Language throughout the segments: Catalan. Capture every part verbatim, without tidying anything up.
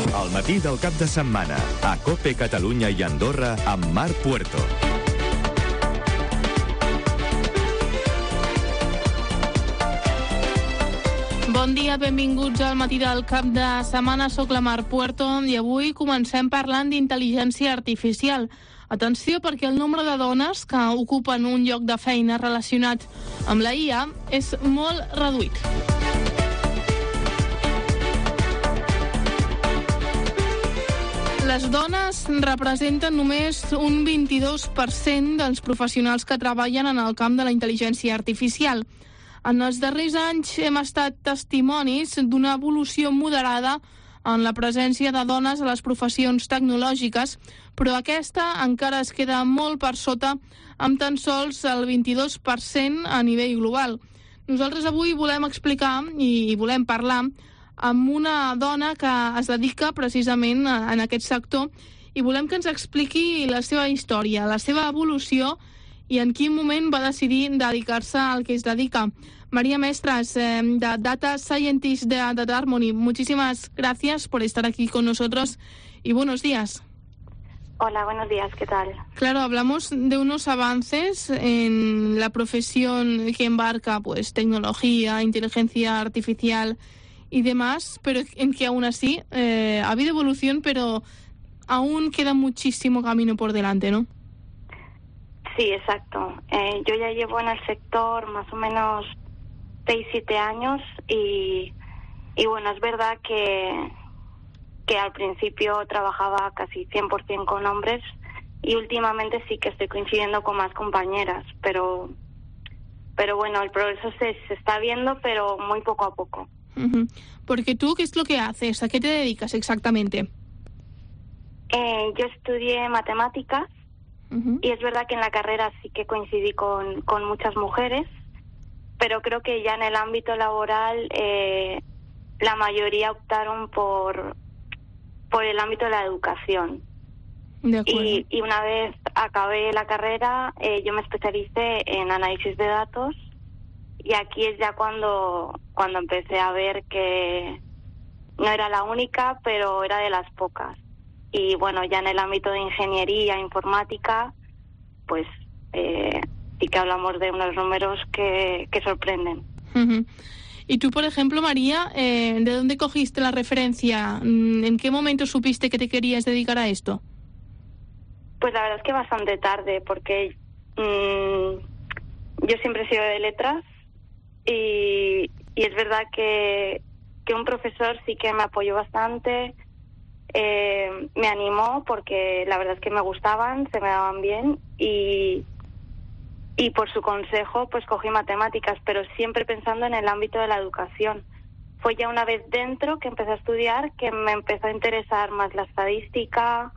Al matí del cap de setmana, a COPE Catalunya i Andorra, amb Marc Puerto. Bon dia, benvinguts al matí del cap de setmana. Soc la Marc Puerto i avui comencem parlant d'intel·ligència artificial. Atenció, perquè el nombre de dones que ocupen un lloc de feina relacionat amb la I A és molt reduït. Les dones representen només un vint-i-dos per cent dels professionals que treballen en el camp de la intel·ligència artificial. En els darrers anys hem estat testimonis d'una evolució moderada en la presència de dones a les professions tecnològiques, però aquesta encara es queda molt per sota, amb tan sols el vint-i-dos per cent a nivell global. Nosaltres avui volem explicar i volem parlar amb una dona que es dedica precisament en aquest sector i volem que ens expliqui la seva història, la seva evolució y en quin moment va decidir dedicar-se al que es dedica. María Mestres, eh, de Data Scientist de Data Harmony, muchísimas gracias por estar aquí con nosotros y buenos días. Hola, buenos días, ¿qué tal? Claro, hablamos de unos avances en la profesión que embarca pues tecnología, inteligencia artificial y demás, pero en que aún así eh, ha habido evolución, pero aún queda muchísimo camino por delante, ¿no? Sí, exacto. Eh, yo ya llevo en el sector más o menos seis, siete años y, y bueno, es verdad que, que al principio trabajaba casi cien por ciento con hombres y últimamente sí que estoy coincidiendo con más compañeras, pero pero bueno, el progreso se, se está viendo, pero muy poco a poco. Uh-huh. Porque tú, ¿qué es lo que haces? ¿A qué te dedicas exactamente? Eh, yo estudié matemáticas. Uh-huh. Y es verdad que en la carrera sí que coincidí con, con muchas mujeres, pero creo que ya en el ámbito laboral eh, la mayoría optaron por, por el ámbito de la educación. De acuerdo. Y, y una vez acabé la carrera, eh, yo me especialicé en análisis de datos y aquí es ya cuando, cuando empecé a ver que no era la única, pero era de las pocas. Y bueno, ya en el ámbito de ingeniería, informática, pues eh, sí que hablamos de unos números que, que sorprenden. Uh-huh. Y tú, por ejemplo, María, eh, ¿de dónde cogiste la referencia? ¿En qué momento supiste que te querías dedicar a esto? Pues la verdad es que bastante tarde, porque mmm, yo siempre he sido de letras y, y es verdad que, que un profesor sí que me apoyó bastante. Eh, me animó porque la verdad es que me gustaban, se me daban bien y, y por su consejo pues cogí matemáticas, pero siempre pensando en el ámbito de la educación. Fue ya una vez dentro que empecé a estudiar que me empezó a interesar más la estadística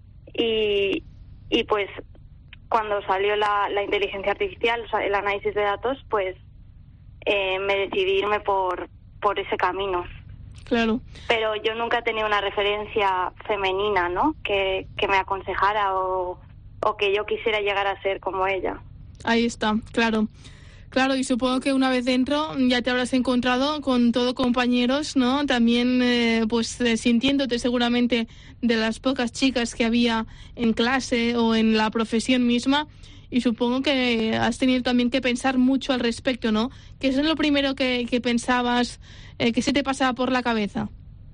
y, y pues cuando salió la, la inteligencia artificial, o sea, el análisis de datos, pues eh, me decidí irme por, por ese camino. Claro. Pero yo nunca he tenido una referencia femenina, ¿no? Que, que me aconsejara o, o que yo quisiera llegar a ser como ella. Ahí está, claro. Claro, y supongo que una vez dentro ya te habrás encontrado con todo compañeros, ¿no? También, eh, pues, eh, sintiéndote seguramente de las pocas chicas que había en clase o en la profesión misma. Y supongo que has tenido también que pensar mucho al respecto, ¿no? ¿Qué es lo primero que, que pensabas, eh, que se te pasaba por la cabeza?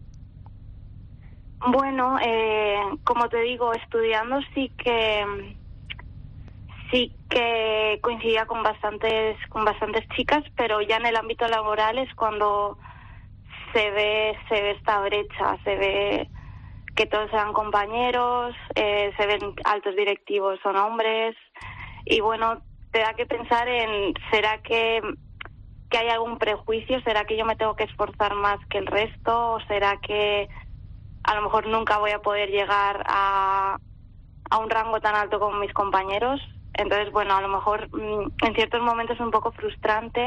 Bueno, eh, como te digo, estudiando sí que sí que coincidía con bastantes con bastantes chicas, pero ya en el ámbito laboral es cuando se ve se ve esta brecha, se ve que todos eran compañeros, eh, se ven altos directivos son hombres. Y bueno, te da que pensar en, ¿será que, que hay algún prejuicio? ¿Será que yo me tengo que esforzar más que el resto? ¿O será que a lo mejor nunca voy a poder llegar a, a un rango tan alto como mis compañeros? Entonces, bueno, a lo mejor en ciertos momentos es un poco frustrante,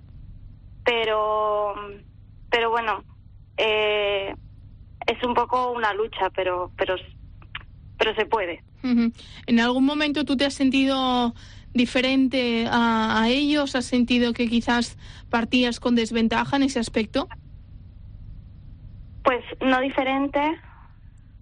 pero, pero bueno, eh, es un poco una lucha, pero, pero, pero se puede. Uh-huh. ¿En algún momento tú te has sentido diferente a, a ellos? ¿Has sentido que quizás partías con desventaja en ese aspecto? Pues no diferente,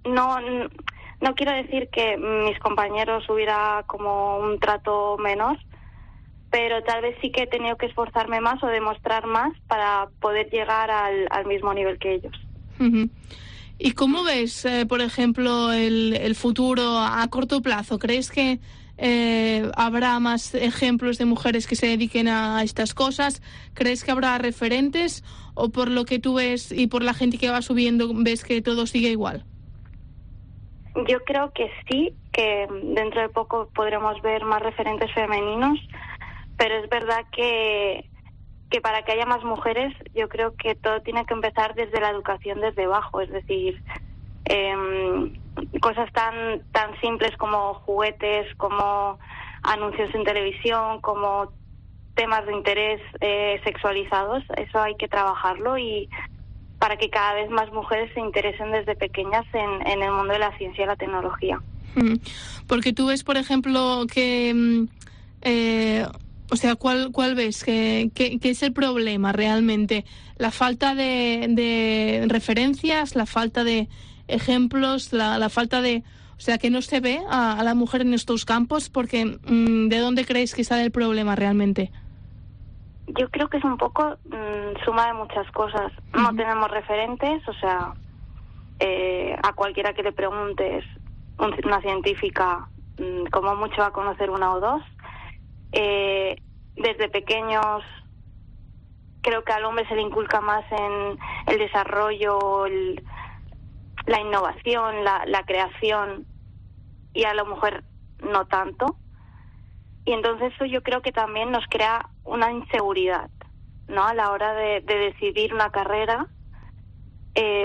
no, no quiero decir que mis compañeros hubiera como un trato menor, pero tal vez sí que he tenido que esforzarme más o demostrar más para poder llegar al, al mismo nivel que ellos. Uh-huh. ¿Y cómo ves, eh, por ejemplo, el, el futuro a corto plazo? ¿Crees que eh, habrá más ejemplos de mujeres que se dediquen a estas cosas? ¿Crees que habrá referentes? ¿O por lo que tú ves y por la gente que va subiendo, ves que todo sigue igual? Yo creo que sí, que dentro de poco podremos ver más referentes femeninos, pero es verdad que, que para que haya más mujeres, yo creo que todo tiene que empezar desde la educación desde abajo, es decir, eh, cosas tan tan simples como juguetes, como anuncios en televisión, como temas de interés eh, sexualizados, eso hay que trabajarlo, y para que cada vez más mujeres se interesen desde pequeñas en, en el mundo de la ciencia y la tecnología. Porque tú ves, por ejemplo, que... Eh, o sea, ¿cuál, cuál ves que, que, que es el problema realmente? ¿La falta de, de referencias, la falta de ejemplos, la, la falta de... O sea, que no se ve a, a la mujer en estos campos? Porque mmm, ¿de dónde crees que sale el problema realmente? Yo creo que es un poco mmm, suma de muchas cosas. No uh-huh. tenemos referentes, o sea, eh, a cualquiera que le preguntes, un, una científica, mmm, como mucho va a conocer una o dos. Eh, desde pequeños creo que al hombre se le inculca más en el desarrollo, el, la innovación, la, la creación, y a la mujer no tanto. Y entonces eso yo creo que también nos crea una inseguridad, ¿no? A la hora de, de decidir una carrera, eh,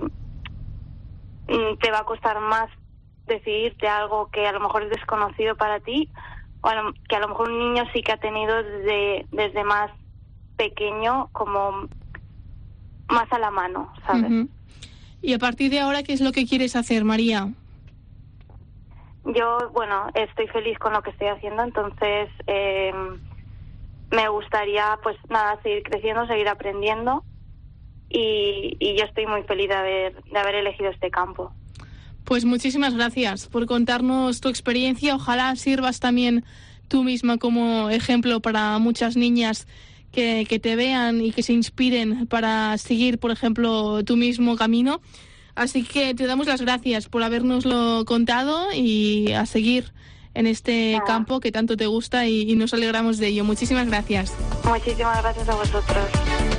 te va a costar más decidirte algo que a lo mejor es desconocido para ti, o a lo, que a lo mejor un niño sí que ha tenido desde, desde más pequeño como más a la mano, ¿sabes? Uh-huh. Y a partir de ahora, ¿qué es lo que quieres hacer, María? Yo, bueno, estoy feliz con lo que estoy haciendo, entonces eh, me gustaría, pues nada, seguir creciendo, seguir aprendiendo, y, y yo estoy muy feliz de haber, de haber elegido este campo. Pues muchísimas gracias por contarnos tu experiencia. Ojalá sirvas también tú misma como ejemplo para muchas niñas que, que te vean y que se inspiren para seguir, por ejemplo, tu mismo camino. Así que te damos las gracias por habernoslo contado y a seguir en este Nada. campo que tanto te gusta, y, y nos alegramos de ello. Muchísimas gracias. Muchísimas gracias a vosotros.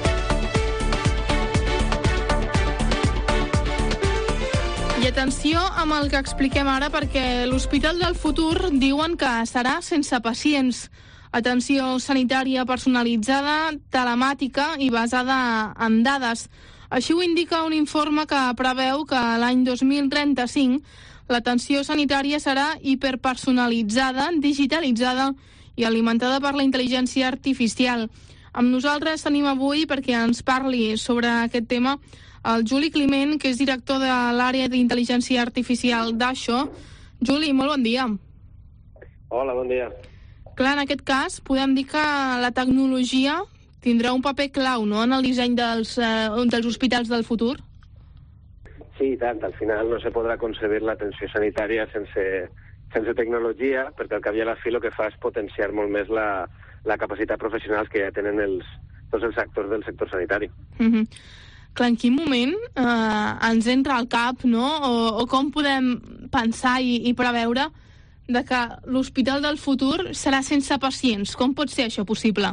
I atenció amb el que expliquem ara, perquè l'Hospital del Futur diuen que serà sense pacients. Atenció sanitària personalitzada, telemàtica i basada en dades. Així ho indica un informe que preveu que l'any dos mil trenta-cinc l'atenció sanitària serà hiperpersonalitzada, digitalitzada i alimentada per la intel·ligència artificial. Amb nosaltres tenim avui, perquè ens parli sobre aquest tema, el Juli Climent, que és director de l'àrea d'intel·ligència artificial d'Aixo. Juli, molt bon dia. Hola, bon dia. Clar, en aquest cas, podem dir que la tecnologia tindrà un paper clau, no?, en el disseny dels, eh, dels hospitals del futur? Sí, i tant. Al final no se podrà concebir l'atenció sanitària sense, sense tecnologia, perquè al cap i a la fi el que fa és potenciar molt més la, la capacitat professional que ja tenen els, tots els actors del sector sanitari. Mm-hmm. Clar, en quin moment eh, ens entra al cap, no?, o, o com podem pensar i, i preveure de que l'hospital del futur serà sense pacients? Com pot ser això possible?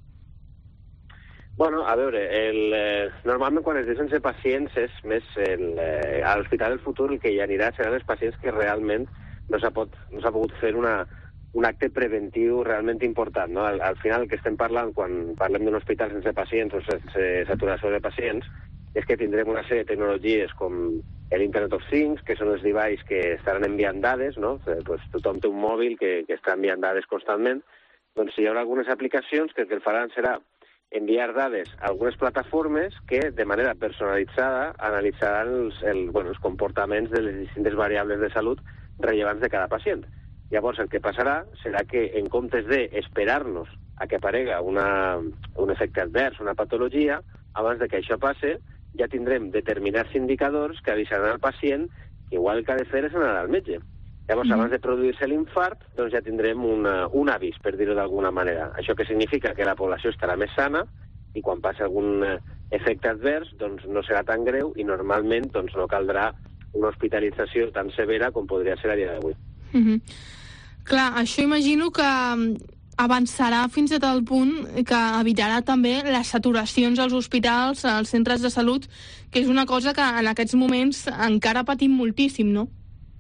Bueno, a veure, el, eh, normalment quan es diu sense pacients és més el, eh, a l'Hospital del Futur el que hi anirà seran els pacients que realment no s'ha, pot, no s'ha pogut fer una, un acte preventiu realment important, no? Al, al final el que estem parlant quan parlem d'un hospital sense pacients o sense saturació de pacients és que tindrem una sèrie de tecnologies com l'Internet of Things, que són els devices que estaran enviant dades, no? Pues tothom té un mòbil que, que està enviant dades constantment. Doncs hi haurà algunes aplicacions que el que el faran serà enviar dades a algunes plataformes que de manera personalitzada analitzaran els, el, bueno, els comportaments de les distintes variables de salut rellevants de cada pacient. Llavors el que passarà serà que en comptes d'esperar-nos a que aparega una, un efecte advers, una patologia, abans de que això passe ja tindrem determinats indicadors que avisaran al pacient igual el que ha de fer és anar al metge. Llavors, mm. abans de produir-se l'infart, doncs ja tindrem una, un avís, per dir-ho d'alguna manera. Això que significa que la població estarà més sana i quan passi algun efecte advers doncs no serà tan greu i normalment doncs, no caldrà una hospitalització tan severa com podria ser a dia d'avui. Mm-hmm. Clar, això imagino que avançarà fins a tal punt que evitarà també les saturacions als hospitals, als centres de salut, que és una cosa que en aquests moments encara patim moltíssim, no?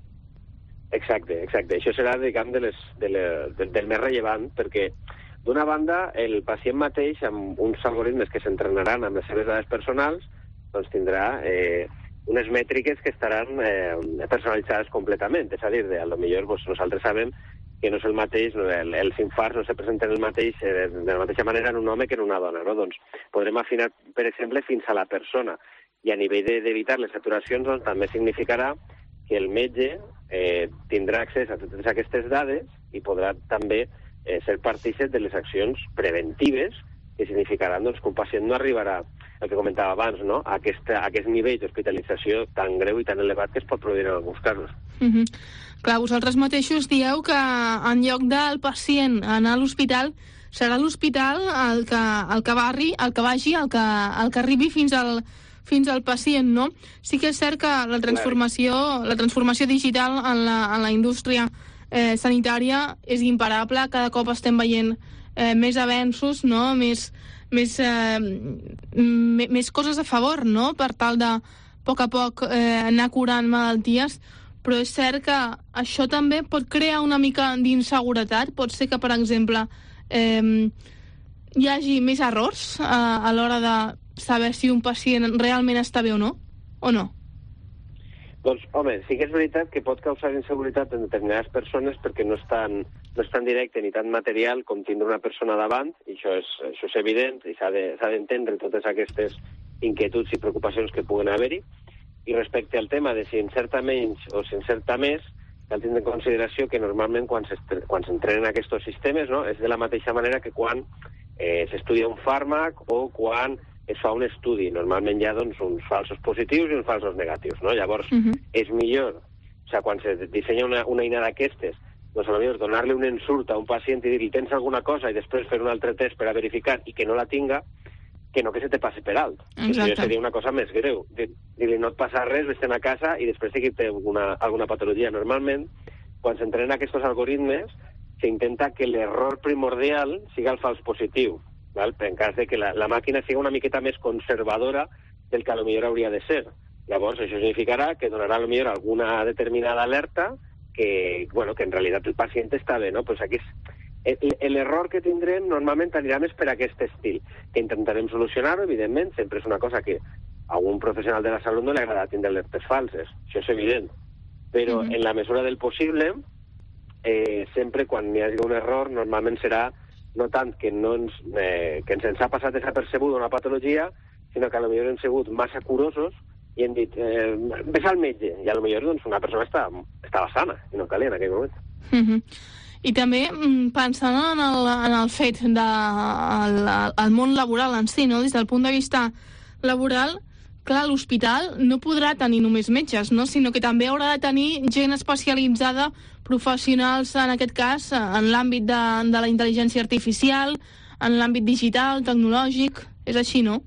Exacte, exacte. Això serà, diguem, de les, de le, de, del més rellevant, perquè d'una banda, el pacient mateix, amb uns algoritmes que s'entrenaran amb les seves dades personals, doncs tindrà eh, unes mètriques que estaran eh, personalitzades completament. És a dir, de, a lo millor doncs, nosaltres sabem que no és el mateix, no, el, els infarts no se presenten el mateix, eh, de la mateixa manera en un home que en una dona, no? Doncs podrem afinar, per exemple, fins a la persona. I a nivell d'evitar les saturacions, doncs, també significarà que el metge eh, tindrà accés a totes aquestes dades i podrà també eh, ser partícip de les accions preventives, que significaran doncs, que un pacient no arribarà, el que comentava abans, no? a, aquesta, a aquest nivell d'hospitalització tan greu i tan elevat que es pot produir en alguns casos. Mm-hmm. Clar, vosaltres mateixos dieu que en lloc del pacient anar a l'hospital, serà l'hospital el que, el que barri, el que vagi, el que, el que arribi fins al, fins al pacient, no? Sí que és cert que la transformació, la transformació digital en la, en la indústria eh, sanitària és imparable. Cada cop estem veient eh, més avenços, no? Més, més, eh, més coses a favor, no? Per tal de, a poc a poc, eh, anar curant malalties. Però és cert que això també pot crear una mica d'inseguretat. Pot ser que, per exemple, eh, hi hagi més errors eh, a l'hora de saber si un pacient realment està bé o no, o no? Doncs, home, sí que és veritat que pot causar inseguretat en determinades persones perquè no és tan, no és tan directe ni tan material com tindre una persona davant, i això és, això és evident, i s'ha de, s'ha d'entendre totes aquestes inquietuds i preocupacions que puguen haver-hi. I respecte al tema de si encerta menys o si encerta més, cal tindre en consideració que normalment quan s'entrenen aquests sistemes, no, és de la mateixa manera que quan eh, s'estudia un fàrmac o quan es fa un estudi. Normalment hi ha doncs, uns falsos positius i uns falsos negatius. No? Llavors, uh-huh. és millor, o sigui, quan se dissenya una, una eina d'aquestes, doncs potser donar-li un insult a un pacient i dir-li tens alguna cosa i després fer un altre test per a verificar i que no la tinga, que no que se te passi per alt. Això seria una cosa més greu. Dir-li, no et passa res, vés-te'n a casa i després sí que té alguna, alguna patologia. Normalment, quan s'entrenen aquests algoritmes, s'intenta que l'error primordial siga el fals positiu, val? En cas de que la, la màquina siga una miqueta més conservadora del que potser hauria de ser. Llavors, això significarà que donarà potser alguna determinada alerta que, bueno, que en realitat el pacient està bé, no? Pues aquí és l'error que tindrem normalment anirà més per aquest estil, que intentarem solucionar-ho, evidentment, sempre és una cosa que a un professional de la salut no li agrada tindre alertes falses, això és evident, però mm-hmm. en la mesura del possible, eh, sempre quan hi hagi un error, normalment serà no tant que, no ens, eh, que ens, ens ha passat desapercebut una patologia, sinó que potser hem sigut massa curosos i hem dit, eh, ves al metge, i potser doncs, una persona estava, estava sana i no calia en aquell moment. Mm-hmm. I també pensant en el, en el fet del de, el, el món laboral en si, no? Des del punt de vista laboral, clar, l'hospital no podrà tenir només metges, no? Sinó que també haurà de tenir gent especialitzada, professionals, en aquest cas, en l'àmbit de, de la intel·ligència artificial, en l'àmbit digital, tecnològic. És així, no?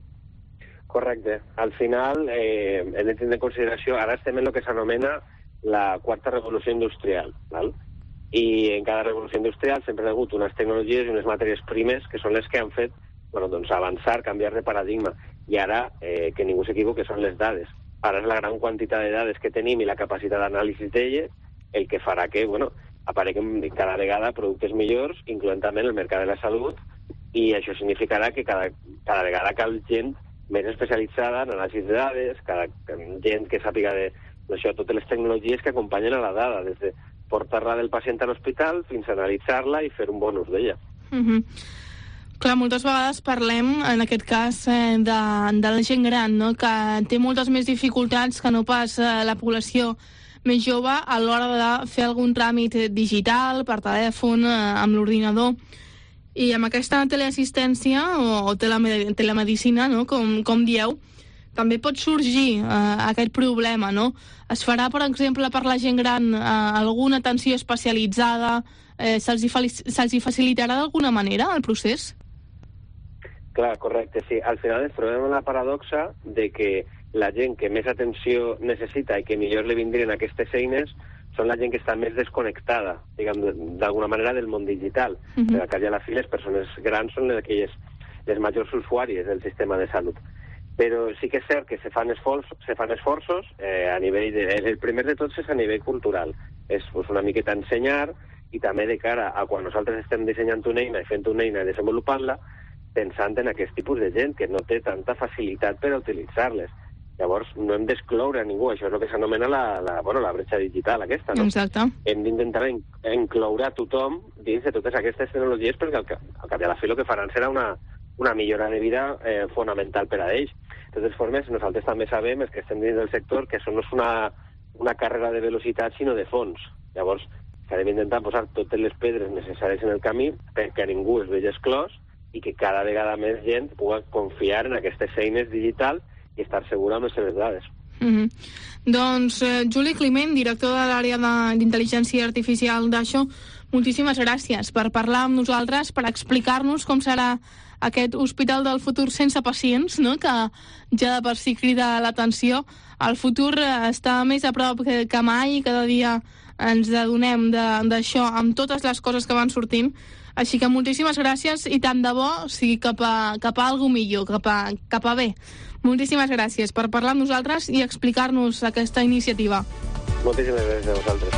Correcte. Al final, eh, hem de tenir en consideració, ara estem en el que s'anomena la quarta revolució industrial, val? I en cada revolució industrial sempre ha hagut unes tecnologies i unes matèries primes que són les que han fet bueno, doncs avançar, canviar de paradigma. I ara, eh, que ningú s'equivoqui, són les dades. Ara és la gran quantitat de dades que tenim i la capacitat d'anàlisi d'elles el que farà que bueno, apareguin cada vegada productes millors, incloent també en el mercat de la salut, i això significarà que cada, cada vegada cal gent més especialitzada en anàlisi de dades, cada gent que sàpiga de això, totes les tecnologies que acompanyen a la dada, des de portar-la del pacient a l'hospital fins a analitzar-la i fer un bon ús d'ella. Mm-hmm. Clar, moltes vegades parlem, en aquest cas, eh, de, de la gent gran, no? Que té moltes més dificultats que no pas eh, la població més jove a l'hora de fer algun tràmit digital, per telèfon, eh, amb l'ordinador. I amb aquesta teleassistència o, o telemed- telemedicina, no? com, com dieu, també pot sorgir eh, aquest problema, no? Es farà, per exemple, per la gent gran eh, alguna atenció especialitzada? Eh, se'ls hi, se'ls hi facilitarà d'alguna manera el procés? Clar, correcte, sí. Al final ens trobem en la paradoxa de que la gent que més atenció necessita i que millor li vindrien aquestes eines són la gent que està més desconnectada, diguem, d'alguna manera del món digital. Uh-huh. Per al cap i a la fi, les persones grans són aquelles, les majors usuàries del sistema de salut. Però sí que és cert que se fan, esforç, se fan esforços eh, a nivell de... El primer de tots és a nivell cultural. És pues, una miqueta ensenyar i també de cara a quan nosaltres estem dissenyant una eina i fent una eina i desenvolupant-la, pensant en aquest tipus de gent que no té tanta facilitat per a utilitzar-les. Llavors, no hem d'excloure a ningú. Això és el que s'anomena la, la, bueno, la bretxa digital, aquesta, no? Exacte. Hem d'intentar incloure a tothom dins de totes aquestes tecnologies perquè al, al cap i a la fi el que faran serà una, una millora de vida eh, fonamental per a ells. De totes formes, nosaltres també sabem, els que estem dins del sector, que això no és una, una càrrega de velocitat, sinó de fons. Llavors, s'ha d'intentar posar totes les pedres necessàries en el camí perquè ningú es vegi exclòs i que cada vegada més gent pugui confiar en aquestes eines digitals i estar segura amb les seves dades. Mm-hmm. Doncs, eh, Juli Climent, director de l'àrea d'intel·ligència artificial d'Aixo, moltíssimes gràcies per parlar amb nosaltres, per explicar-nos com serà aquest hospital del futur sense pacients, no? Que ja de per si crida l'atenció. El futur està més a prop que, que mai i cada dia ens adonem d'això amb totes les coses que van sortint. Així que moltíssimes gràcies i tant de bo sigui cap a, cap a alguna millor, cap a, cap a bé. Moltíssimes gràcies per parlar amb nosaltres i explicar-nos aquesta iniciativa. Moltíssimes gràcies a vosaltres.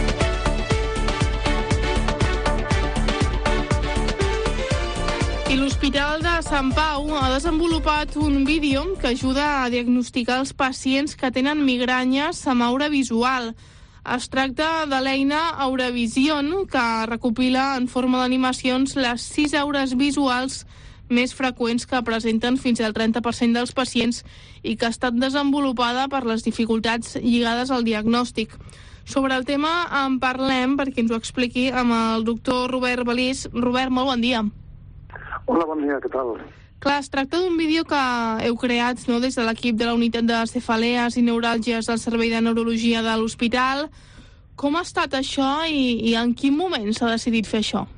I l'Hospital de Sant Pau ha desenvolupat un vídeo que ajuda a diagnosticar els pacients que tenen migranyes amb aura visual. Es tracta de l'eina Auravision, que recopila en forma d'animacions les sis aures visuals més freqüents que presenten fins al trenta per cent dels pacients i que ha estat desenvolupada per les dificultats lligades al diagnòstic. Sobre el tema en parlem perquè ens ho expliqui amb el doctor Robert Balís. Robert, molt bon dia. Hola, bon dia, què tal? Clar, es tracta d'un vídeo que heu creat, no, des de l'equip de la unitat de cefalees i neuràlgies del Servei de Neurologia de l'Hospital. Com ha estat això i, i en quin moment s'ha decidit fer això?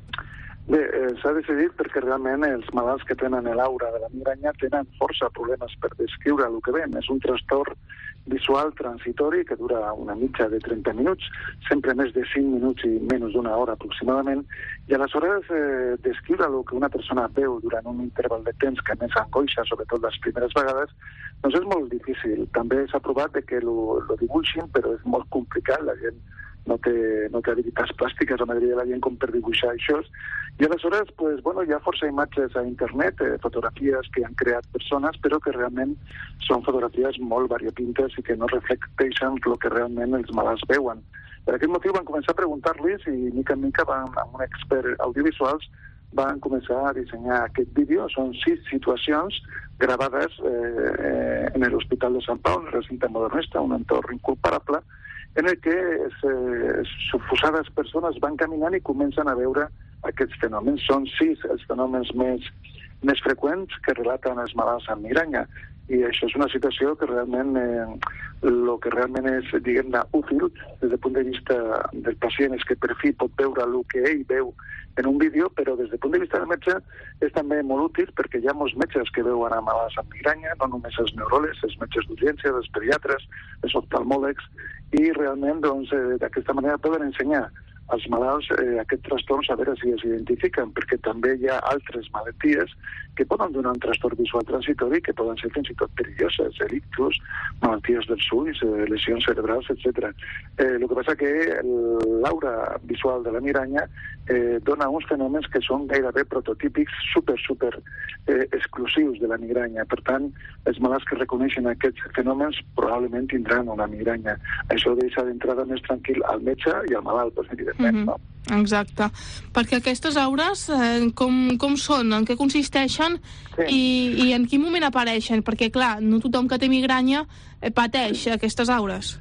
Bé, eh, s'ha decidit perquè realment els malalts que tenen l'aura de la migranya tenen força problemes per descriure el que ven. És un trastorn visual transitori que dura una mitja de trenta minuts, sempre més de cinc minuts i menys d'una hora aproximadament, i aleshores eh, descriure el que una persona veu durant un interval de temps que més angoixa, sobretot les primeres vegades, doncs és molt difícil. També s'ha provat que lo, lo dibuixin, però és molt complicat, la gent no té, no té habilitats plàstiques, la majoria de la gent com per dibuixar això. I aleshores, pues, bueno, hi ha força imatges a internet, eh, fotografies que han creat persones, però que realment són fotografies molt variopintes i que no reflecteixen el que realment els malalts veuen. Per aquest motiu van començar a preguntar-los i mica en mica van, amb un expert audiovisuals van començar a dissenyar aquest vídeo. Són sis situacions gravades eh, en l'Hospital de Sant Pau, en el recinte modernista, un entorn incomparable, en el que eh, suposades persones van caminant i comencen a veure aquests fenòmens. Són sis els fenòmens més, més freqüents que relaten els malalts amb migranya. I això és una situació que realment, eh, el que realment és, diguem-ne, útil des del punt de vista del pacient és que per fi pot veure el que ell veu en un vídeo, però des del punt de vista del metge és també molt útil perquè hi ha molts metges que veuen a malalts amb migranya, no només els neuròlegs, els metges d'urgència, els pediatres, els oftalmòlegs, i realment doncs, eh, d'aquesta manera poden ensenyar als malalts eh, aquest trastorn, a veure si es identifiquen, perquè també hi ha altres malalties que poden donar un trastorn visual transitori que poden ser fins i tot perilloses, ictus, malalties dels ulls, eh, lesions cerebrals, etcètera. Eh, el que passa que l'aura visual de la migranya eh, dona uns fenòmens que són gairebé prototípics, super, super eh, exclusius de la migranya. Per tant, els malalts que reconeixen aquests fenòmens probablement tindran una migranya. Això deixa d'entrada més tranquil al metge i al malalt, doncs, evidentment. Mm-hmm. No? Exacte. Perquè aquestes aures, eh, com, com són? En què consisteixen? Sí. I, I en quin moment apareixen? Perquè, clar, no tothom que té migranya eh, pateix sí. aquestes aures.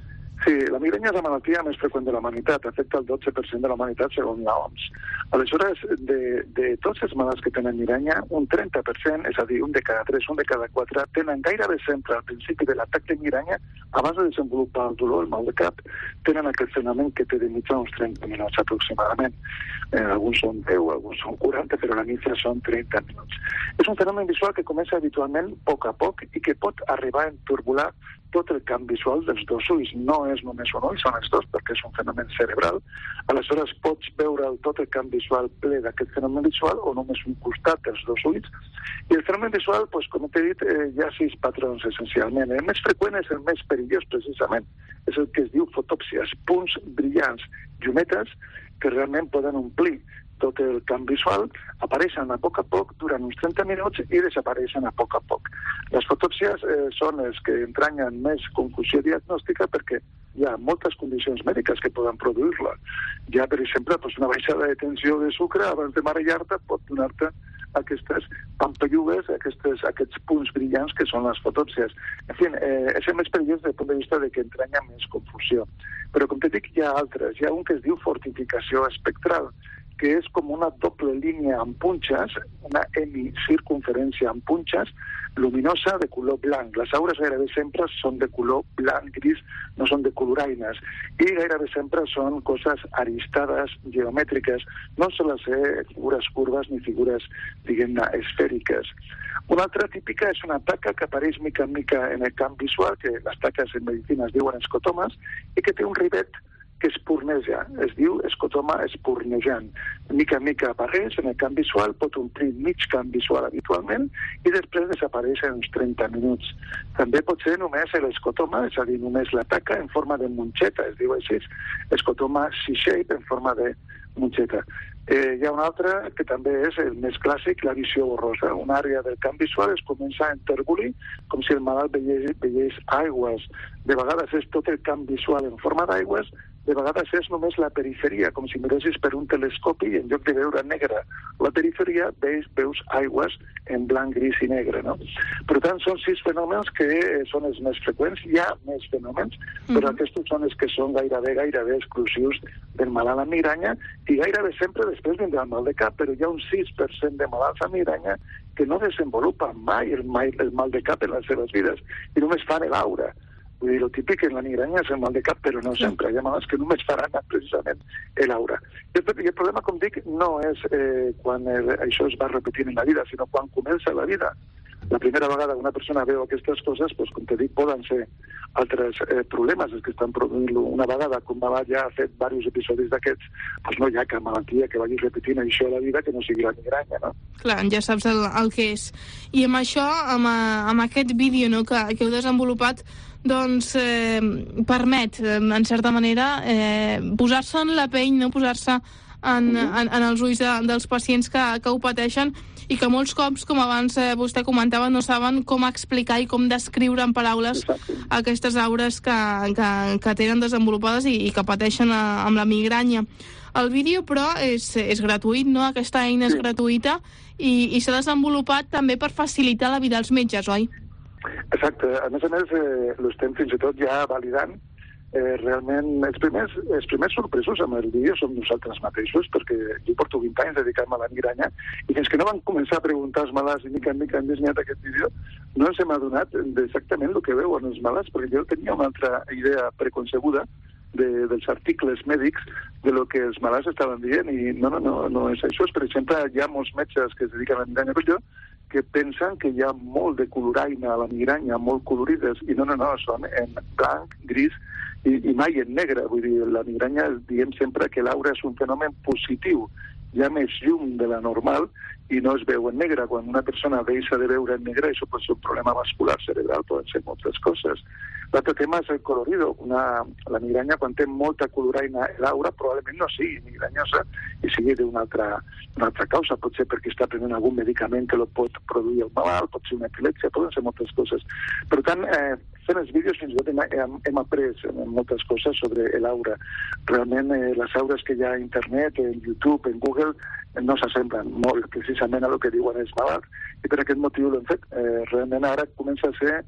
Sí, la migranya és la malaltia més freqüent de la humanitat, afecta el dotze per cent de la humanitat segons la O M S. Aleshores, de, de tots els malalts que tenen migranya, un trenta per cent, és a dir, un de cada tres, un de cada quatre, tenen gairebé sempre al principi de l'atac de migranya, abans de desenvolupar el dolor, el mal de cap, tenen aquest fenomen que té de mitja uns trenta minuts aproximadament. Eh, alguns són deu, alguns són quaranta, però la mitja són trenta minuts. És un fenomen visual que comença habitualment a poc a poc i que pot arribar a enturbular tot el camp visual dels dos ulls. No és només un ull, són els dos, perquè és un fenomen cerebral. Aleshores pots veure tot el camp visual ple d'aquest fenomen visual o només un costat dels dos ulls. I el fenomen visual, doncs, com t'he dit, eh, hi ha sis patrons essencialment. El més freqüent és el més perillós, precisament. És el que es diu fotòpsies, punts brillants, llumetes, que realment poden omplir tot el camp visual, apareixen a poc a poc durant uns trenta minuts i desapareixen a poc a poc. Les fotòpsies eh, són els que entranyen més confusió diagnòstica perquè hi ha moltes condicions mèdiques que poden produir-la. Hi ha, per exemple, doncs una baixada de tensió de sucre abans de marejar-te pot donar-te aquestes pampallugues, aquestes, aquests punts brillants que són les fotòpsies. En fi, eh, és el més perillós des del punt de vista de que entranya més confusió. Però, com te dic, hi ha altres. Hi ha un que es diu fortificació espectral, que és com una doble línia amb punxes, una hemicircunferència amb punxes, luminosa de color blanc. Les aures gairebé sempre són de color blanc, gris, no són de coloraines. I gairebé sempre són coses aristades, geomètriques, no solen ser figures curves ni figures, diguem-ne, esfèriques. Una altra típica és una taca que apareix mica en mica en el camp visual, que les taques en medicina es diuen escotomes, i que té un rivet que espurneja, es diu escotoma espurnejant. Mica en mica apareix en el camp visual, pot omplir mig camp visual habitualment i després desapareix en uns trenta minuts. També pot ser només l'escotoma, és a dir, només la taca en forma de monxeta, es diu així, escotoma C-shape en forma de monxeta. Eh, hi ha un altre que també és el més clàssic, la visió borrosa. Una àrea del camp visual es comença a enterbolir, com si el malalt veiés, veiés aigües. De vegades és tot el camp visual en forma d'aigües, de vegades és només la periferia, com si miressis per un telescopi i en lloc de veure negra la periferia, veus, veus aigües en blanc, gris i negre, no? Per tant, són sis fenòmens que són els més freqüents. Hi ha més fenòmens, mm-hmm. però aquests són els que són gairebé, gairebé exclusius del malalt amb migranya i gairebé sempre després vindrà el mal de cap, però hi ha un sis per cent de malalts amb migranya que no desenvolupen mai el, mai el mal de cap en les seves vides i només fan l'aura. Vull dir, el típic en la migranya és el mal de cap, però no sempre. Hi ha malalts que només faran precisament l'aura. I el problema, com dic, no és eh, quan el, això es va repetint en la vida, sinó quan comença la vida. La primera vegada que una persona veu aquestes coses, doncs, com te dic, poden ser altres eh, problemes els que estan produint-lo. Una vegada, com va ja ha fet diversos episodis d'aquests, doncs no hi ha cap malaltia que vagi repetint això a la vida que no sigui la migranya, no? Clar, ja saps el, el que és. I amb això, amb, amb aquest vídeo, no, que, que heu desenvolupat, doncs eh, permet, en certa manera, eh, posar-se en la pell, no posar-se en, en, en els ulls de, dels pacients que, que ho pateixen i que molts cops, com abans eh, vostè comentava, no saben com explicar i com descriure en paraules Exacte. Aquestes aures que, que, que tenen desenvolupades i, i que pateixen a, amb la migranya. El vídeo, però, és, és gratuït, no? Aquesta eina és sí. gratuïta i, i s'ha desenvolupat també per facilitar la vida als metges, oi? Exacte. A més a més, eh, l'estem fins i tot ja validant. Eh, realment, els primers, els primers sorpresos amb el vídeo som nosaltres mateixos, perquè jo porto vint anys dedicant-me a la migranya, i fins que no van començar a preguntar als malalts i mica en mica hem dissenyat aquest vídeo, no ens hem adonat d'exactament el que veuen els malalts, perquè jo tenia una altra idea preconcebuda de, dels articles mèdics de lo que els malalts estaven dient, i no, no, no, no és això. Per exemple, hi ha molts metges que es dediquen a la migranya com jo, que pensen que hi ha molt de coloraina a la migranya, molt colorides, i no, no, no, són en blanc, gris, i, i mai en negre. Vull dir, la migranya, diem sempre que l'aura és un fenomen positiu. Hi ha més llum de la normal i no es veu en negre. Quan una persona deixa de veure en negre, això pot ser un problema vascular cerebral, poden ser moltes coses. L'altre tema és el colorido. Una, la migranya, quan té molta coloraina a l'aura, probablement no sigui migranyosa i sigui d'una altra, una altra causa. Pot ser perquè està prenent algun medicament que lo pot produir el malalt, pot ser una epilèpsia, poden ser moltes coses. Per tant, eh, fent els vídeos fins i tot hem, hem, hem après moltes coses sobre l'aura. Realment, eh, les aures que hi ha a internet, en YouTube, en Google, eh, no s'assemblen molt precisament a el que diuen els malalts, i per aquest motiu l'hem fet. Eh, realment ara comença a ser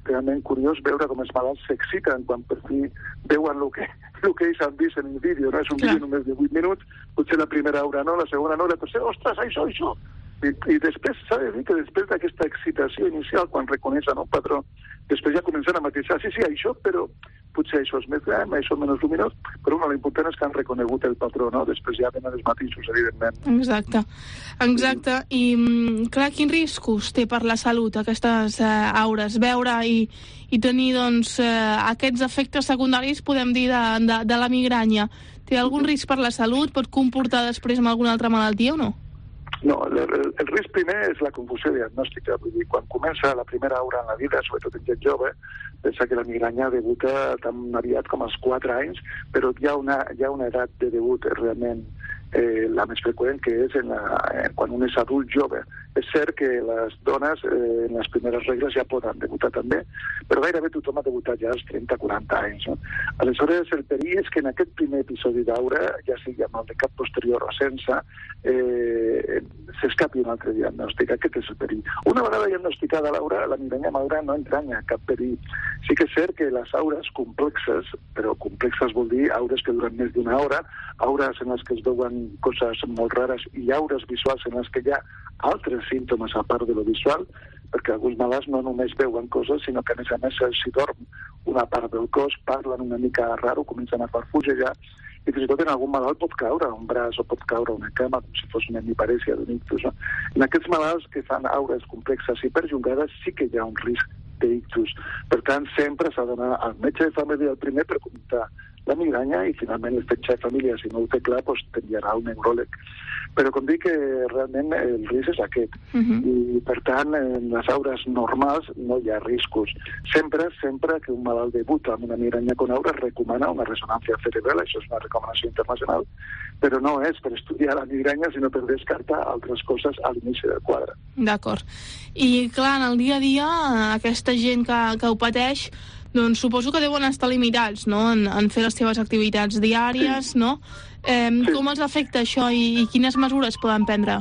realment curiós veure com els malalts s'exciten quan per fi veuen el que, el que ells han vist en el vídeo, no? És un vídeo només de vuit minuts, potser la primera hora no, la segona no, la tercera, ostres, això, això. I, i després s'ha de dir que després d'aquesta excitació inicial, quan reconeixen un patró, després ja comencen a matisar, sí, sí, això, però potser això és més gran, això menys luminós, però no, l'important és que han reconegut el patró, no? Després ja venen els matisos, evidentment. Exacte, exacte. I, clar, quins riscos té per la salut aquestes eh, aures? Veure i, i tenir, doncs, eh, aquests efectes secundaris, podem dir, de, de, de la migranya. Té algun risc per la salut? Pot comportar després amb alguna altra malaltia o no? No, el, el, el risc primer és la confusió diagnòstica. Vull dir, quan comença la primera aura en la vida, sobretot en gent jove, pensa que la migranya debuta tan aviat com als quatre anys, però hi ha una, hi ha una edat de debut realment eh, la més freqüent, que és en la, en, quan un és adult jove. És cert que les dones eh, en les primeres regles ja poden debutar també, però gairebé tothom ha debutat ja als trenta a quaranta anys. No? Aleshores, el perill és que en aquest primer episodi d'aura, ja sigui amb el de cap posterior o sense, eh, s'escapi un altre diagnòstic. Aquest és el perill. Una vegada diagnosticada l'aura, la migranya madura no entranya cap perill. Sí que és cert que les aures complexes, però complexes vol dir aures que duren més d'una hora, aures en les que es veuen coses molt rares i aures visuals en les que hi ha altres símptomes a part de lo visual, perquè alguns malalts no només veuen coses, sinó que a més a més se'ls dorm una part del cos, parlen una mica raro, comencen a farfugellar, i fins i tot en algun malalt pot caure un braç o pot caure una cama, com si fos una hemiparèsia d'un ictus. No? En aquests malalts que fan aures complexes i perllongades sí que hi ha un risc d'ictus. Per tant, sempre s'ha d'anar al metge de família el primer per comentar la migranya i finalment el metge de família, si no ho té clar, doncs t'enviarà al neuròleg. Però com dic, que realment el risc és aquest. Uh-huh. I per tant, en les aures normals no hi ha riscos. Sempre, sempre que un malalt debuta amb una migranya con aura es recomana una ressonància cerebral, això és una recomanació internacional, però no és per estudiar la migranya, sinó per descartar altres coses a l'inici del quadre. D'acord. I clar, en el dia a dia, aquesta gent que, que ho pateix, doncs suposo que deuen estar limitats, no?, en, en fer les seves activitats diàries, sí. no? Eh, sí. Com els afecta això i, i quines mesures poden prendre?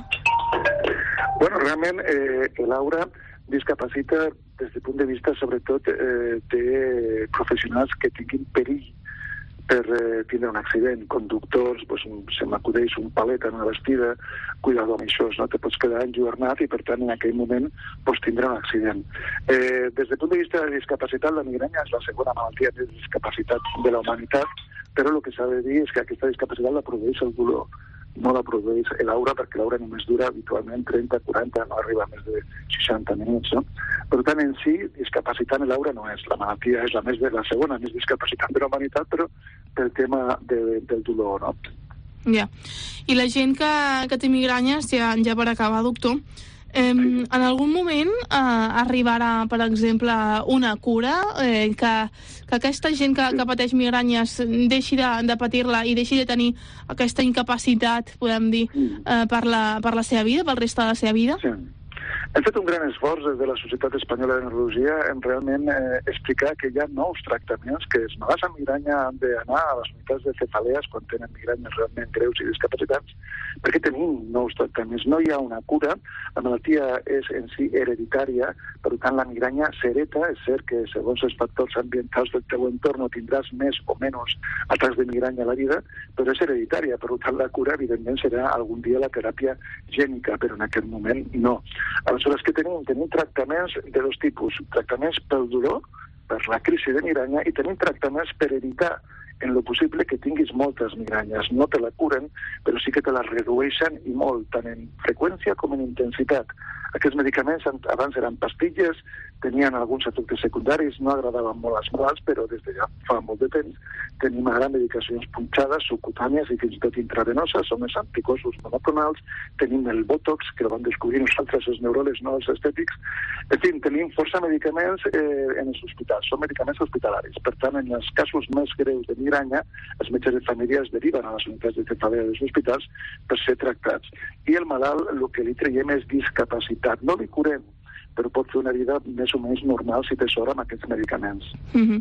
Bueno, realment eh, l'aura discapacita des del punt de vista, sobretot, eh, de professionals que tinguin perill per eh, tindre un accident. Conductors, pues, un, se m'acudeix un palet en una vestida, cuidado amb això, no te pots quedar enlluernat i per tant en aquell moment pues, tindrà un accident. Eh, des del punt de vista de discapacitat, la migranya és la segona malaltia de discapacitat de la humanitat, però el que s'ha de dir és que aquesta discapacitat la produeix el dolor, no la produeix l'aura, perquè l'aura només dura habitualment trenta a quaranta, no arriba a més de seixanta minuts. No? Per tant, en si, discapacitant l'aura no és. La malaltia és la, més de, la segona més discapacitant de la humanitat, però pel tema de, del dolor. No? Ja. I la gent que, que té migranyes, ja, ja per acabar, doctor, eh, sí. en algun moment eh, arribarà, per exemple, una cura, eh, que, que aquesta gent que, sí. que pateix migranyes deixi de, de patir-la i deixi de tenir aquesta incapacitat, podem dir, eh, per, la, per la seva vida, pel reste de la seva vida? Sí. Hem fet un gran esforç des de la Societat Espanyola de Neurologia en realment eh, explicar que hi ha nous tractaments, que els malalts amb migranya han d'anar a les unitats de cefalees quan tenen migranyes realment greus i discapacitats, perquè tenim nous tractaments. No hi ha una cura, la malaltia és en si hereditària, per tant la migranya s'hereta, és cert que segons els factors ambientals del teu entorn tindràs més o menys atacs de migranya a la vida, però és hereditària, per tant la cura evidentment serà algun dia la teràpia gènica, però en aquest moment no. Aleshores, que tenim? Tenim tractaments de dos tipus. Tractaments pel dolor, per la crisi de migranya, i tenim tractaments per evitar en lo possible que tinguis moltes migranyes. No te la curen, però sí que te la redueixen i molt, tant en freqüència com en intensitat. Aquests medicaments abans eren pastilles, tenien alguns efectes secundaris, no agradaven molt als malalts, però des de ja fa molt de temps tenim ara medicacions punxades, subcutànies i fins i tot intravenoses, són els anticossos monoclonals, tenim el Botox, que el van descobrir nosaltres, els neuròlegs, no els estètics. En fi, tenim força medicaments eh, en els hospitals, són medicaments hospitalaris. Per tant, en els casos més greus de migranya, els metges de família es deriven a les unitats de cefalea dels hospitals per ser tractats. I el malalt, el que li traiem és discapacitat. No li curem, però pot fer una vida més o menys normal si té sort amb aquests medicaments. Mm-hmm.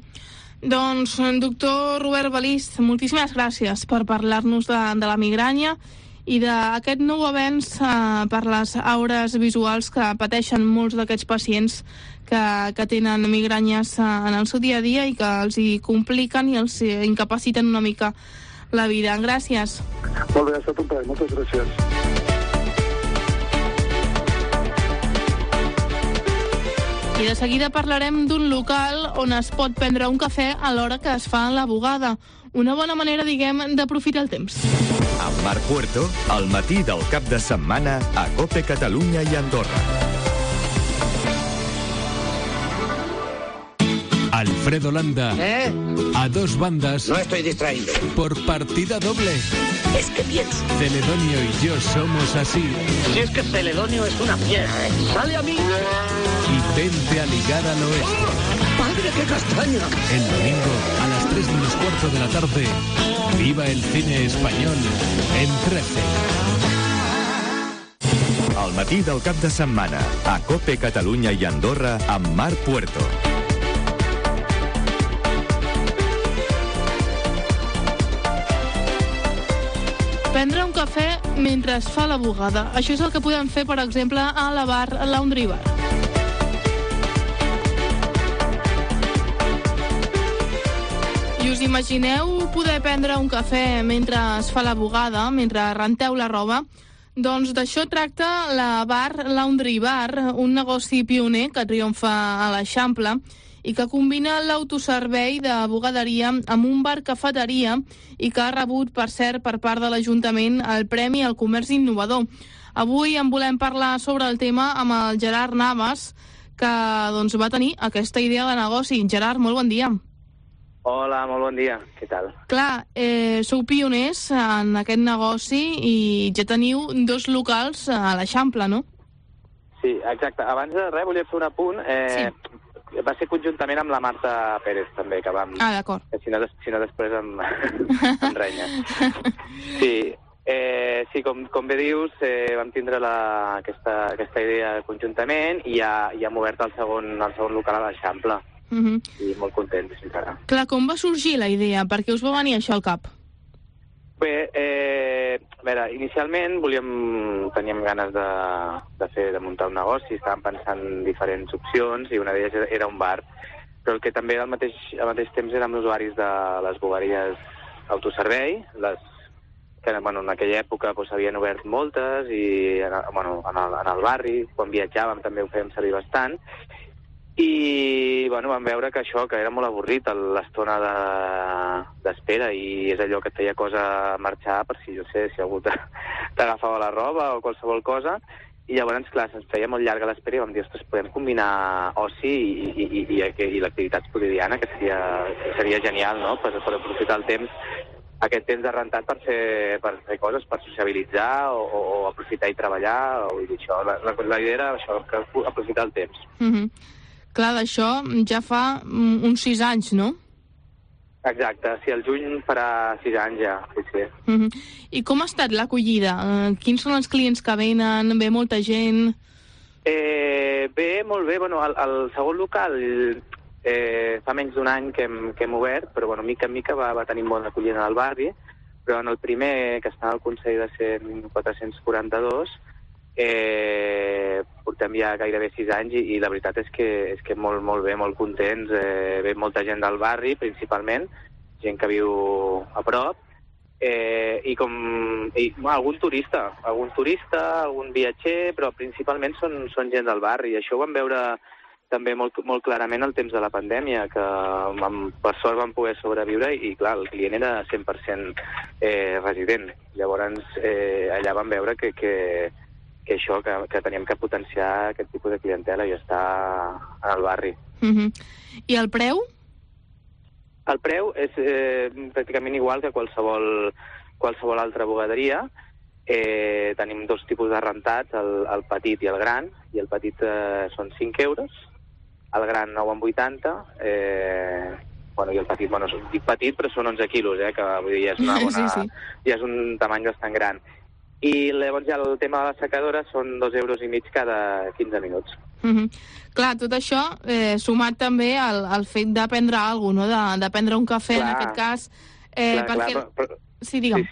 Doncs, doctor Robert Balist, moltíssimes gràcies per parlar-nos de, de la migranya i d'aquest nou avenç eh, per les aures visuals que pateixen molts d'aquests pacients que, que tenen migranyes eh, en el seu dia a dia i que els hi compliquen i els incapaciten una mica la vida. Gràcies. Molt bé, ha estat un plaer. Moltes gràcies. I de seguida parlarem d'un local on es pot prendre un cafè a l'hora que es fa la bugada. Una bona manera, diguem, d'aprofitar el temps. Amb Marc Puerto, al matí del cap de setmana a COPE Catalunya i Andorra. Alfredo Landa. ¿Eh? A dos bandas. No estoy distraído. Por partida doble. Es que pienso. Celedonio y yo somos así. Si es que Celedonio es una fiera, ¿eh? ¡Sale a mí! Y vente a ligar al oeste. ¡Padre, qué castaña! El domingo, a las tres menos cuarto de la tarde, viva el cine español en trece. Al matí del cap de setmana a COPE Catalunya i Andorra amb Marc Puerto. Prendre un cafè mentre es fa la bugada. Això és el que podem fer, per exemple, a la bar Laundry Bar. I us imagineu poder prendre un cafè mentre es fa la bugada, mentre renteu la roba? Doncs d'això tracta la bar Laundry Bar, un negoci pioner que triomfa a l'Eixample i que combina l'autoservei de bugaderia amb un bar-cafeteria i que ha rebut, per cert, per part de l'Ajuntament el Premi al Comerç Innovador. Avui en volem parlar sobre el tema amb el Gerard Navas, que doncs, va tenir aquesta idea de negoci. Gerard, molt bon dia. Hola, molt bon dia. Què tal? Clar, eh, sou pioners en aquest negoci i ja teniu dos locals a l'Eixample, no? Sí, exacte. Abans de res volia fer un apunt. Eh, sí. Va ser conjuntament amb la Marta Pérez, també, que vam... Ah, d'acord. Si no, si no després em, em renya. Sí, eh, sí com, com bé dius, eh, vam tindre la, aquesta, aquesta idea conjuntament i ja, ja hem obert el segon, el segon local a l'Eixample. Uh-huh. I molt contents, encara. Clar, com va sorgir la idea? Per què us va venir això al cap? Bé, eh, a veure, inicialment volíem, teníem ganes de, de fer, de muntar un negoci, estàvem pensant diferents opcions i una d'elles era un bar. Però el que també al mateix, al mateix temps érem usuaris de les bogeries autoservei, les que bueno, en aquella època doncs, havien obert moltes i bueno, en, el, en el barri, quan viatjàvem també ho fèiem servir bastant. I bueno, vam veure que això, que era molt avorrit l'estona de, d'espera i és allò que et feia cosa marxar per si, jo sé, si algú t'agafava la roba o qualsevol cosa. I llavors, clar, se'ns feia molt llarga l'espera i vam dir, ostres, podem combinar oci i, i, i, i, i l'activitat quotidiana, que seria, seria genial, no?, per, per aprofitar el temps, aquest temps de rentat per fer, per fer coses, per sociabilitzar o, o, o aprofitar i treballar. O, i això, la, la, la idea era això, que aprofitar el temps. Mhm. Clar, d'això ja fa uns sis anys, no? Exacte, sí, el juny farà sis anys ja, sí, sí. Uh-huh. I com ha estat l'acollida? Uh, quins són els clients que venen? Ve molta gent? Eh, bé, molt bé. Bueno, el, el segon local eh, fa menys d'un any que hem, que hem obert, però bueno, mica en mica va, va tenir bona acollida al barri, però en el primer, que està al Consell de cent quatre-cents quaranta-dos, Eh, portem ja gairebé sis anys i, i la veritat és que, és que molt, molt bé, molt contents. Eh, ve molta gent del barri, principalment, gent que viu a prop, eh, i com i, bueno, algun turista, algun turista, algun viatger, però principalment són, són gent del barri. I això ho vam veure també molt, molt clarament al temps de la pandèmia, que vam, per sort vam poder sobreviure i, clar, el client era cent per cent eh, resident. Llavors, eh, allà vam veure que... que que això, que, que teníem que potenciar aquest tipus de clientela i estar al barri. Uh-huh. I el preu? El preu és eh, pràcticament igual que qualsevol, qualsevol altra bugaderia. Eh, tenim dos tipus de rentats, el, el petit i el gran, i el petit eh, són cinc euros, el gran nou coma vuitanta, eh, bueno, i el petit, bueno, dic petit, però són onze quilos, eh, que vull dir, ja és una bona, sí, sí. Ja és un tamany bastant gran. I llavors ja el tema de la secadora són dos euros i mig cada quinze minuts. Mm-hmm. Clar, tot això eh, sumat també al, al fet de prendre alguna cosa, no? de, de prendre un cafè, clar, en aquest cas. Eh, clar, perquè... clar, però, però... Sí, digue'm. Sí, sí.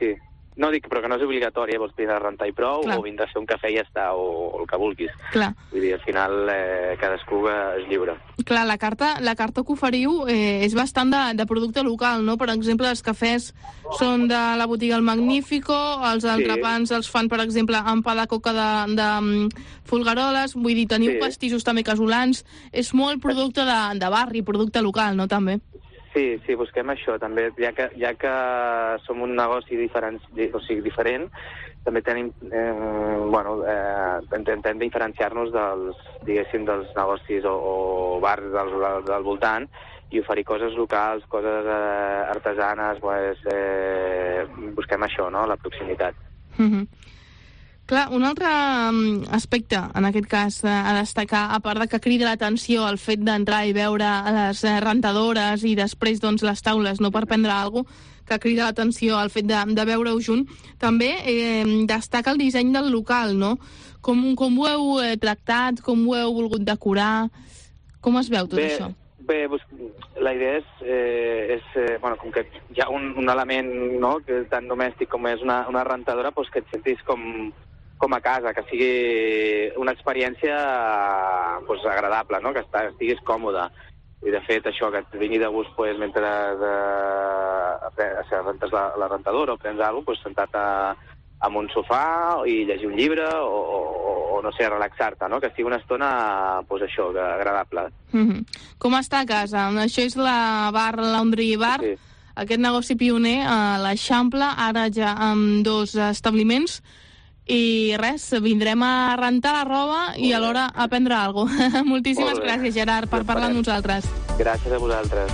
No dic, però que no és obligatori, eh? Vols vindre a rentar i prou, Clar. o vindre a fer un cafè i ja està, o, o el que vulguis. Clar. Vull dir, al final eh, cadascú és lliure. Clar, la carta, la carta que oferiu eh, és bastant de, de producte local, no? Per exemple, els cafès són de la botiga El Magnífico, els entrepans els fan, per exemple, amb pa de coca de, de um, Folgueroles, vull dir, teniu Sí. pastissos també casolans, és molt producte de, de barri, producte local, no, també? Sí, sí, busquem això, també, ja que, ja que som un negoci diferent, o sigui, diferent, també tenim, eh, bueno, eh, intentem diferenciar-nos dels, diguéssim, dels negocis o, o bars del, del, del voltant i oferir coses locals, coses eh, artesanes, pues, eh, busquem això, no?, la proximitat. Mm-hmm. Clar, un altre um, aspecte, en aquest cas, eh, a destacar, a part de que crida l'atenció el fet d'entrar i veure les eh, rentadores i després doncs, les taules, no per prendre alguna cosa, que crida l'atenció el fet de, de veure-ho junt, també eh, destaca el disseny del local, no? Com, com ho heu eh, tractat, com ho heu volgut decorar, com es veu tot Bé, això? Bé, pues, la idea és, eh, és eh, bueno, com que hi ha un, un element, no?, que tan domèstic com és una, una rentadora, pues, que et sentis com, com a casa, que sigui una experiència pues, agradable, no?, que estiguis còmode. I, de fet, això, que et vingui de gust pues, mentre de, de, de, rentes la, la rentadora o prens alguna cosa, pues, sentat a, amb un sofà i llegir un llibre o, o, o no sé, relaxar-te, no?, que sigui una estona, pues, això, agradable. Mm-hmm. Com està a casa? Això és la Bar Laundry Bar, Sí. aquest negoci pioner a l'Eixample, ara ja amb dos establiments, i res, vindrem a rentar la roba i alhora a prendre alguna cosa. Moltíssimes Molt bé. gràcies, Gerard, per Ja parlar amb farem. nosaltres. Gràcies a vosaltres.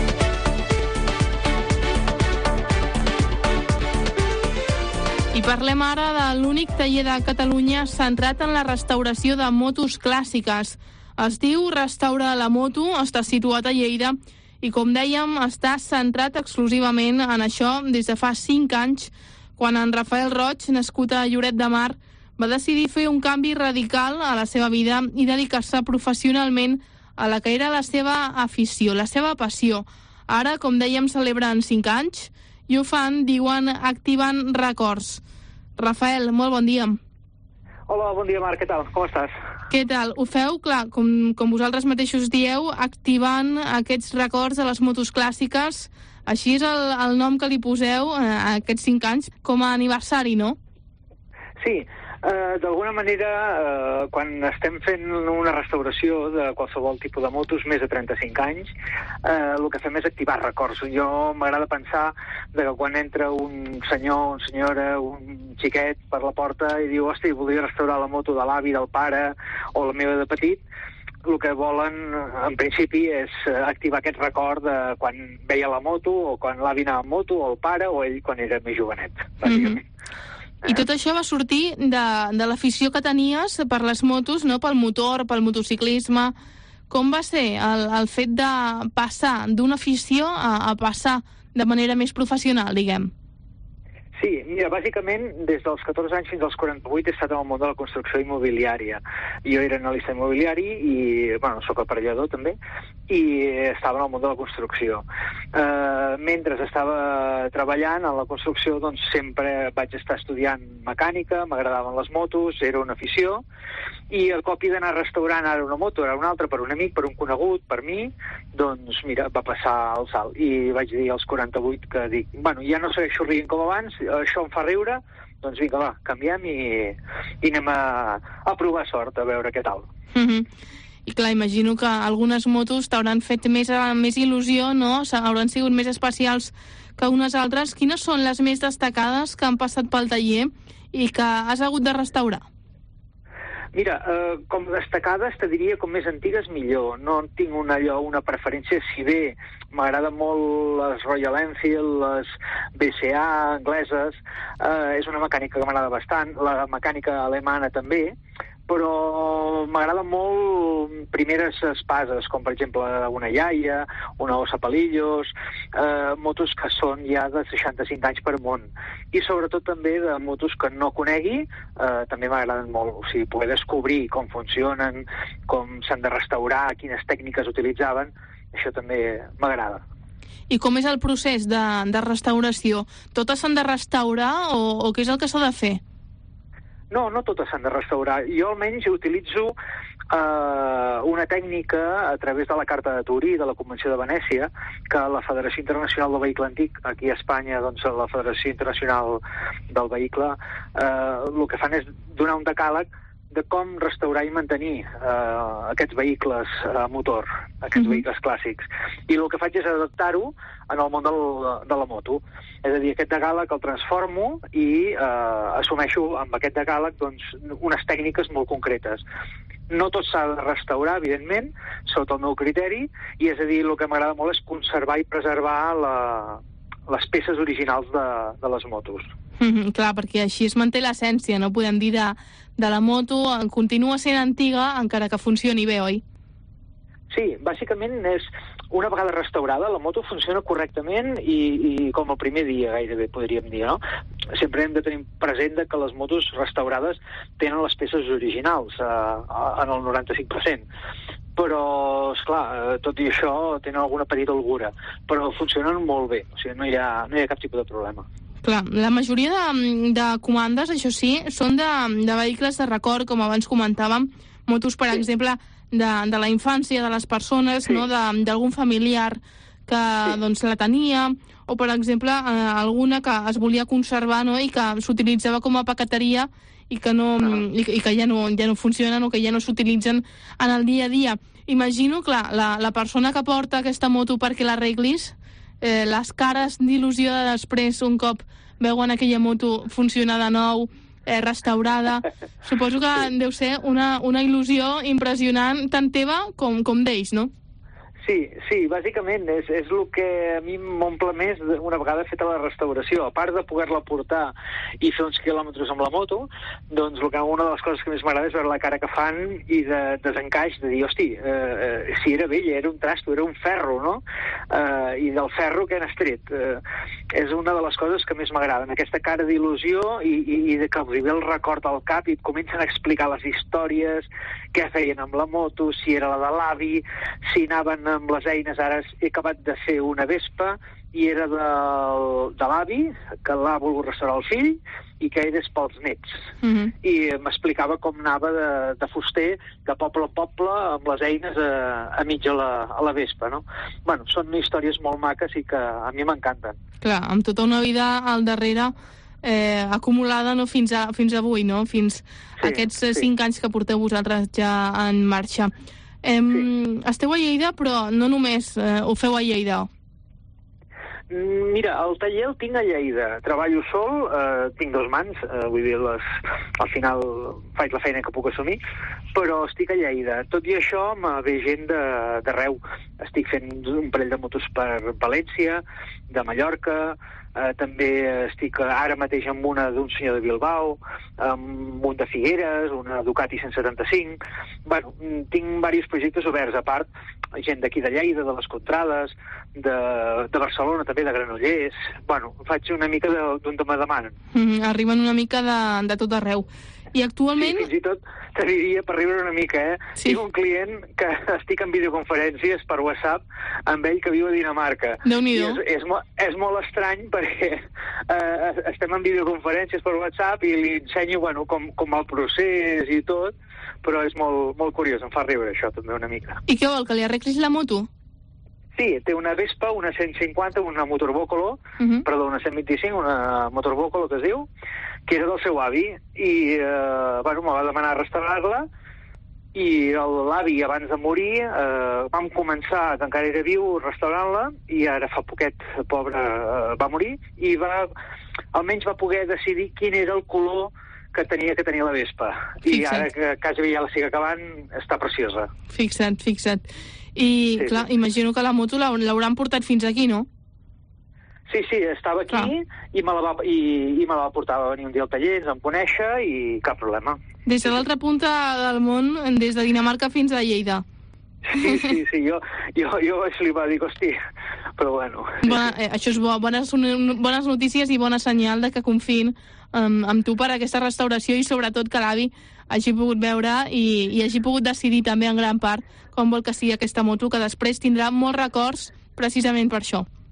I parlem ara de l'únic taller de Catalunya centrat en la restauració de motos clàssiques. Es diu Restaura la Moto, està situat a Lleida i, com dèiem, està centrat exclusivament en això des de fa cinc anys, quan en Rafael Roig, nascut a Lloret de Mar, va decidir fer un canvi radical a la seva vida i dedicar-se professionalment a la que era la seva afició, la seva passió. Ara, com dèiem, celebren cinc anys i ho fan, diuen, activant records. Rafael, molt bon dia. Hola, bon dia, Marc, què tal? Com estàs? Què tal? Ho feu, clar, com, com vosaltres mateixos dieu, activant aquests records de les motos clàssiques. Així és el, el nom que li poseu eh, a aquests cinc anys, com a aniversari, no? Sí, eh, d'alguna manera, eh, quan estem fent una restauració de qualsevol tipus de motos, més de trenta-cinc anys, eh, el que fem és activar records. Jo m'agrada pensar de que quan entra un senyor, una senyora, un xiquet per la porta i diu, hosti, voldria restaurar la moto de l'avi, del pare o la meva de petit, el que volen, en principi, és activar aquest record de quan veia la moto, o quan l'avi anava amb moto, o el pare, o ell quan era més jovenet, bàsicament. Mm-hmm. I tot això va sortir de, de l'afició que tenies per les motos, no? Pel motor, pel motociclisme. Com va ser el, el fet de passar d'una afició a, a passar de manera més professional, diguem? Sí, mira, bàsicament, des dels catorze anys fins als quaranta-vuit he estat en el món de la construcció immobiliària. Jo era analista immobiliari i, bueno, soc aparellador també, i estava en el món de la construcció. Eh, mentre estava treballant en la construcció, doncs sempre vaig estar estudiant mecànica, m'agradaven les motos, era una afició, i el cop d'anar restaurant ara una moto, era una altra, per un amic, per un conegut, per mi, doncs mira, va passar el salt. I vaig dir als quaranta-vuit que dic, bueno, ja no segueixo rient com abans, això em fa riure, doncs vinga, va, canviem i, i anem a, a provar sort, a veure què tal. Mm-hmm. I clar, imagino que algunes motos t'hauran fet més, més il·lusió, no? Hauran sigut més especials que unes altres. Quines són les més destacades que han passat pel taller i que has hagut de restaurar? Mira, eh, com destacades, te diria com més antigues millor. No tinc una, allò, una preferència, si bé m'agrada molt les Royal Enfield, les B C A angleses, eh, és una mecànica que m'agrada bastant, la mecànica alemana també, però m'agrada molt primeres espases, com per exemple una Iaia, una Ossa Palillos, eh, motos que són ja de seixanta-cinc anys per món. I sobretot també de motos que no conegui, eh, també m'agraden molt. O sigui, poder descobrir com funcionen, com s'han de restaurar, quines tècniques utilitzaven, això també m'agrada. I com és el procés de, de restauració? Totes s'han de restaurar o, o què és el que s'ha de fer? No, no totes s'han de restaurar. Jo almenys utilitzo eh, una tècnica a través de la Carta de Turí, de la Convenció de Venècia, que la Federació Internacional del Vehicle Antic, aquí a Espanya, doncs la Federació Internacional del Vehicle, eh, el que fan és donar un decàleg de com restaurar i mantenir eh, aquests vehicles a motor, aquests mm-hmm. vehicles clàssics. I el que faig és adaptar-ho en el món del, de la moto. És a dir, aquest decàleg el transformo i eh, assumeixo amb aquest decàleg doncs, unes tècniques molt concretes. No tot s'ha de restaurar, evidentment, sota el meu criteri, i és a dir, el que m'agrada molt és conservar i preservar la, les peces originals de, de les motos. Mm-hmm, clar, perquè així es manté l'essència, no podem dir de, de la moto, continua sent antiga encara que funcioni bé, oi? Sí, bàsicament és una vegada restaurada, la moto funciona correctament i, i com el primer dia gairebé podríem dir, no? Sempre hem de tenir present que les motos restaurades tenen les peces originals eh, en el noranta-cinc per cent. Però, esclar, tot i això tenen alguna petita holgura, però funcionen molt bé, o sigui, no hi ha, no hi ha cap tipus de problema. Clar, la majoria de, de comandes, això sí, són de, de vehicles de record, com abans comentàvem, motos, per sí. exemple, de, de la infància de les persones, sí. no, d'algun familiar que sí. doncs, la tenia, o, per exemple, eh, alguna que es volia conservar, no, i que s'utilitzava com a paqueteria i que, no, ah. i, i que ja, no, ja no funcionen o que ja no s'utilitzen en el dia a dia. Imagino, clar, la, la persona que porta aquesta moto perquè l'arreglis, Eh, les cares d'il·lusió de després, un cop veuen aquella moto funcionar de nou, eh, restaurada, suposo que deu ser una, una il·lusió impressionant, tant teva com, com d'ells, no? Sí, sí, bàsicament és, és el que a mi m'omple més una vegada feta la restauració. A part de poder-la portar i fer uns quilòmetres amb la moto, doncs el que, una de les coses que més m'agrada és veure la cara que fan i de desencaix, de dir, hosti, eh, si era vella, era un trasto, era un ferro, no? Eh, I del ferro que han estret. Eh, és una de les coses que més m'agraden, aquesta cara d'il·lusió i, i, i de que els hi ve el record al cap i et comencen a explicar les històries, què feien amb la moto, si era la de l'avi, si anaven amb les eines. Ara he acabat de fer una Vespa i era de, de l'avi, que l'ha volgut restaurar el fill i que era pels nets. Mm-hmm. I m'explicava com anava de, de fuster de poble a poble amb les eines a, a mitja la, a la Vespa, no? Bueno, són històries molt maques i que a mi m'encanten. Clar, amb tota una vida al darrere eh, acumulada, no, fins, a, fins avui, no? Fins sí, aquests sí. cinc anys que porteu vosaltres ja en marxa. Eh, sí. Esteu a Lleida, però no només eh, ho feu a Lleida. Mira, el taller el tinc a Lleida. Treballo sol, eh, tinc dos mans, eh, vull dir, les, al final faig la feina que puc assumir, però estic a Lleida. Tot i això, me ve gent d'arreu. Estic fent un parell de motos per València, de Mallorca, eh, també estic ara mateix amb una d'un senyor de Bilbao, amb un de Figueres, una Ducati cent setanta-cinc... Bueno, tinc diversos projectes oberts, a part, gent d'aquí de Lleida, de les Contrades, de, de Barcelona, també de Granollers. Bueno, faig una mica d'on me demanen. Mm, arriben una mica de, de tot arreu. I actualment... Sí, fins i tot te diria per riure una mica, eh? Sí. Tinc un client que estic en videoconferències per WhatsApp amb ell que viu a Dinamarca. Déu-n'hi-do. I és, és, és molt estrany perquè eh, estem en videoconferències per WhatsApp i li ensenyo, bueno, com, com el procés i tot, però és molt, molt curiós, em fa riure això també una mica. I què vol, que li arreglis la moto? Sí, té una Vespa, una cent cinquanta, una Motorbocolo, uh-huh. perdó, una cent vint-i-cinc, una Motorbocolo que es diu, que era del seu avi, i eh, bueno, me va demanar restaurar-la, i l'avi, abans de morir, eh, vam començar, que encara era viu, restaurant-la, i ara fa poquet, pobre, eh, va morir, i va, almenys va poder decidir quin era el color que tenia que tenir la Vespa. Fixa't. I ara que quasi ja la estic acabant, està preciosa. Fixa't, fixa't. I, sí, clar, sí. Imagino que la moto l'hauran portat fins aquí, no? Sí, sí, estava aquí clar. i me, la va, i, i me la va portar, va venir un dia al taller, ens vam conèixer i cap problema. Des de l'altra punta del món, des de Dinamarca fins a Lleida. Sí, sí, sí, jo, jo, jo vaig flipar, dic, hosti, però bueno. Bona, eh, això és bo, bones, bones notícies i bona senyal de que confiïn um, amb tu per aquesta restauració i sobretot que l'avi hagi pogut veure i, i hagi pogut decidir també en gran part com vol que sigui aquesta moto, que després tindrà molts records precisament per això.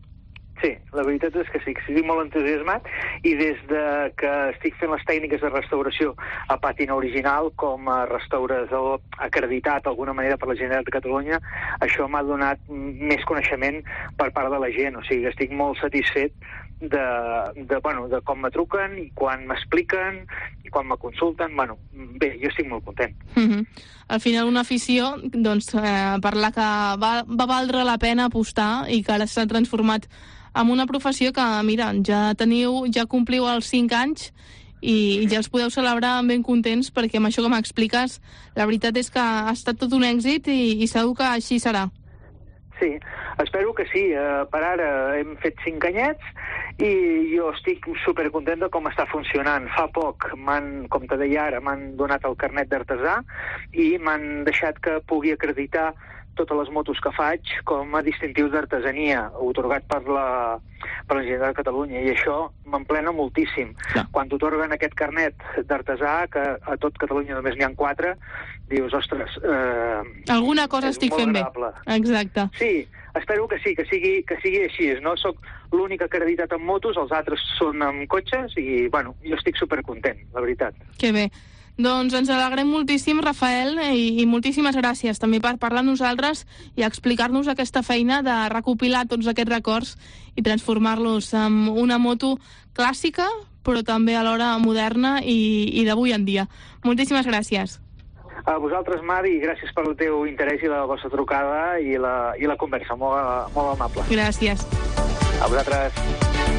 la veritat és que sí, que estic molt entusiasmat, i des de que estic fent les tècniques de restauració a pàtina original com a restaurador acreditat d'alguna manera per la Generalitat de Catalunya, això m'ha donat més coneixement per part de la gent, o sigui, estic molt satisfet de, de, bueno, de com me truquen i quan m'expliquen i quan me consulten. Bueno, bé, jo estic molt content. Mm-hmm. Al final una afició doncs, eh, per la que va, va valdre la pena apostar i que ara s'ha transformat en una professió que, mira, ja teniu, ja compliu els cinc anys i ja els podeu celebrar ben contents, perquè amb això que m'expliques la veritat és que ha estat tot un èxit i, i segur que així serà. Sí, espero que sí. Uh, per ara hem fet cinc anyets i jo estic supercontent de com està funcionant. Fa poc, m'han, com te deia ara, m'han donat el carnet d'artesà i m'han deixat que pugui acreditar totes les motos que faig com a distintius d'artesania, otorgat per la, per la Generalitat de Catalunya, i això m'emplena moltíssim. Ja. Quan t'otorguen aquest carnet d'artesà, que a tot Catalunya només n'hi ha quatre, dius, ostres... Eh, alguna cosa estic fent agradable. Bé. Exacte. Sí, espero que sí, que sigui, que sigui així. No soc l'únic acreditat en motos, els altres són amb cotxes, i bueno, jo estic supercontent, la veritat. Que bé. Doncs ens alegrem moltíssim, Rafael, i, i moltíssimes gràcies també per parlar amb nosaltres i explicar-nos aquesta feina de recopilar tots aquests records i transformar-los en una moto clàssica, però també alhora moderna i, i d'avui en dia. Moltíssimes gràcies. A vosaltres, Mari, gràcies pel teu interès i la vostra trucada i la, i la conversa, molt, molt amable. Gràcies. A vosaltres.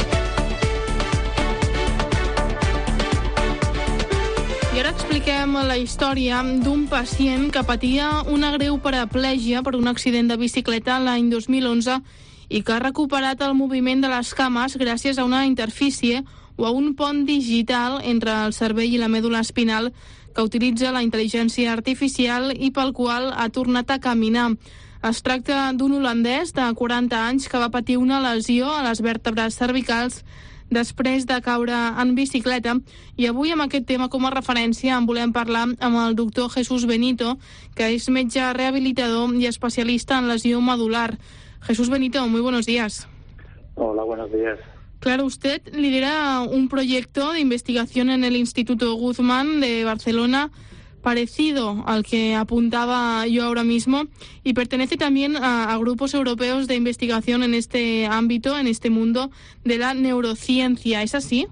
I ara expliquem la història d'un pacient que patia una greu paraplegia per un accident de bicicleta l'any dos mil onze i que ha recuperat el moviment de les cames gràcies a una interfície o a un pont digital entre el cervell i la mèdula espinal que utilitza la intel·ligència artificial i pel qual ha tornat a caminar. Es tracta d'un holandès de quaranta anys que va patir una lesió a les vèrtebres cervicals després de caure en bicicleta, i avui amb aquest tema com a referència en volem parlar amb el doctor Jesús Benito, que es metge rehabilitador y especialista en lesión medular. Jesús Benito, muy buenos días. Hola, buenos días. Claro, usted lidera un proyecto de investigación en el Instituto Guzmán de Barcelona parecido al que apuntaba yo ahora mismo, y pertenece también a, a grupos europeos de investigación en este ámbito, en este mundo de la neurociencia. ¿Es así?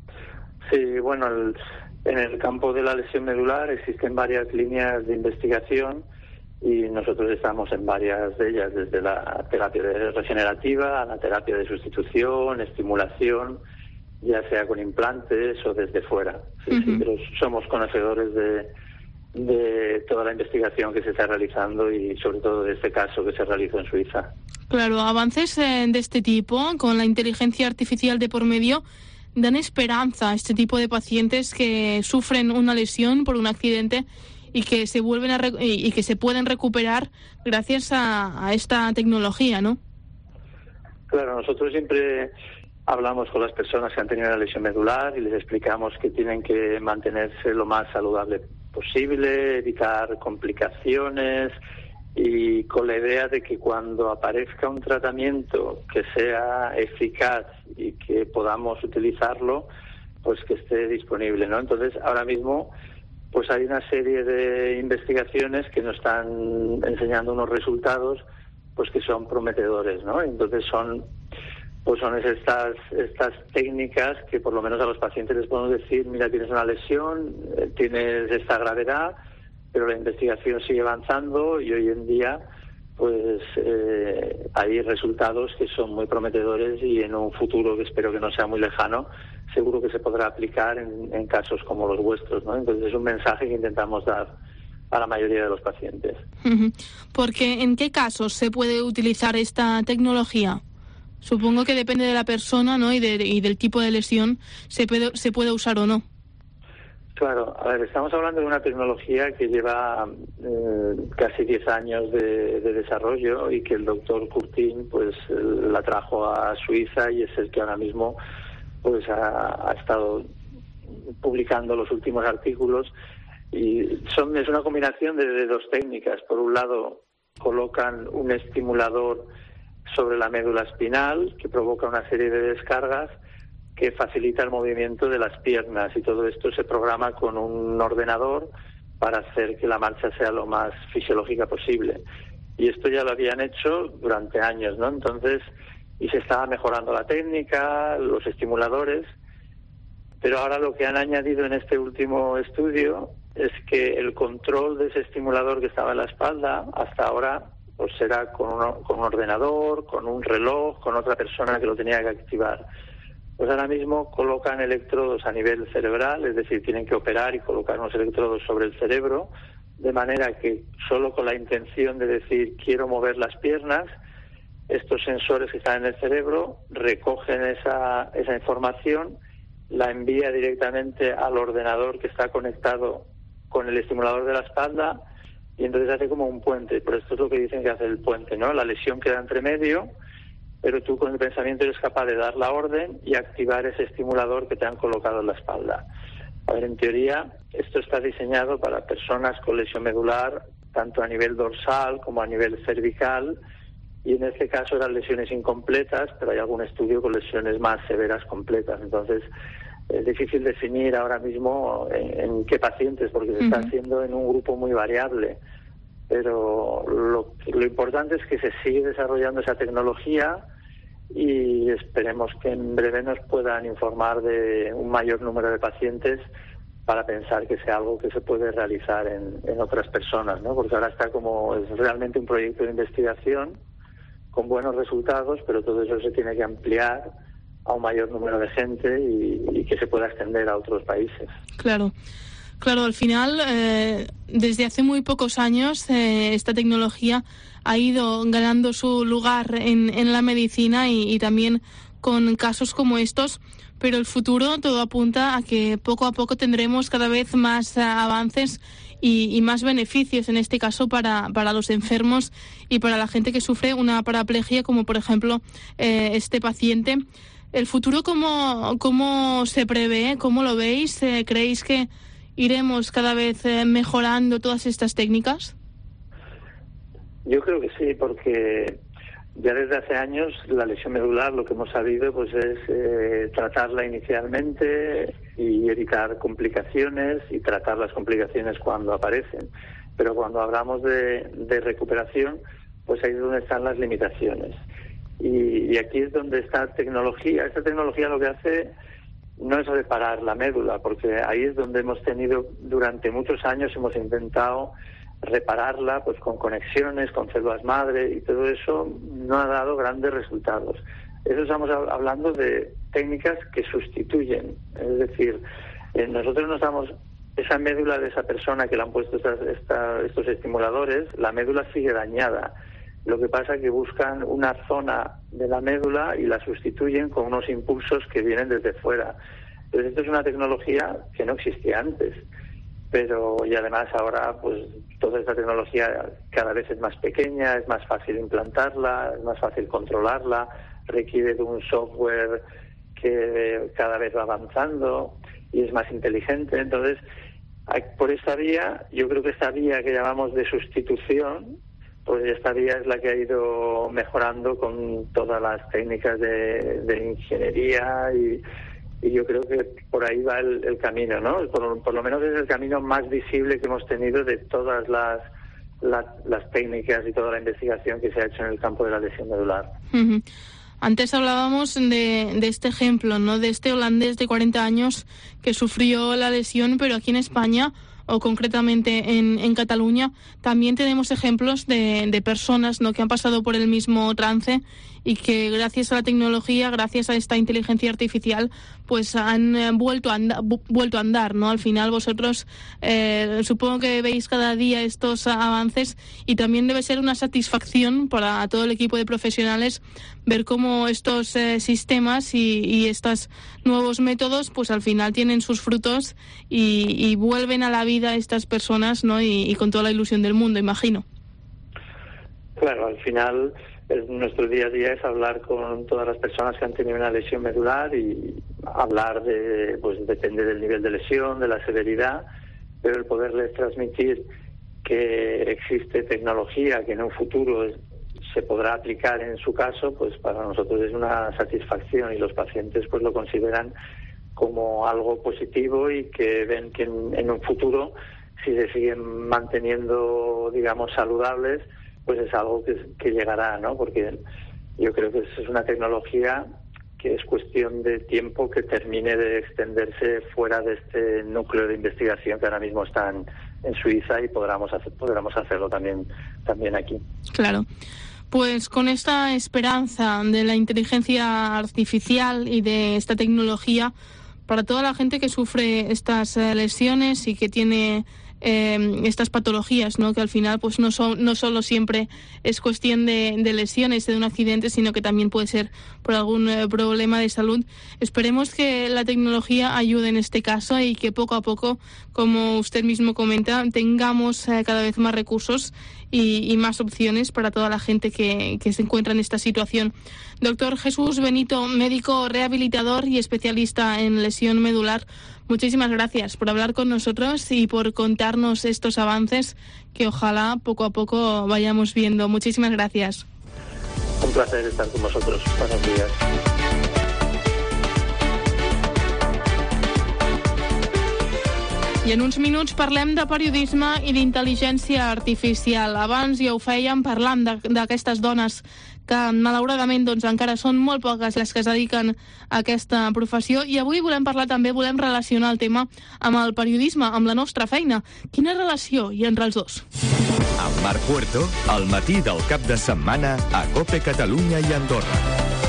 Sí, bueno, el, en el campo de la lesión medular existen varias líneas de investigación y nosotros estamos en varias de ellas, desde la terapia regenerativa a la terapia de sustitución, estimulación, ya sea con implantes o desde fuera. Sí, uh-huh. sí, pero somos conocedores de de toda la investigación que se está realizando y sobre todo de este caso que se realizó en Suiza. Claro, avances eh, de este tipo, con la inteligencia artificial de por medio, dan esperanza a este tipo de pacientes que sufren una lesión por un accidente y que se vuelven a rec- y que se pueden recuperar gracias a, a esta tecnología, ¿no? Claro, nosotros siempre hablamos con las personas que han tenido una lesión medular y les explicamos que tienen que mantenerse lo más saludable posible, evitar complicaciones, y con la idea de que cuando aparezca un tratamiento que sea eficaz y que podamos utilizarlo, pues que esté disponible, ¿no? Entonces, ahora mismo pues hay una serie de investigaciones que nos están enseñando unos resultados pues que son prometedores, ¿no? Entonces son pues son estas estas técnicas que por lo menos a los pacientes les podemos decir, mira, tienes una lesión, tienes esta gravedad, pero la investigación sigue avanzando y hoy en día pues eh, hay resultados que son muy prometedores y en un futuro que espero que no sea muy lejano, seguro que se podrá aplicar en, en casos como los vuestros, ¿no? Entonces es un mensaje que intentamos dar a la mayoría de los pacientes. Porque ¿en qué casos se puede utilizar esta tecnología? Supongo que depende de la persona, ¿no? Y, de, y del tipo de lesión se puede, se puede usar o no. Claro, a ver, estamos hablando de una tecnología que lleva eh, casi diez años de, de desarrollo y que el doctor Curtin pues la trajo a Suiza y es el que ahora mismo pues ha, ha estado publicando los últimos artículos, y son es una combinación de, de dos técnicas. Por un lado, colocan un estimulador sobre la médula espinal, que provoca una serie de descargas que facilita el movimiento de las piernas, y todo esto se programa con un ordenador para hacer que la marcha sea lo más fisiológica posible. Y esto ya lo habían hecho durante años, ¿no? Entonces, y se estaba mejorando la técnica, los estimuladores, pero ahora lo que han añadido en este último estudio es que el control de ese estimulador que estaba en la espalda, hasta ahora, pues será con, uno, con un ordenador, con un reloj, con otra persona que lo tenía que activar. Pues ahora mismo colocan electrodos a nivel cerebral, es decir, tienen que operar y colocar unos electrodos sobre el cerebro, de manera que solo con la intención de decir quiero mover las piernas, estos sensores que están en el cerebro recogen esa, esa información, la envía directamente al ordenador que está conectado con el estimulador de la espalda, y entonces hace como un puente. Por esto es lo que dicen que hace el puente, ¿no? La lesión queda entre medio, pero tú con el pensamiento eres capaz de dar la orden y activar ese estimulador que te han colocado en la espalda. A ver, en teoría, esto está diseñado para personas con lesión medular, tanto a nivel dorsal como a nivel cervical, y en este caso eran lesiones incompletas, pero hay algún estudio con lesiones más severas completas. Entonces, es difícil definir ahora mismo en, en qué pacientes, porque se está haciendo en un grupo muy variable. Pero lo, lo importante es que se sigue desarrollando esa tecnología y esperemos que en breve nos puedan informar de un mayor número de pacientes para pensar que sea algo que se puede realizar en, en otras personas, ¿no? Porque ahora está como, es realmente un proyecto de investigación con buenos resultados, pero todo eso se tiene que ampliar a un mayor número de gente y, y que se pueda extender a otros países. Claro. Claro, al final, eh, desde hace muy pocos años, eh, esta tecnología ha ido ganando su lugar en, en la medicina y, y también con casos como estos, pero el futuro todo apunta a que poco a poco tendremos cada vez más uh, avances y, y más beneficios, en este caso para, para los enfermos y para la gente que sufre una paraplegia, como por ejemplo eh, este paciente. ¿El futuro cómo, cómo se prevé? ¿Cómo lo veis? Eh, ¿Creéis que iremos cada vez eh, mejorando todas estas técnicas? Yo creo que sí, porque ya desde hace años la lesión medular, lo que hemos sabido pues es eh, tratarla inicialmente y evitar complicaciones y tratar las complicaciones cuando aparecen. Pero cuando hablamos de, de recuperación, pues ahí es donde están las limitaciones. Y, y aquí es donde esta tecnología, esta tecnología lo que hace no es reparar la médula, porque ahí es donde hemos tenido, durante muchos años hemos intentado repararla pues con conexiones, con células madre, y todo eso no ha dado grandes resultados. Eso estamos hablando de técnicas que sustituyen, es decir, eh, nosotros nos damos esa médula de esa persona que le han puesto estas, esta, estos estimuladores, la médula sigue dañada. Lo que pasa es que buscan una zona de la médula y la sustituyen con unos impulsos que vienen desde fuera. Entonces, esto es una tecnología que no existía antes. Pero, y además ahora, pues, toda esta tecnología cada vez es más pequeña, es más fácil implantarla, es más fácil controlarla, requiere de un software que cada vez va avanzando y es más inteligente. Entonces, por esta vía, yo creo que esta vía que llamamos de sustitución, pues esta vía es la que ha ido mejorando con todas las técnicas de, de ingeniería y, y yo creo que por ahí va el, el camino, ¿no? Por, por lo menos es el camino más visible que hemos tenido de todas las, las, las técnicas y toda la investigación que se ha hecho en el campo de la lesión medular. Uh-huh. Antes hablábamos de, de este ejemplo, ¿no? De este holandés de cuarenta años que sufrió la lesión, pero aquí en España, o concretamente en, en Cataluña, también tenemos ejemplos de, de personas, ¿no?, que han pasado por el mismo trance y que gracias a la tecnología, gracias a esta inteligencia artificial, pues han eh, vuelto, a andar, bu- vuelto a andar, ¿no? Al final vosotros eh, supongo que veis cada día estos avances y también debe ser una satisfacción para todo el equipo de profesionales ver cómo estos eh, sistemas y, y estos nuevos métodos pues al final tienen sus frutos y, y vuelven a la vida a estas personas, ¿no? Y, y con toda la ilusión del mundo, imagino. Claro, al final es, nuestro día a día es hablar con todas las personas que han tenido una lesión medular y hablar de, pues depende del nivel de lesión, de la severidad, pero el poderles transmitir que existe tecnología que en un futuro es, se podrá aplicar en su caso, pues para nosotros es una satisfacción y los pacientes pues lo consideran como algo positivo y que ven que en, en un futuro, si se siguen manteniendo, digamos, saludables, pues es algo que, que llegará, ¿no? Porque yo creo que es una tecnología que es cuestión de tiempo que termine de extenderse fuera de este núcleo de investigación que ahora mismo está en, en Suiza y podamos hacer, podremos hacerlo también, también aquí. Claro. Pues con esta esperanza de la inteligencia artificial y de esta tecnología, para toda la gente que sufre estas eh, lesiones y que tiene eh, estas patologías, ¿no? Que al final pues no son no solo siempre es cuestión de, de lesiones, de un accidente, sino que también puede ser por algún eh, problema de salud. Esperemos que la tecnología ayude en este caso y que poco a poco, como usted mismo comenta, tengamos eh, cada vez más recursos y, y más opciones para toda la gente que, que se encuentra en esta situación. Doctor Jesús Benito, médico rehabilitador y especialista en lesión medular, muchísimas gracias por hablar con nosotros y por contarnos estos avances que ojalá poco a poco vayamos viendo. Muchísimas gracias. Un placer estar con vosotros. Buenos días. I en uns minuts parlem de periodisme i d'intel·ligència artificial. Abans ja ho fèiem parlant d'aquestes dones que malauradament doncs, encara són molt poques les que es dediquen a aquesta professió, i avui volem parlar també, volem relacionar el tema amb el periodisme, amb la nostra feina. Quina relació hi ha entre els dos? Amb Marc Puerto, al matí del cap de setmana a COPE Catalunya i Andorra.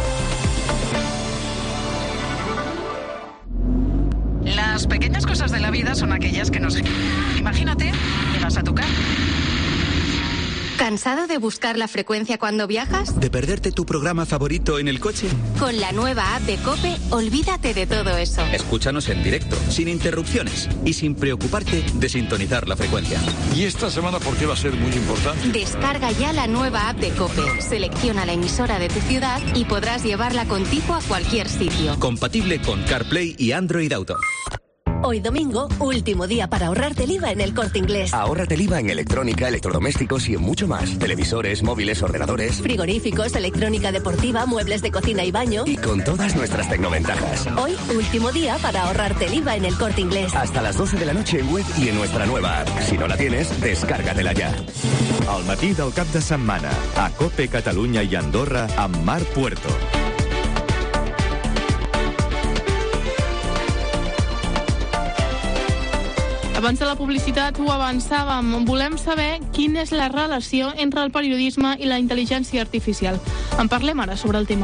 Las pequeñas cosas de la vida son aquellas que nos... Imagínate, llegas a tu casa. ¿Cansado de buscar la frecuencia cuando viajas? ¿De perderte tu programa favorito en el coche? Con la nueva app de COPE, olvídate de todo eso. Escúchanos en directo, sin interrupciones y sin preocuparte de sintonizar la frecuencia. ¿Y esta semana por qué va a ser muy importante? Descarga ya la nueva app de COPE. Selecciona la emisora de tu ciudad y podrás llevarla contigo a cualquier sitio. Compatible con CarPlay y Android Auto. Hoy domingo, último día para ahorrarte el I V A en El Corte Inglés. Ahórrate el I V A en electrónica, electrodomésticos y en mucho más. Televisores, móviles, ordenadores, frigoríficos, electrónica deportiva, muebles de cocina y baño. Y con todas nuestras tecnoventajas. Hoy, último día para ahorrarte el I V A en El Corte Inglés. Hasta las doce de la noche en web y en nuestra nueva app. Si no la tienes, descárgatela ya. Al matí del cap de setmana, a COPE Catalunya i Andorra, amb Marc Puerto. Abans de la publicitat ho avançàvem. Volem saber quina és la relació entre el periodisme i la intel·ligència artificial. En parlem ara sobre el tema.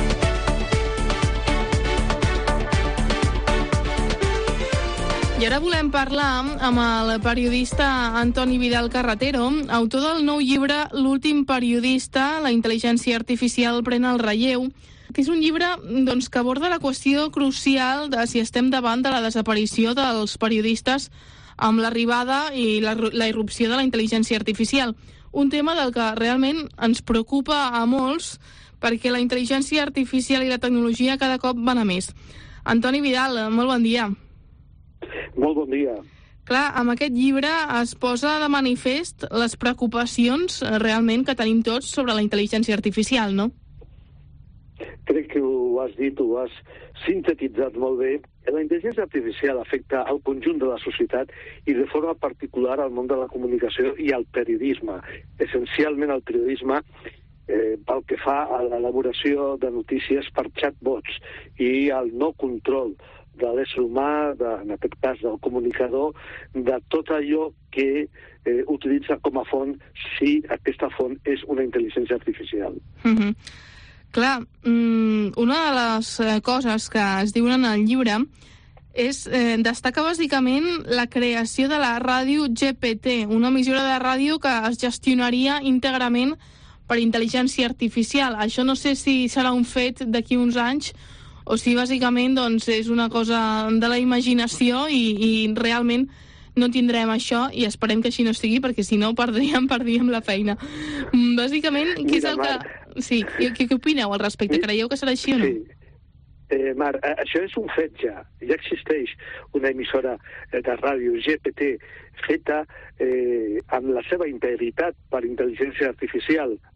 I ara volem parlar amb el periodista Antoni Vidal Carretero, autor del nou llibre L'últim periodista, la intel·ligència artificial pren el relleu, que és un llibre doncs, que aborda la qüestió crucial de si estem davant de la desaparició dels periodistes amb l'arribada i la, la irrupció de la intel·ligència artificial. Un tema del que realment ens preocupa a molts, perquè la intel·ligència artificial i la tecnologia cada cop van a més. Antoni Vidal, molt bon dia. Molt bon dia. Clar, amb aquest llibre es posa de manifest les preocupacions realment que tenim tots sobre la intel·ligència artificial, no? Crec que ho has dit, ho has sintetitzat molt bé. La intel·ligència artificial afecta al conjunt de la societat i de forma particular al món de la comunicació i al periodisme. Essencialment al periodisme eh, pel que fa a l'elaboració de notícies per chatbots i al no control de l'ésser humà, de, en aquest cas del comunicador, de tot allò que eh, utilitza com a font si aquesta font és una intel·ligència artificial. Mm-hmm. Clar, una de les coses que es diuen en el llibre és eh, destacar bàsicament la creació de la ràdio G P T, una emissora de ràdio que es gestionaria íntegrament per intel·ligència artificial. Això no sé si serà un fet d'aquí uns anys o si bàsicament doncs, és una cosa de la imaginació i, i realment no tindrem això, i esperem que així no sigui, perquè si no perdríem, perdríem la feina. Bàsicament, què és el que... Sí, què, què opineu al respecte? Creieu que serà així o no? Sí. Eh, Marc, això és un fet ja. Ja existeix una emissora de ràdio G P T feta eh, amb la seva integritat per intel·ligència artificial,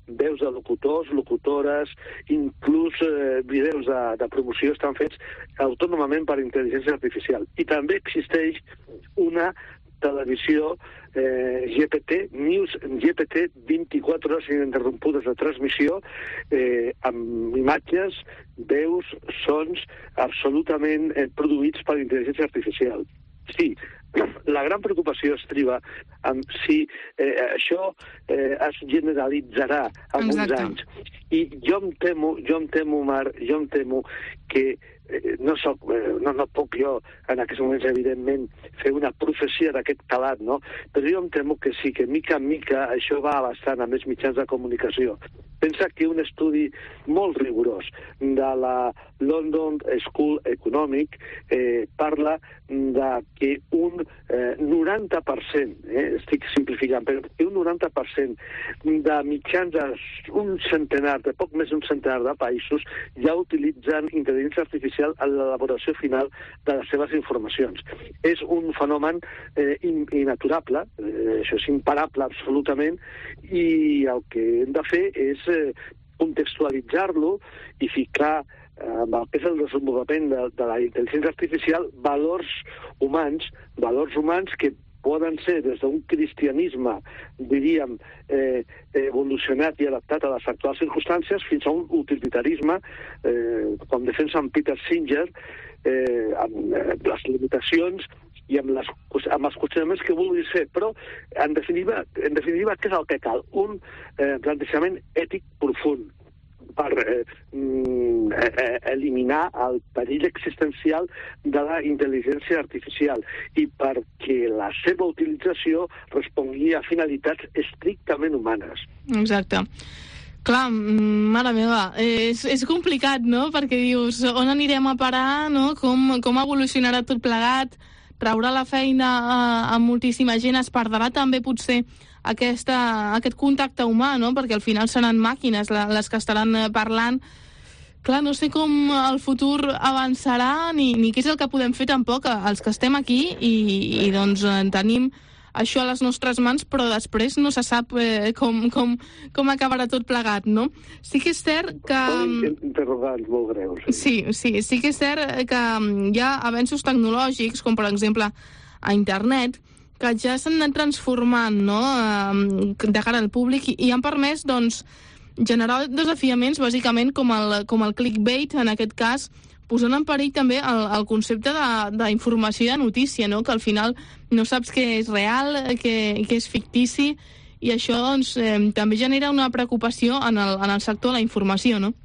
veus de locutors, locutores, inclús eh, vídeos de, de promoció estan fets autònomament per intel·ligència artificial. I també existeix una televisió eh, G P T, News G P T vint-i-quatre hores ininterrompudes de transmissió, eh, amb imatges, veus, sons absolutament eh, produïts per intel·ligència artificial. Sí, la gran preocupació estriba en si eh, això eh, es generalitzarà en uns anys. I jo em temo, jo em temo, Mar, jo em temo que eh, no, soc, eh, no, no puc jo en aquests moments, evidentment, fer una profecia d'aquest calat, no? Però jo em temo que sí, que mica en mica això va abastant a més mitjans de comunicació. Pensa que un estudi molt rigorós de la London School Economic eh, parla de que un eh, noranta per cent, eh, estic simplificant, però que un noranta per cent de mitjans d'un centenar, de poc més d'un centenar de països ja utilitzen intel·ligència artificial en l'elaboració final de les seves informacions. És un fenomen eh, inaturable, eh, això és imparable absolutament, i el que hem de fer és eh, contextualitzar-lo i ficar amb el que és el desenvolupament de, de la intel·ligència artificial valors humans, valors humans que poden ser des d'un cristianisme, diríem, eh, evolucionat i adaptat a les actuals circumstàncies, fins a un utilitarisme, eh, com defensa en Peter Singer, eh, amb eh, les limitacions i amb, les, amb els qüestionaments que vulguis fer. Però, en definitiva, en definitiva, què és el que cal? Un eh, plantejament ètic profund per eh, eh, eliminar el perill existencial de la intel·ligència artificial i perquè la seva utilització respongui a finalitats estrictament humanes. Exacte. Clar, mare meva, és, és complicat, no?, perquè dius, on anirem a parar, no?, com, com evolucionarà tot plegat, traurà la feina a, a moltíssima gent, es perdrà també potser aquesta, aquest contacte humà, no?, perquè al final seran màquines les que estaran parlant. Clar, no sé com el futur avançarà ni, ni què és el que podem fer tampoc els que estem aquí i, i doncs tenim això a les nostres mans, però després no se sap eh, com, com, com acabarà tot plegat, no? Sí que és cert que... Interrogants molt greus. Sí, sí, sí que és cert que hi ha avenços tecnològics, com per exemple a internet, que ja s'han anat transformant, no?, de cara al públic i, i han permès, doncs, generar desafiaments, bàsicament, com el, com el clickbait, en aquest cas, posant en perill també el, el concepte d'informació i de notícia, no?, que al final no saps què és real, què, què és fictici, i això doncs, eh, també genera una preocupació en el, en el sector de la informació, no?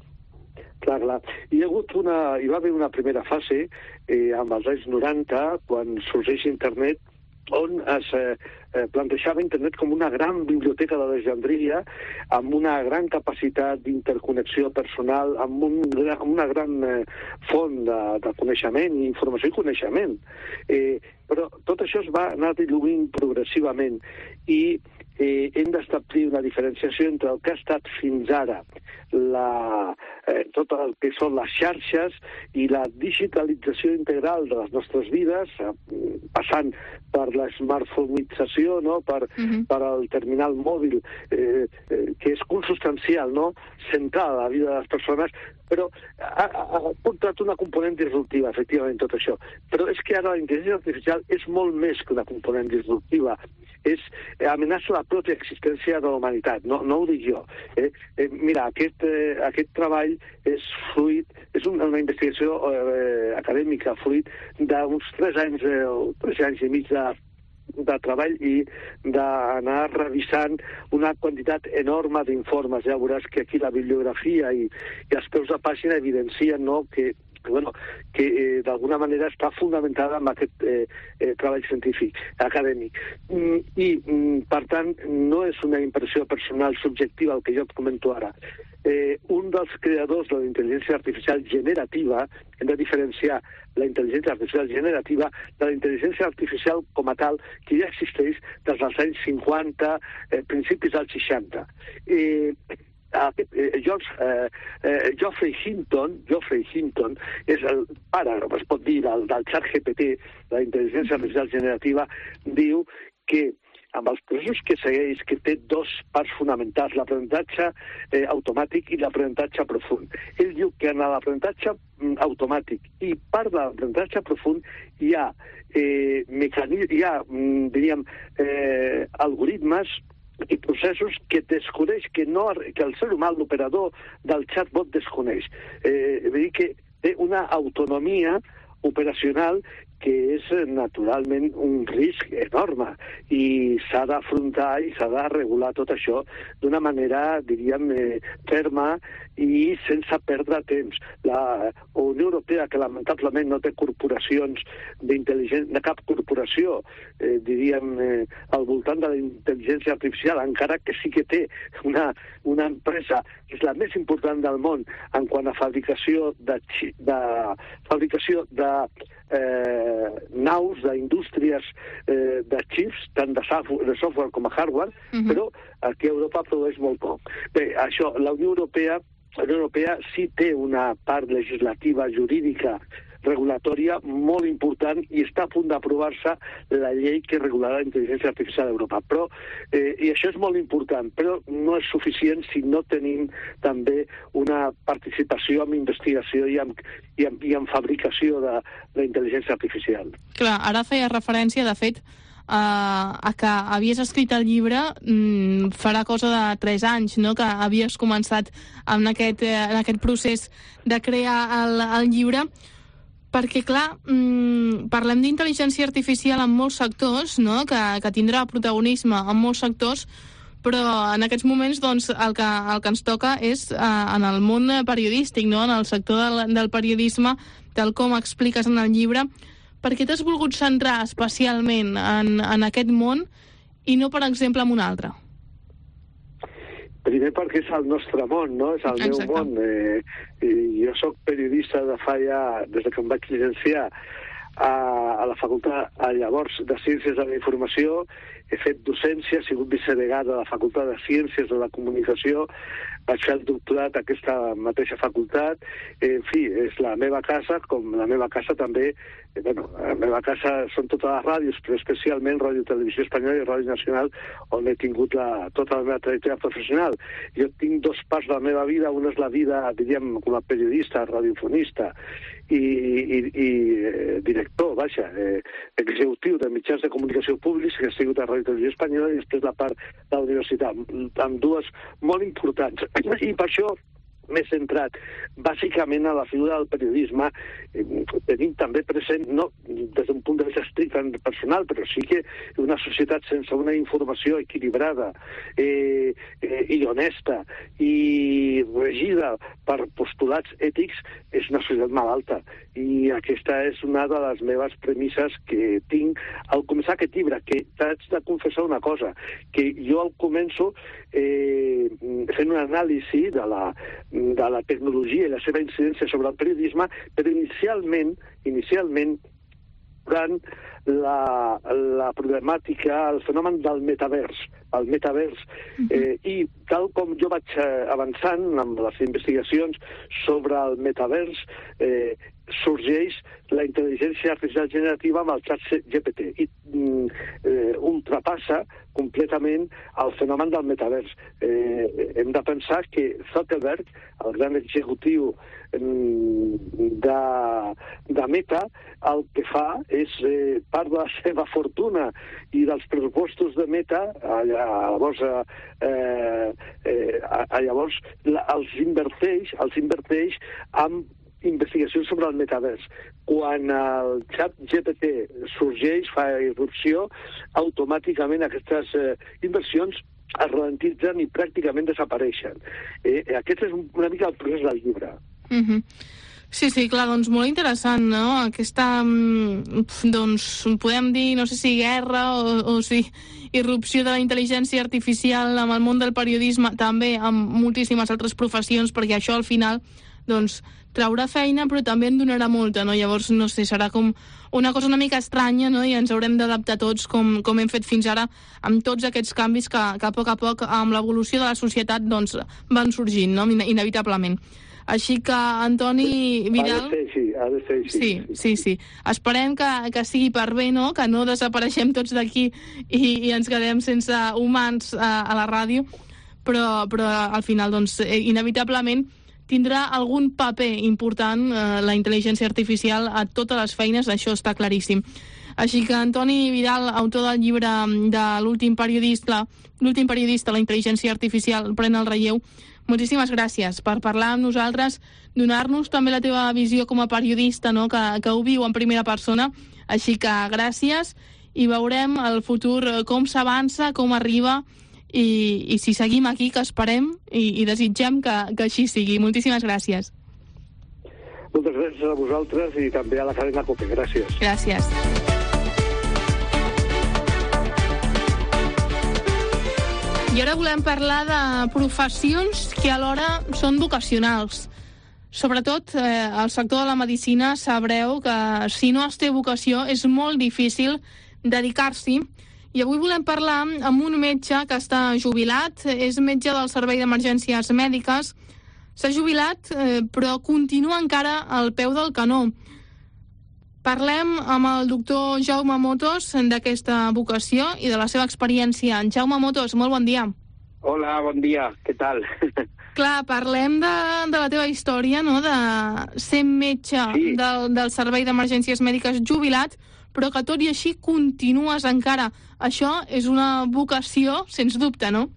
Clar, clar. Hi ha hagut una, hi va haver una primera fase eh, amb els anys noranta, quan sorgeix internet, on es eh, plantejava internet com una gran biblioteca d'Alexandria, amb una gran capacitat d'interconnexió personal, amb, un, amb una gran eh, font de, de coneixement, informació i coneixement. Eh, però tot això es va anar diluint progressivament i eh, hem d'establir una diferenciació entre el que ha estat fins ara la, eh, tot el que són les xarxes i la digitalització integral de les nostres vides, eh, passant per la smartphoneització, no?, per, uh-huh. per el terminal mòbil, eh, eh, que és consubstancial, no?, central a la vida de les persones, però ha, ha portat una component disruptiva, efectivament, tot això. Però és que ara la intel·ligència artificial és molt més que una component disruptiva. És amenaça la pròpia existència de la humanitat, no, no ho dic jo. Eh? Eh, mira, aquest, eh, aquest treball és fruit, és una, una investigació eh, acadèmica fruit d'uns tres anys, eh, tres anys i mig de, de treball i d'anar revisant una quantitat enorme d'informes. Ja veuràs que aquí la bibliografia i, i els peus de pàgina evidencien, no?, que que, bueno, que eh, d'alguna manera està fonamentada en aquest eh, eh, treball científic, acadèmic. Mm, I, mm, per tant, no és una impressió personal subjectiva el que jo et comento ara. Eh, un dels creadors de la intel·ligència artificial generativa, hem de diferenciar la intel·ligència artificial generativa de la intel·ligència artificial com a tal, que ja existeix des dels anys cinquanta, eh, principis dels seixanta. Eh, Aquest, eh, George, eh, eh, Geoffrey Hinton, Geoffrey Hinton és el pare, es pot dir, del, del xat G P T, de la intel·ligència artificial generativa, diu que amb els processos que segueix, que té dos parts fonamentals, l'aprenentatge eh, automàtic i l'aprenentatge profund. Ell diu que en l'aprenentatge mm, automàtic i part de l'aprenentatge profund hi ha, eh, mecanismes, hi ha mm, diríem, eh, algoritmes i processos que desconeix, que, no, que el ser humà, l'operador del chatbot desconeix. Eh, vull dir que té una autonomia operacional que és naturalment un risc enorme i s'ha d'afrontar i s'ha de regular tot això d'una manera, diríem, eh, ferma i sense perdre temps. La Unió Europea, que lamentablement no té corporacions d'intel·ligència, de cap corporació, eh, diríem, eh, al voltant de la intel·ligència artificial, encara que sí que té una, una empresa que és la més important del món en quant a fabricació de, de fabricació de eh, naus, d'indústries eh, de chips, tant de software, de software com a hardware, uh-huh. però aquí a Europa produeix molt poc. Bé, això, la Unió Europea, la Unió Europea sí té una part legislativa, jurídica, regulatòria molt important i està a punt d'aprovar-se la llei que regularà la intel·ligència artificial a Europa. Però, eh, i això és molt important, però no és suficient si no tenim també una participació en investigació i en, i en, i en fabricació de la intel·ligència artificial. Clar, ara feia referència, de fet, a, a que havies escrit el llibre mmm, farà cosa de tres anys, no?, que havies començat en aquest, eh, en aquest procés de crear el, el llibre. Perquè, clar, mmm, parlem d'intel·ligència artificial en molts sectors, no?, que, que tindrà protagonisme en molts sectors, però en aquests moments doncs, el, que, el que ens toca és eh, en el món periodístic, no?, en el sector del, del periodisme, tal com expliques en el llibre. Per què t'has volgut centrar especialment en, en aquest món i no, per exemple, en un altre? Primer perquè és el nostre món, no? És el Exacte. meu món. Eh, jo soc periodista de fa ja, des que em vaig llicenciar a, a la facultat, a llavors, de Ciències de la Informació, he fet docència, he sigut vicedegà de la Facultat de Ciències de la Comunicació, vaig fer el doctorat a aquesta mateixa facultat, en fi, és la meva casa, com la meva casa també, eh, bueno, la meva casa són totes les ràdios, però especialment Ràdio Televisió Espanyola i Ràdio Nacional, on he tingut la, tota la meva trajectòria professional. Jo tinc dos parts de la meva vida, una és la vida, diríem, com a periodista, radiofonista, i, i, i eh, director, vaja, eh, executiu de mitjans de comunicació públics, que ha sigut a Ràdio Televisió Espanyola, i després la part de la universitat, amb dues molt importants. I per això m'he centrat bàsicament a la figura del periodisme, eh, tenim també present, no des d'un punt de vista estrictament personal, però sí que una societat sense una informació equilibrada eh, eh, i honesta i regida per postulats ètics és una societat malalta. I aquesta és una de les meves premisses que tinc al començar aquest llibre, que t'haig de confessar una cosa, que jo al començo eh, fent una anàlisi de la de la tecnologia i la seva incidència sobre el periodisme, però inicialment, inicialment, durant la, la problemàtica, el fenomen del metavers, el metavers, eh, i tal com jo vaig avançant amb les investigacions sobre el metavers, eh, sorgeix la intel·ligència artificial generativa amb el xat G P T i eh, ultrapassa completament el fenomen del metavers. Eh, hem de pensar que Zuckerberg, el gran executiu de, de Meta, el que fa és eh, part de la seva fortuna i dels pressupostos de Meta, llavors, eh, eh, llavors la, els inverteix, els inverteix amb investigacions sobre el metavers. Quan el xat G P T sorgeix, fa irrupció, automàticament aquestes eh, inversions es ralentitzen i pràcticament desapareixen. Eh, aquest és una mica el procés del llibre. Mm-hmm. Sí, sí, clar, doncs molt interessant, no? Aquesta, doncs, podem dir, no sé si guerra o, o si irrupció de la intel·ligència artificial amb el món del periodisme, també amb moltíssimes altres professions, perquè això al final, doncs, traurà feina, però també en donarà molta, no? Llavors, no sé, serà com una cosa una mica estranya, no? I ens haurem d'adaptar tots, com, com hem fet fins ara, amb tots aquests canvis que, que a poc a poc, amb l'evolució de la societat, doncs, van sorgint, no? Inevitablement. Així que, Antoni Vidal... Ha de ser així, ha de ser així. Sí, sí, sí. Esperem que, que sigui per bé, no?, que no desapareixem tots d'aquí i, i ens quedem sense humans a, a la ràdio, però, però al final, doncs, inevitablement tindrà algun paper important eh, la intel·ligència artificial a totes les feines, això està claríssim. Així que Antoni Vidal, autor del llibre de l'últim periodista, l'últim periodista, la intel·ligència artificial pren el relleu, moltíssimes gràcies per parlar amb nosaltres, donar-nos també la teva visió com a periodista, no?, que, que ho viu en primera persona. Així que gràcies i veurem el futur com s'avança, com arriba i, i si seguim aquí, que esperem i, i desitgem que, que així sigui. Moltíssimes gràcies. Moltes gràcies a vosaltres i també a la cadena COPE. Gràcies. Gràcies. I ara volem parlar de professions que alhora són vocacionals. Sobretot, eh, al sector de la medicina sabreu que si no es té vocació és molt difícil dedicar-s'hi. I avui volem parlar amb un metge que està jubilat, és metge del Servei d'Emergències Mèdiques. S'ha jubilat, eh, però continua encara al peu del canó. Parlem amb el doctor Jaume Motos d'aquesta vocació i de la seva experiència. Jaume Motos, molt bon dia. Hola, bon dia. Què tal? Clar, parlem de, de la teva història, no?, de ser metge sí. del, del Servei d'Emergències Mèdiques jubilat, però que tot i així continues encara. Això és una vocació, sens dubte, no?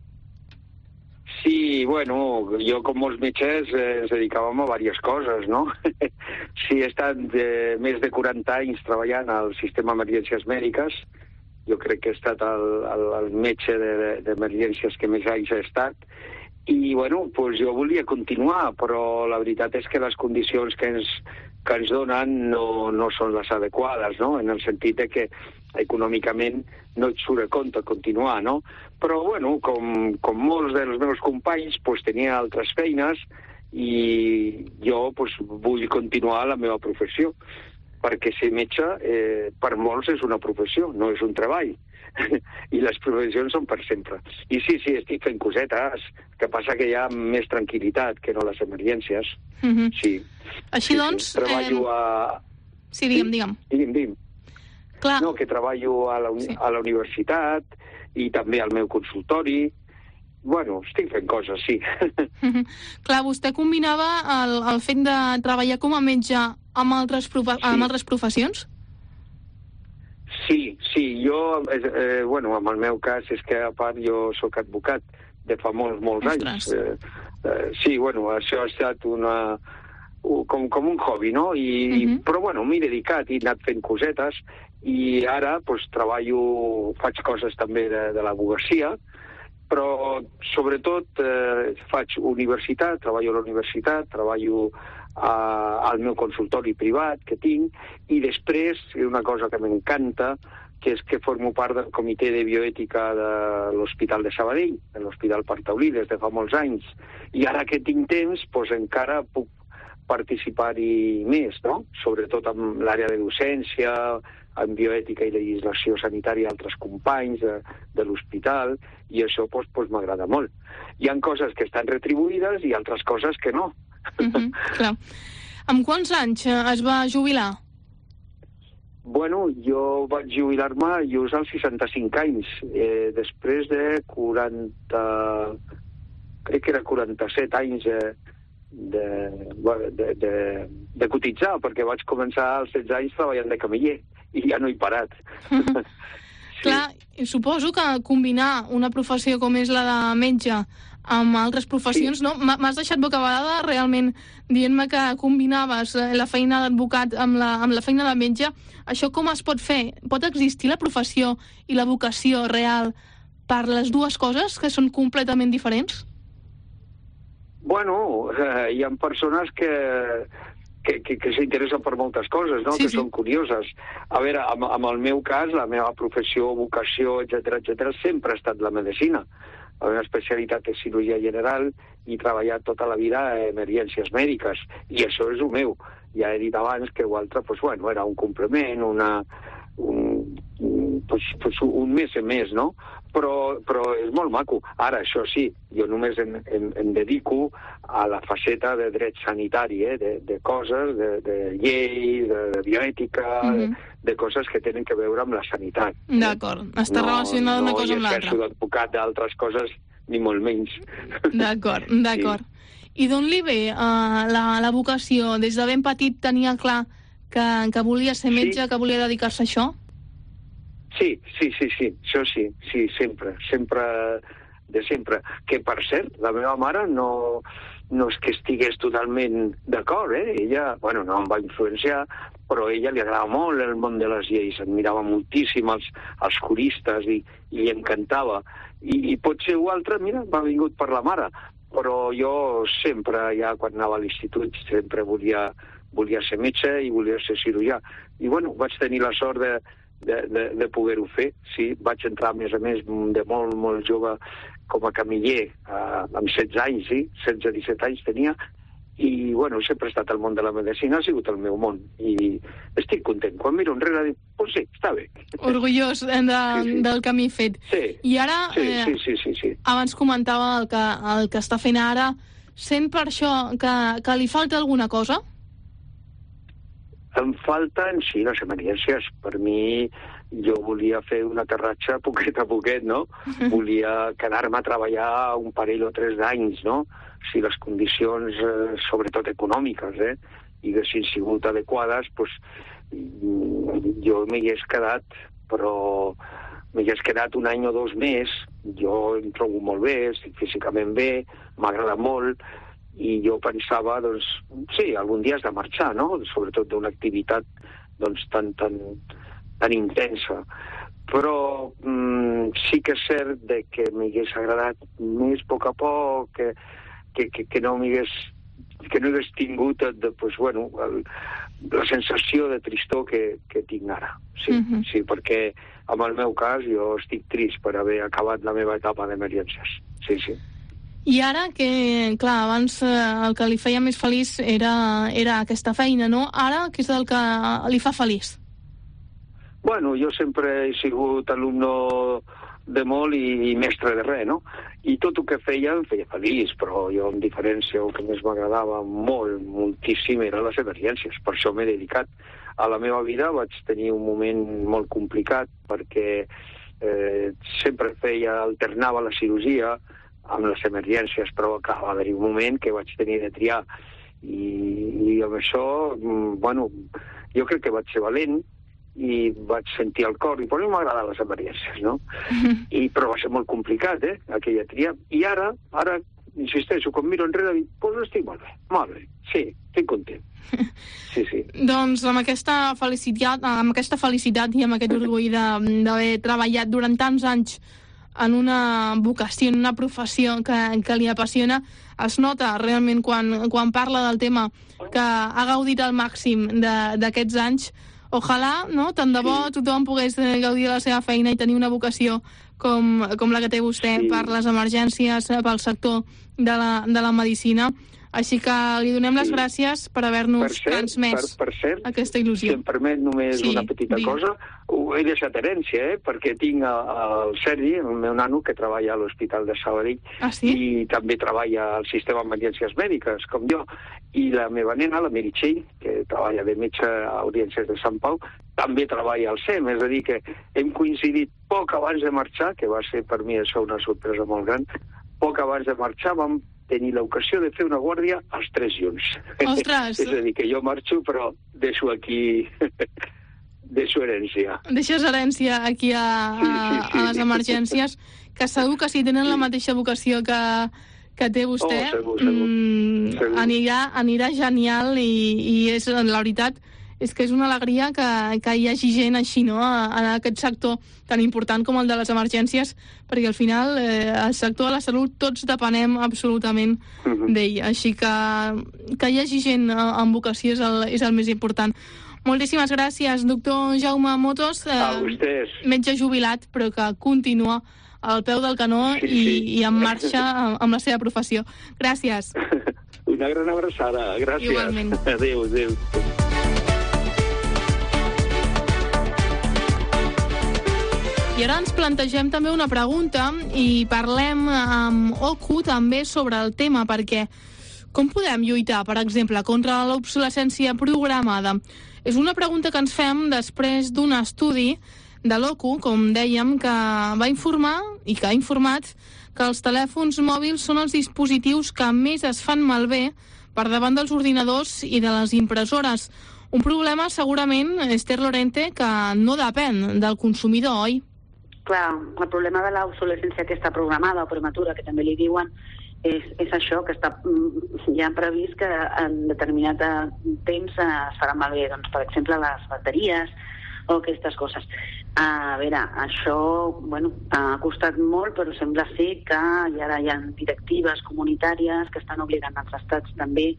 Sí, bueno, jo com molts metges eh, ens dedicàvem a diverses coses, no? Sí, he estat eh, més de quaranta anys treballant al sistema d'emergències mèdiques. Jo crec que he estat el, el, el metge d'emergències que més anys he estat. I, bueno, pues jo volia continuar, però la veritat és que les condicions que ens, que ens donen no, no són les adequades, no?, en el sentit de que econòmicament no et surt a compte continuar, no? Però, bueno, com, com molts dels meus companys, pues, tenia altres feines i jo pues, vull continuar la meva professió, perquè ser metge eh, per molts és una professió, no és un treball. I les professions són per sempre. I sí, sí, estic fent cosetes, que passa que hi ha més tranquil·litat que no les emergències. Mm-hmm. Sí. Així sí, doncs... Sí. Treballo a... Sí, digue'm, digue'm. Digue'm, digue'm. Clar. No, que treballo a la, uni... sí. a la universitat i també al meu consultori. Bueno, estic fent coses, sí. Mm-hmm. Clar, vostè combinava el, el fet de treballar com a metge amb altres, profe... sí. amb altres professions? Sí, sí, jo, eh, bueno, en el meu cas és que a part jo sóc advocat de fa molts, molts anys. Eh, eh, sí, bueno, això ha estat una, com, com un hobby, no? I, uh-huh. Però, bueno, m'he dedicat i he anat fent cosetes i ara, doncs, treballo, faig coses també de, de l'advocacia, però, sobretot, eh, faig universitat, treballo a la universitat, treballo Uh, al meu consultori privat que tinc, i després una cosa que m'encanta, que és que formo part del comitè de bioètica de l'Hospital de Sabadell, de l'Hospital Parc Taulí, des de fa molts anys, i ara que tinc temps, doncs encara puc participar-hi més, no? Sobretot en l'àrea de docència, en bioètica i legislació sanitària, altres companys de, de l'hospital, i això doncs, doncs, m'agrada molt. Hi ha coses que estan retribuïdes i altres coses que no. Mm-hmm, clar. Amb quants anys es va jubilar? Bueno, jo vaig jubilar-me just als seixanta-cinc anys, eh, després de quaranta... crec que era quaranta-set anys eh, de, de, de, de cotitzar, perquè vaig començar als setze anys treballant de camiller, i ja no he parat. Mm-hmm. Sí. Clar, suposo que combinar una professió com és la de metge amb altres professions, sí. No? M'has deixat bocabadada realment dient-me que combinaves la feina d'advocat amb la, amb la feina de metge. Això com es pot fer? Pot existir la professió i la vocació real per les dues coses, que són completament diferents? Bueno, eh, hi ha persones que, que, que, que s'interessen per moltes coses, no? Sí, que sí. Són curioses. A veure, amb, amb el meu cas, la meva professió, vocació, etcètera, etcètera, sempre ha estat la medicina. La meva especialitat és cirurgia general i he treballat tota la vida a emergències mèdiques, i això és el meu. Ja he dit abans que l'altre, pues, bueno, era un complement, una, un, pues, pues un mes en mes, no? Però, però és molt maco. Ara, això sí, jo només em, em, em dedico a la faceta de dret sanitari, eh? de, de coses, de, de llei, de, de bioètica, mm-hmm. de, de coses que tenen que veure amb la sanitat. Eh? D'acord, està no, relacionada una no cosa amb l'altra. No, i d'advocat d'altres coses, ni molt menys. D'acord, d'acord. Sí. I d'on li ve uh, la, la vocació? Des de ben petit tenia clar que, que volia ser metge, sí. que volia dedicar-se a això? Sí, sí, sí, sí, això sí, sí, sempre, sempre, de sempre. Que, per cert, la meva mare no, no és que estigués totalment d'acord, eh? Ella, bueno, no em va influenciar, però a ella li agrada molt el món de les lleis, admirava moltíssim els, els juristes i, i li encantava. I, I potser ho altre, mira, m'ha vingut per la mare, però jo sempre, ja quan anava a l'institut, sempre volia, volia ser metge i volia ser cirurgià. I, bueno, vaig tenir la sort de de, de, de poder-ho fer. Sí, vaig entrar, a més a més, de molt, molt jove com a camiller, eh, amb setze anys, sí, setze disset anys tenia, i, bueno, sempre he estat al món de la medicina, ha sigut el meu món, i estic content. Quan miro enrere, dic, pues sí, està bé. Orgullós de, sí, sí. del camí fet. Sí, I ara, sí, eh, sí, sí, sí, sí. abans comentava el que, el que està fent ara, sent per això que, que li falta alguna cosa? Em falten, sí, les emergències. Per mi, jo volia fer un aterratge poquet a poquet, no? Volia quedar-me a treballar un parell o tres d'anys, no? Si les condicions, eh, sobretot econòmiques, eh, haguessin sigut adequades, doncs jo m'hi hagués quedat, però m'hi hagués quedat un any o dos més. Jo em trobo molt bé, estic físicament bé, m'agrada molt, i jo pensava, doncs, sí, algun dia has de marxar, no? Sobretot d'una activitat, doncs, tan, tan, tan intensa. Però mm, sí que és cert de que m'hagués agradat més a poc a poc, que, que, que, que no m'hagués que no hagués tingut de, pues, bueno, el, la sensació de tristor que, que tinc ara. Sí, mm-hmm. sí, perquè en el meu cas jo estic trist per haver acabat la meva etapa d'emergències. Sí, sí. I ara que, clar, abans eh, el que li feia més feliç era, era aquesta feina, no? Ara, què és el que li fa feliç? Bueno, jo sempre he sigut alumne de molt i, i mestre de res, no? I tot el que feia em feia feliç, però jo, en diferència, el que més m'agradava molt, moltíssim, eren les emergències. Per això m'he dedicat. A la meva vida vaig tenir un moment molt complicat, perquè eh, sempre feia, alternava la cirurgia amb les emergències, però clar, va haver-hi un moment que vaig tenir de triar. I, i amb això, bueno, jo crec que vaig ser valent i vaig sentir el cor, i per mi m'agraden les emergències, no? I, però va ser molt complicat, eh, aquella tria. I ara, ara, insisteixo, quan miro enrere, dic, pues estic molt bé, molt bé, sí, estic content. Sí, sí. Doncs amb aquesta felicitat, amb aquesta felicitat i amb aquest orgull d'haver treballat durant tants anys en una vocació, en una professió que, que li apassiona, es nota realment quan, quan parla del tema que ha gaudit al màxim d'aquests anys. Ojalà, no?, tant de bo sí. tothom pogués gaudir de la seva feina i tenir una vocació com, com la que té vostè sí. per les emergències, pel sector de la, de la medicina. Així que li donem les sí. gràcies per haver-nos transmès per, per cert, aquesta il·lusió. Si em permet només sí, una petita digue. cosa, ho he deixat herència, eh? Perquè tinc el Sergi, el meu nano, que treballa a l'Hospital de Sabadell ah, sí? i també treballa al sistema d'emergències mèdiques, com jo. I la meva nena, la Meritxell, que treballa de metge a Urgències de Sant Pau, també treballa al S E M, és a dir, que hem coincidit poc abans de marxar, que va ser per mi això una sorpresa molt gran, poc abans de marxar vam tenir l'ocasió de fer una guàrdia als tres junts. Ostres! És a dir, que jo marxo, però deixo aquí... deixo herència. Deixes herència aquí a, sí, sí, sí. a les emergències, que segur que si tenen sí. la mateixa vocació que, que té vostè, oh, segur, segur. Mm, segur. Anirà, anirà genial i, i és, la veritat és que és una alegria que, que hi hagi gent així, no?, en aquest sector tan important com el de les emergències, perquè al final eh, el sector de la salut tots depenem absolutament uh-huh. d'ell, així que que hi hagi gent amb vocació és el, és el més important. Moltíssimes gràcies, doctor Jaume Motos, eh, metge jubilat, però que continua al peu del canó sí, i, sí. i en marxa amb la seva professió. Gràcies. Una gran abraçada, gràcies. Igualment. Adéu, adéu. ara ens plantegem també una pregunta i parlem amb Oku també sobre el tema, perquè com podem lluitar, per exemple, contra l'obsolescència programada? És una pregunta que ens fem després d'un estudi de l'Oku, com dèiem, que va informar i que ha informat que els telèfons mòbils són els dispositius que més es fan malbé per davant dels ordinadors i de les impressores. Un problema, segurament, Esther Lorente, que no depèn del consumidor, oi? Clar, el problema de l'obsolescència aquesta programada o prematura, que també li diuen, és, és això, que està ja previst que en determinat temps es farà malbé, doncs, per exemple, les bateries o aquestes coses. A veure, això bueno, ha costat molt, però sembla ser que ara hi ha directives comunitàries que estan obligant els estats també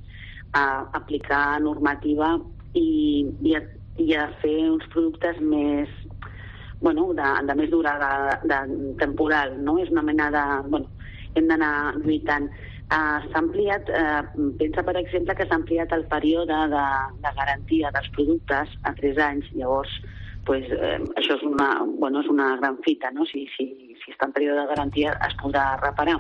a aplicar normativa i, i, a, i a fer uns productes més, bueno, de, de més durada, de, de temporal, no? És una mena de... Bueno, hem d'anar lluitant. Uh, s'ha ampliat, uh, pensa, per exemple, que s'ha ampliat el període de, de garantia dels productes a tres anys. Llavors, pues, eh, això és una, bueno, és una gran fita, no? Si, si, si està en període de garantia es podrà reparar.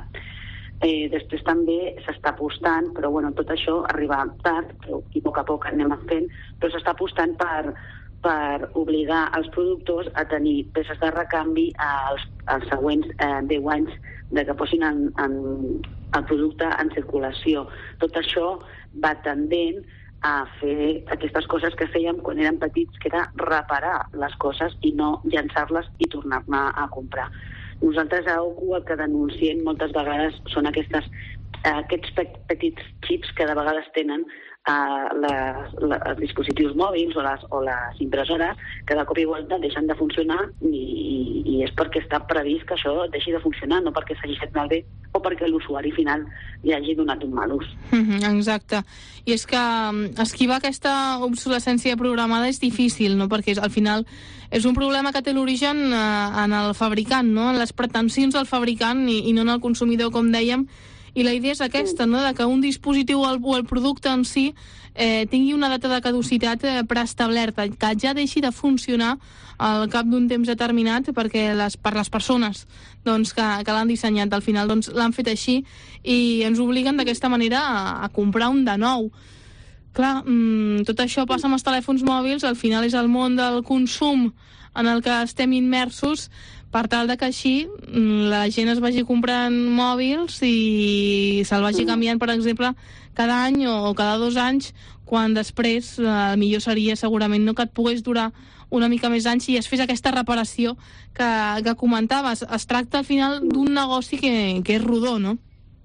Eh, després també s'està apostant, però bueno, tot això arriba tard, però, i a poc a poc anem fent, però s'està apostant per, per obligar els productors a tenir peces de recanvi als, als següents eh, deu anys de que posin en, en, el producte en circulació. Tot això va tendent a fer aquestes coses que fèiem quan érem petits, que era reparar les coses i no llançar-les i tornar-ne a comprar. Nosaltres a Oku el que denunciem moltes vegades són aquestes, eh, aquests petits xips que de vegades tenen eh, les, les, els dispositius mòbils o les, o les impressores que de cop i volta deixen de funcionar i, i, i és perquè està previst que això deixi de funcionar, no perquè s'hagi fet malbé o perquè l'usuari final li hagi donat un mal ús. Mm-hmm, exacte. I és que esquivar aquesta obsolescència programada és difícil, no? Perquè al final és un problema que té l'origen eh, en el fabricant, no? En les pretensions del fabricant i, i no en el consumidor, com dèiem. I la idea és aquesta, no? De que un dispositiu o el, o el producte en si eh, tingui una data de caducitat eh, preestablerta, que ja deixi de funcionar al cap d'un temps determinat perquè les, per les persones doncs, que, que l'han dissenyat. Al final doncs, l'han fet així i ens obliguen d'aquesta manera a, a comprar un de nou. Clar, mmm, tot això passa amb els telèfons mòbils, al final és el món del consum en el que estem immersos, per tal de que així la gent es vagi comprant mòbils i se'l vagi canviant, per exemple, cada any o cada dos anys, quan després el millor seria segurament no que et pogués durar una mica més anys i es fes aquesta reparació que, que comentaves. Es tracta al final d'un negoci que, que és rodó, no?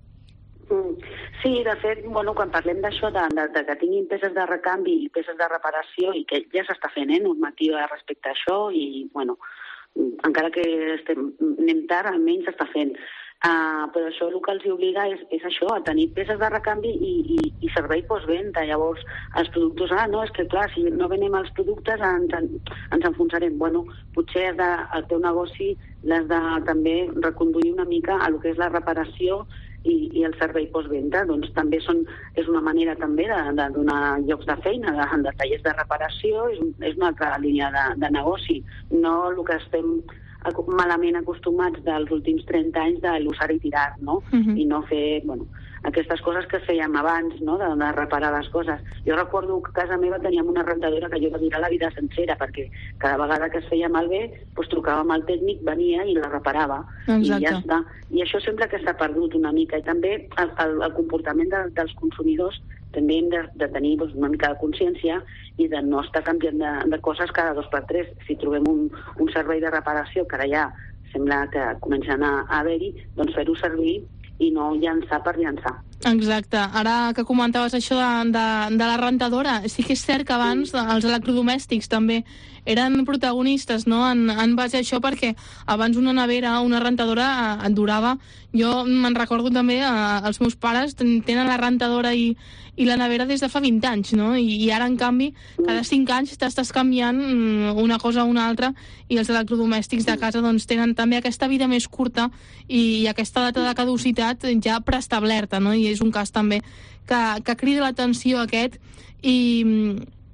Sí, de fet, bueno, quan parlem d'això, de, de, de que tinguin peces de recanvi i peces de reparació, i que ja s'està fent, eh, normativa respecte a això, i, bueno, encara que estem, anem tard, almenys s'està fent. Uh, però això el que els obliga és, és això, a tenir peces de recanvi i, i, i servei postvenda. Llavors, els productors, ah, no, és que clar, si no venem els productes ens, ens enfonsarem. Bueno, potser has de, el teu negoci l'has de també reconduir una mica a lo que és la reparació i, i el servei postvenda. Doncs també són, és una manera també de, de donar llocs de feina, de, de tallers de reparació, és, un, és una altra línia de, de negoci. No el que estem malament acostumats dels últims trenta anys de l'usar i tirar, no? Uh-huh. I no fer, bueno, aquestes coses que fèiem abans, no? De, de reparar les coses. Jo recordo que a casa meva teníem una rentadora que jo va durar la vida sencera, perquè cada vegada que es feia malbé, doncs trucàvem al tècnic, venia i la reparava. Exacte. I ja està. I això sembla que s'ha perdut una mica. I també el, el, el comportament de, dels consumidors també hem de, de tenir doncs, una mica de consciència i de no estar canviant de, de coses cada dos per tres. Si trobem un, un servei de reparació que ara ja sembla que comencen a, a haver-hi, doncs fer-ho servir i no llançar per llançar. Exacte. Ara que comentaves això de, de, de la rentadora, sí que és cert que abans sí. Els electrodomèstics també eren protagonistes, no?, en, en base a això, perquè abans una nevera, una rentadora et durava. Jo me'n recordo també, eh, els meus pares tenen la rentadora i, i la nevera des de fa vint anys, no? I, i ara, en canvi, cada cinc anys t'estàs canviant una cosa o una altra i els electrodomèstics de casa doncs, tenen també aquesta vida més curta i, i aquesta data de caducitat ja preestablerta, no? I és un cas també que, que crida l'atenció aquest i,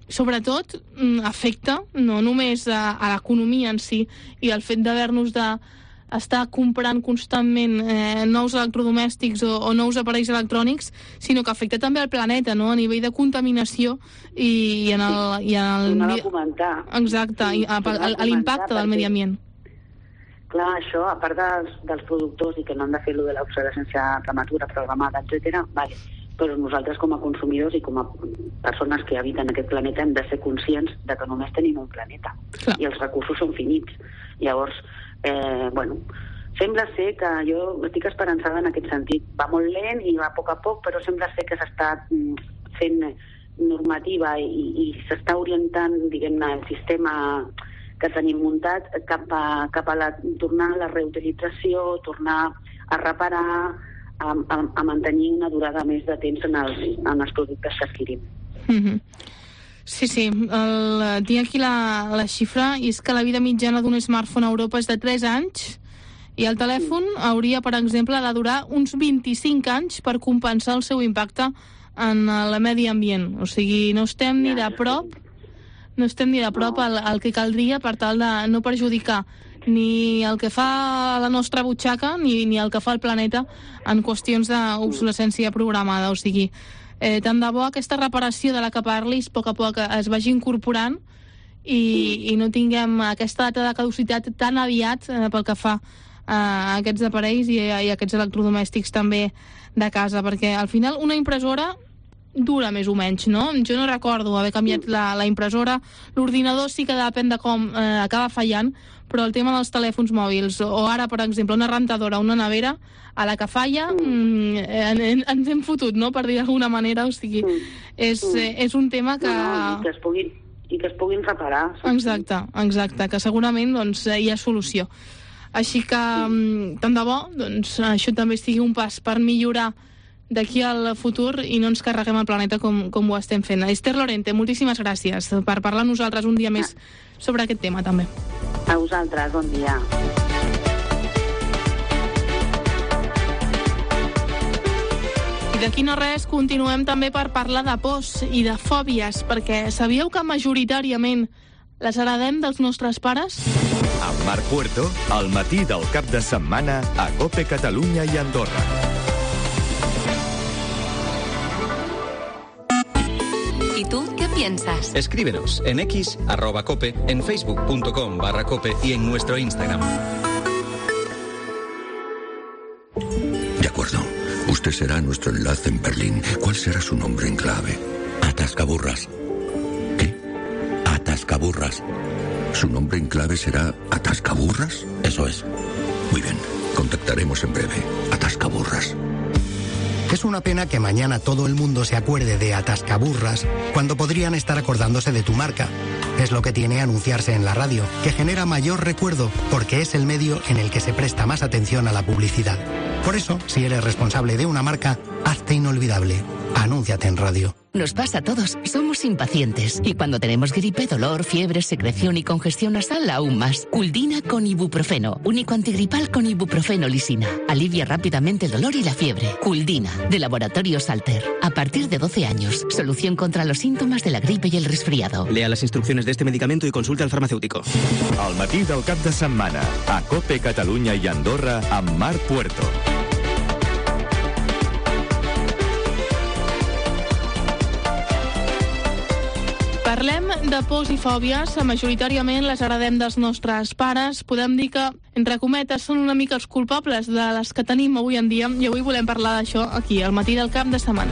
sobretot afecta no només a, a l'economia en si i el fet d'haver-nos de estar comprant constantment eh, nous electrodomèstics o, o nous aparells electrònics, sinó que afecta també al planeta, no? A nivell de contaminació i, i en el... I en el... Tornar a comentar. Exacte, sí, i a, a, a l'impacte del medi ambient. Clar, això, a part dels, dels productors i que no han de fer lo de l'obsolescència prematura, programada, etcètera, vale. Però nosaltres com a consumidors i com a persones que habiten aquest planeta hem de ser conscients de que només tenim un planeta. Clar. I els recursos són finits. Llavors, eh, bueno, sembla ser que jo estic esperançada en aquest sentit. Va molt lent i va a poc a poc, però sembla ser que s'està fent normativa i, i s'està orientant, diguem-ne, el sistema que tenim muntat cap a, cap a la, tornar a la reutilització, tornar a reparar, A, a, a mantenir una durada més de temps en els, en els productes que adquirim. Mm-hmm. Sí, sí. El, tinc aquí la, la xifra, i és que la vida mitjana d'un smartphone a Europa és de tres anys i el telèfon hauria, per exemple, de durar uns vint-i-cinc anys per compensar el seu impacte en el medi ambient. O sigui, no estem ni de prop, no estem ni de prop al, al que caldria per tal de no perjudicar ni el que fa la nostra butxaca ni, ni el que fa el planeta en qüestions d'obsolescència programada. O sigui, eh, tant de bo aquesta reparació de la que parlis a poc a poc es vagi incorporant i, i no tinguem aquesta data de caducitat tan aviat eh, pel que fa a aquests aparells i a, i a aquests electrodomèstics també de casa, perquè al final una impressora dura més o menys, no? Jo no recordo haver canviat la, la impressora. L'ordinador sí que depèn de com eh, acaba fallant, però el tema dels telèfons mòbils, o ara, per exemple, una rentadora, una nevera, a la que falla mm, en, ens hem fotut, no?, per dir d'alguna manera. O sigui, és, eh, és un tema que... No, no, i que es puguin, i que es puguin reparar. Exacte, exacte, que segurament doncs, hi ha solució. Així que, mm, tant de bo, doncs, això també sigui un pas per millorar d'aquí al futur i no ens carreguem el planeta com, com ho estem fent. Esther Lorente, moltíssimes gràcies per parlar amb nosaltres un dia més sobre aquest tema, també. A vosaltres, bon dia. I d'aquí no res, continuem també per parlar de pors i de fòbies, perquè sabíeu que majoritàriament les heredem dels nostres pares? Amb Marc Puerto, al matí del cap de setmana a COPE Catalunya i Andorra. ¿Y tú qué piensas? Escríbenos en X, arroba cope, en facebook.com barra cope y en nuestro Instagram. De acuerdo. Usted será nuestro enlace en Berlín. ¿Cuál será su nombre en clave? Atascaburras. ¿Qué? Atascaburras. ¿Su nombre en clave será Atascaburras? Eso es. Muy bien. Contactaremos en breve. Atascaburras. Es una pena que mañana todo el mundo se acuerde de Atascaburras cuando podrían estar acordándose de tu marca. Es lo que tiene anunciarse en la radio, que genera mayor recuerdo porque es el medio en el que se presta más atención a la publicidad. Por eso, si eres responsable de una marca, hazte inolvidable. Anúnciate en radio. Nos pasa a todos, somos impacientes. Y cuando tenemos gripe, dolor, fiebre, secreción y congestión nasal, aún más. Culdina con ibuprofeno, único antigripal con ibuprofeno lisina. Alivia rápidamente el dolor y la fiebre. Culdina, de Laboratorio Salter. A partir de doce años, solución contra los síntomas de la gripe y el resfriado. Lea las instrucciones de este medicamento y consulte al farmacéutico. Al matí del cap de setmana, a COPE Catalunya i Andorra, amb Marc Puerto. Parlem de pors i fòbies, majoritàriament les heredem dels nostres pares. Podem dir que, entre cometes, són una mica els culpables de les que tenim avui en dia, i avui volem parlar d'això aquí, al matí del cap de setmana.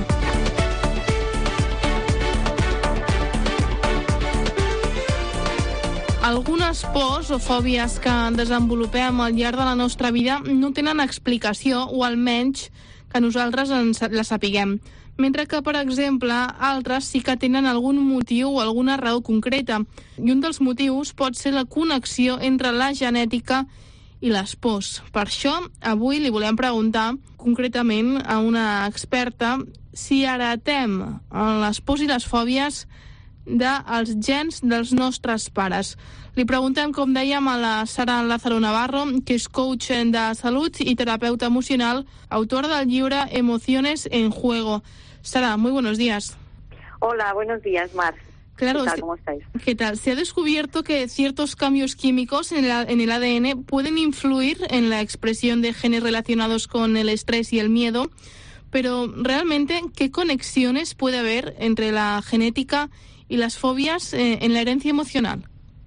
Algunes pors o fòbies que desenvolupem al llarg de la nostra vida no tenen explicació, o almenys que nosaltres ens la sapiguem. Mentre que, per exemple, altres sí que tenen algun motiu o alguna raó concreta. I un dels motius pot ser la connexió entre la genètica i les pors. Per això, avui li volem preguntar concretament a una experta si heretem les pors i les fòbies dels gens dels nostres pares. Li preguntem, com dèiem, a la Sara Lázaro Navarro, que és coach de salut i terapeuta emocional, autora del llibre Emociones en Juego. Sara, muy buenos días. Hola, buenos días, Mar. Claro, ¿Qué tal? se, ¿Cómo estáis? ¿Qué tal? Se ha descubierto que ciertos cambios químicos en el, en el A D N pueden influir en la expresión de genes relacionados con el estrés y el miedo, pero realmente, ¿qué conexiones puede haber entre la genética y las fobias eh, en la herencia emocional?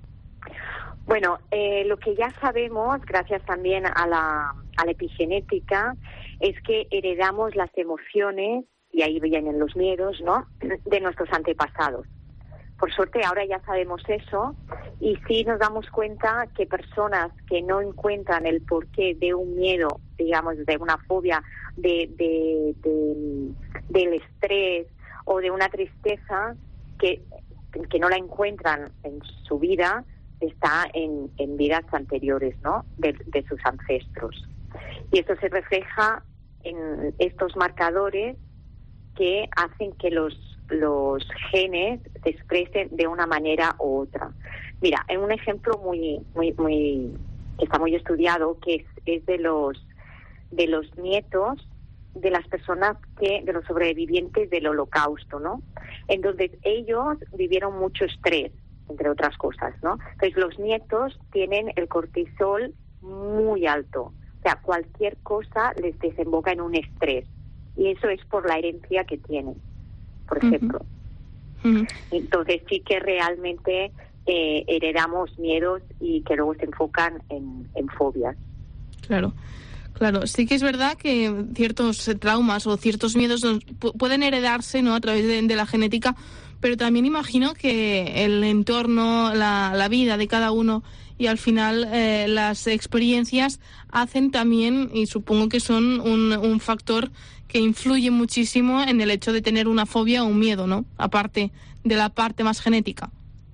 Bueno, eh, lo que ya sabemos, gracias también a la, a la epigenética, es que heredamos las emociones, y ahí vienen los miedos, ¿no?, de nuestros antepasados. Por suerte ahora ya sabemos eso, y sí nos damos cuenta que personas que no encuentran el porqué de un miedo, digamos, de una fobia, de, de, de del estrés o de una tristeza, que, que no la encuentran en su vida, está en, en vidas anteriores, ¿no?, de, de sus ancestros. Y esto se refleja en estos marcadores que hacen que los los genes se expresen de una manera u otra. Mira, en un ejemplo muy muy muy que está muy estudiado, que es, es de los de los nietos de las personas que de los sobrevivientes del Holocausto, ¿no? Entonces ellos vivieron mucho estrés, entre otras cosas, ¿no? Entonces los nietos tienen el cortisol muy alto, o sea, cualquier cosa les desemboca en un estrés, y eso es por la herencia que tienen, por ejemplo. Uh-huh. Entonces sí que realmente eh, heredamos miedos y que luego se enfocan en, en fobias. Claro, claro. Sí que es verdad que ciertos traumas o ciertos miedos pu- pueden heredarse, ¿no?, a través de, de la genética, pero también imagino que el entorno, la, la vida de cada uno y al final eh, las experiencias hacen también, y supongo que son un, un factor que influye muchísimo en el hecho de tener una fobia o un miedo, ¿no?, aparte de la parte más genética.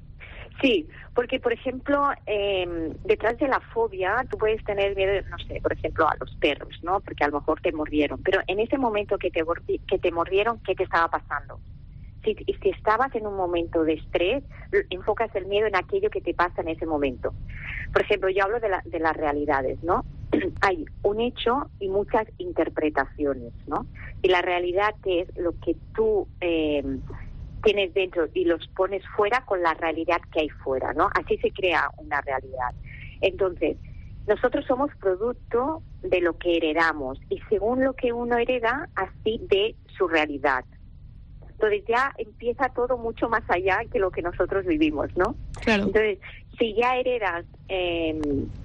Sí, porque, por ejemplo, eh, detrás de la fobia tú puedes tener miedo, no sé, por ejemplo, a los perros, ¿no?, porque a lo mejor te mordieron. Pero en ese momento que te, que te mordieron, ¿qué te estaba pasando? Si, si estabas en un momento de estrés, enfocas el miedo en aquello que te pasa en ese momento. Por ejemplo, yo hablo de, la, de las realidades, ¿no? Hay un hecho y muchas interpretaciones, ¿no? Y la realidad, que es lo que tú eh, tienes dentro y los pones fuera con la realidad que hay fuera, ¿no? Así se crea una realidad. Entonces, nosotros somos producto de lo que heredamos, y según lo que uno hereda, así de su realidad. Entonces ya empieza todo mucho más allá que lo que nosotros vivimos, ¿no? Claro. Entonces, si ya heredas eh,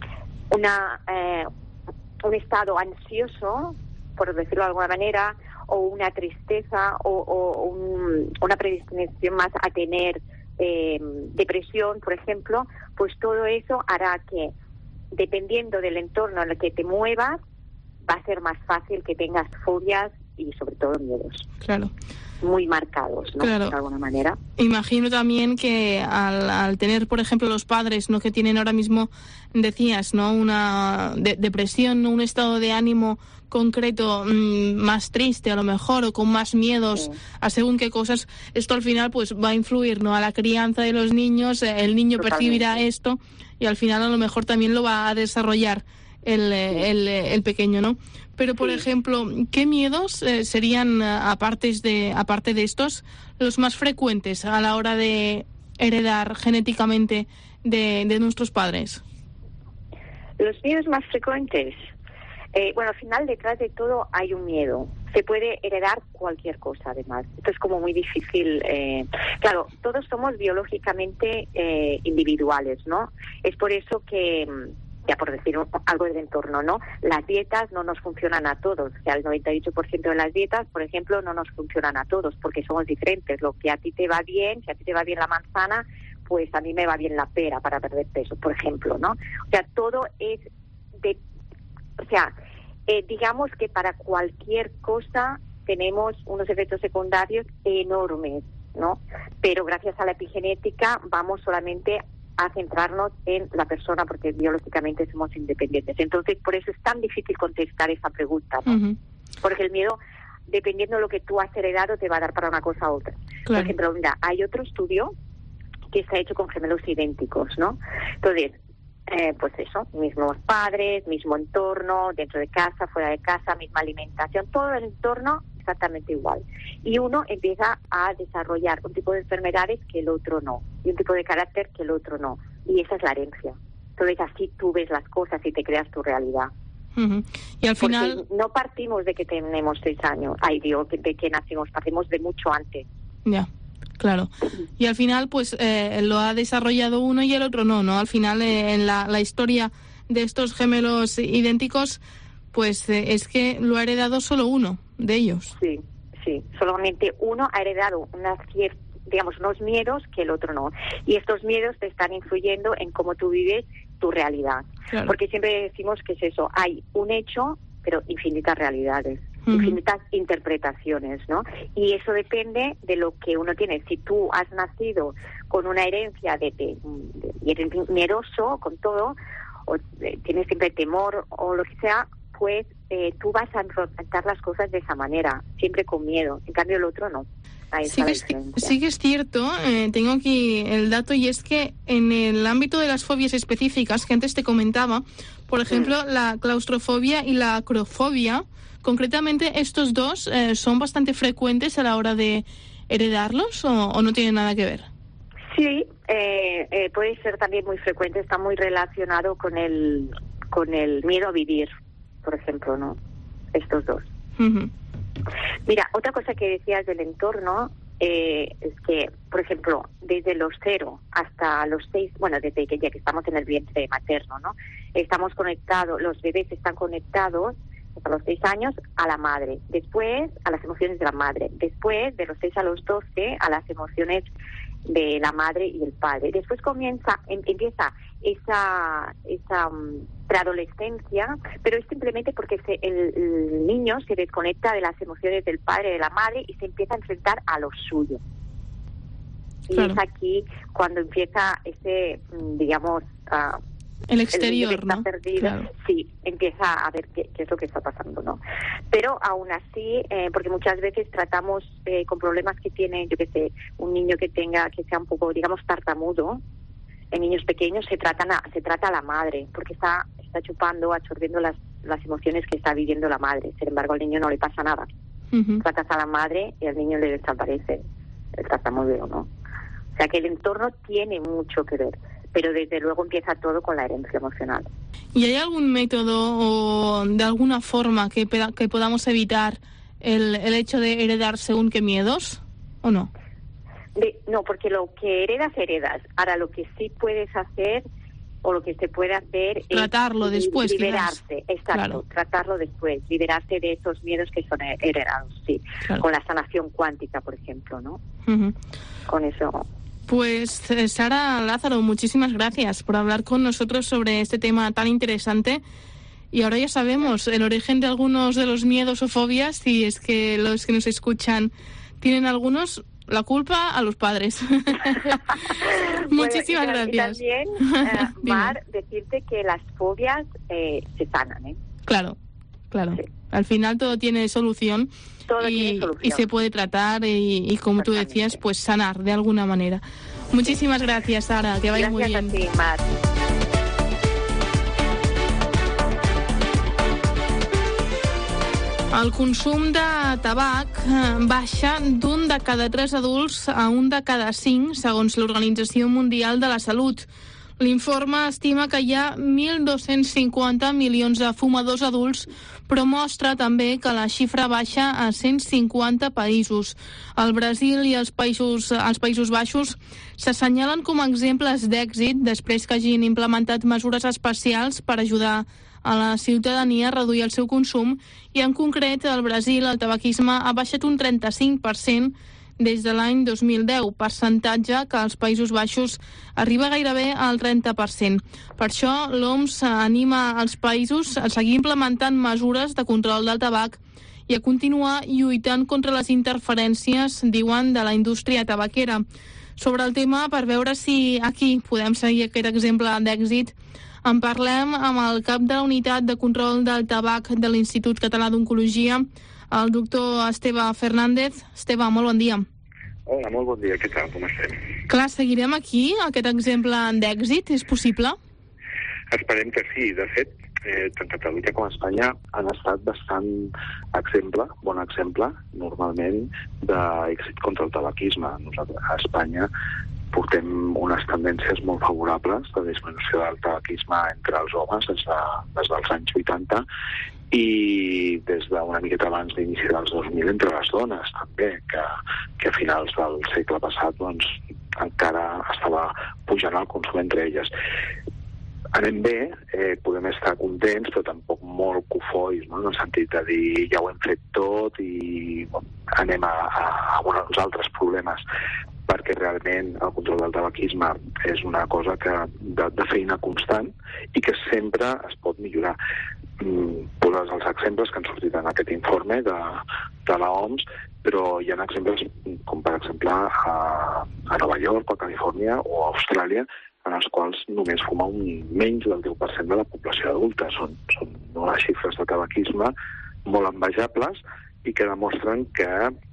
una eh, un estado ansioso, por decirlo de alguna manera, o una tristeza, o, o un, una predisposición más a tener eh, depresión, por ejemplo, pues todo eso hará que, dependiendo del entorno en el que te muevas, va a ser más fácil que tengas fobias y sobre todo miedos. Claro. Muy marcados, ¿no? Claro. De alguna manera. Imagino también que al, al tener, por ejemplo, los padres, ¿no?, que tienen ahora mismo, decías, ¿no?, una de, depresión, un estado de ánimo concreto mmm, más triste a lo mejor, o con más miedos sí. a según qué cosas, esto al final pues va a influir, ¿no?, a la crianza de los niños, el niño Totalmente. percibirá esto y al final a lo mejor también lo va a desarrollar el, el, el pequeño, ¿no? Pero, por sí. ejemplo, ¿qué miedos eh, serían, aparte de, aparte de estos, los más frecuentes a la hora de heredar genéticamente de, de nuestros padres? Los miedos más frecuentes. Eh, bueno, al final, detrás de todo hay un miedo. Se puede heredar cualquier cosa, además. Esto es como muy difícil. Eh... Claro, todos somos biológicamente eh, individuales, ¿no? Es por eso que... ya por decir algo del entorno, ¿no? Las dietas no nos funcionan a todos. O sea, el noventa y ocho por ciento de las dietas, por ejemplo, no nos funcionan a todos porque somos diferentes. Lo que a ti te va bien, si a ti te va bien la manzana, pues a mí me va bien la pera para perder peso, por ejemplo, ¿no? O sea, todo es de... O sea, eh, digamos que para cualquier cosa tenemos unos efectos secundarios enormes, ¿no? Pero gracias a la epigenética vamos solamente a centrarnos en la persona, porque biológicamente somos independientes. Entonces, por eso es tan difícil contestar esa pregunta, ¿no? Uh-huh. Porque el miedo, dependiendo de lo que tú has heredado, te va a dar para una cosa u otra. Claro. Por ejemplo, mira, hay otro estudio que está hecho con gemelos idénticos, ¿no? Entonces, eh, pues eso, mismos padres, mismo entorno, dentro de casa, fuera de casa, misma alimentación, todo el entorno exactamente igual. Y uno empieza a desarrollar un tipo de enfermedades que el otro no, y un tipo de carácter que el otro no. Y esa es la herencia. Entonces así tú ves las cosas y te creas tu realidad. Uh-huh. Y al final... Porque no partimos de que tenemos seis años, ay Dios, de que nacimos, partimos de mucho antes. Ya, claro. Y al final, pues, eh, lo ha desarrollado uno y el otro no, ¿no? Al final, eh, en la, la historia de estos gemelos idénticos, pues eh, es que lo ha heredado solo uno de ellos. Sí, sí. Solamente uno ha heredado una cierta, digamos, unos miedos que el otro no. Y estos miedos te están influyendo en cómo tú vives tu realidad. Claro. Porque siempre decimos que es eso, hay un hecho, pero infinitas realidades, uh-huh. infinitas interpretaciones, ¿no? Y eso depende de lo que uno tiene. Si tú has nacido con una herencia de, de, de y eres miedoso con todo, o eh, tienes siempre temor o lo que sea, pues eh, tú vas a enfrentar las cosas de esa manera, siempre con miedo. En cambio el otro no. Sí que, es, sí que es cierto, eh, tengo aquí el dato, y es que en el ámbito de las fobias específicas que antes te comentaba, por ejemplo, mm. la claustrofobia y la acrofobia, concretamente estos dos eh, son bastante frecuentes a la hora de heredarlos, o, o no tienen nada que ver. Sí, eh, eh, puede ser también muy frecuente, está muy relacionado con el con el miedo a vivir, por ejemplo, ¿no? Estos dos. Uh-huh. Mira, otra cosa que decías del entorno eh, es que, por ejemplo, desde los cero hasta los seis, bueno, desde que ya que estamos en el vientre materno, ¿no? Estamos conectados, los bebés están conectados hasta los seis años a la madre, después a las emociones de la madre, después de los seis a los doce a las emociones de la madre y el padre. Después comienza, em, empieza esa esa um, preadolescencia, pero es simplemente porque se, el, el niño se desconecta de las emociones del padre y de la madre y se empieza a enfrentar a lo suyo. Y claro. es aquí cuando empieza ese, digamos, uh, el exterior, el ¿no? Perdido, claro. Sí, empieza a ver qué, qué es lo que está pasando, ¿no? Pero aún así, eh, porque muchas veces tratamos eh, con problemas que tiene, yo qué sé, un niño que tenga, que sea un poco, digamos, tartamudo, en niños pequeños se tratan a, se trata a la madre, porque está está chupando, absorbiendo las, las emociones que está viviendo la madre. Sin embargo, al niño no le pasa nada. Uh-huh. Tratas a la madre y al niño le desaparece el tartamudeo, ¿no? O sea que el entorno tiene mucho que ver, pero desde luego empieza todo con la herencia emocional. ¿Y hay algún método o de alguna forma que, que podamos evitar el, el hecho de heredar según qué miedos, o no? De, no, porque lo que heredas, heredas. Ahora, lo que sí puedes hacer, o lo que se puede hacer, tratarlo es después, liberarte, quizás. exacto, claro. tratarlo después, liberarte de esos miedos que son heredados, sí, claro. Con la sanación cuántica, por ejemplo, ¿no? Uh-huh. Con eso. Pues Sara Lázaro, muchísimas gracias por hablar con nosotros sobre este tema tan interesante. Y ahora ya sabemos el origen de algunos de los miedos o fobias, si es que los que nos escuchan tienen algunos. La culpa a los padres. Muchísimas bueno, y, gracias. Y también, uh, Mar, decirte que las fobias eh, se sanan, ¿eh? Claro, claro. Sí. Al final todo tiene solución. Todo y, tiene solución. Y se puede tratar y, y como tú decías, pues sanar de alguna manera. Muchísimas gracias, Sara. Que vaya gracias muy bien. A ti, Mar. El consum de tabac baixa d'un de cada tres adults a un de cada cinc, segons l'Organització Mundial de la Salut. L'informe estima que hi ha mil dos-cents cinquanta milions de fumadors adults, però mostra també que la xifra baixa a cent cinquanta països. El Brasil i els Països, els Països Baixos s'assenyalen com a exemples d'èxit després que hagin implementat mesures especials per ajudar a la ciutadania a reduir el seu consum, i en concret al Brasil el tabaquisme ha baixat un trenta-cinc per cent des de l'any dos mil deu, percentatge que als Països Baixos arriba gairebé al trenta per cent. Per això l'O M S anima els països a seguir implementant mesures de control del tabac i a continuar lluitant contra les interferències, diuen, de la indústria tabaquera. Sobre el tema, per veure si aquí podem seguir aquest exemple d'èxit, en parlem amb el cap de la Unitat de Control del Tabac de l'Institut Català d'Oncologia, el doctor Esteve Fernández. Esteve, molt bon dia. Hola, molt bon dia. Què tal? Com estem? Clar, seguirem aquí aquest exemple d'èxit? És possible? Esperem que sí. De fet, eh, tant Catalunya com Espanya han estat bastant exemple, bon exemple, normalment, d'èxit contra el tabaquisme. Nosaltres, a Espanya, portem unes tendències molt favorables de disminució del tabaquisme entre els homes des, de, des dels anys vuitanta i des d'una miqueta abans d'inici dels dos mil entre les dones, també, que, que a finals del segle passat doncs, encara estava pujant el consum entre elles. Anem bé, eh, podem estar contents, però tampoc molt cofois, no? En el sentit de dir ja ho hem fet tot i bon, anem a, a, a uns altres problemes, perquè realment el control del tabaquisme és una cosa que de, de feina constant i que sempre es pot millorar. Mm, poses els exemples que han sortit en aquest informe de, de l'O M S, però hi ha exemples com per exemple a, a Nova York, a Califòrnia o a Austràlia, en els quals només fuma un menys del deu per cent de la població adulta. Són, són unes xifres de tabaquisme molt envejables i que demostren que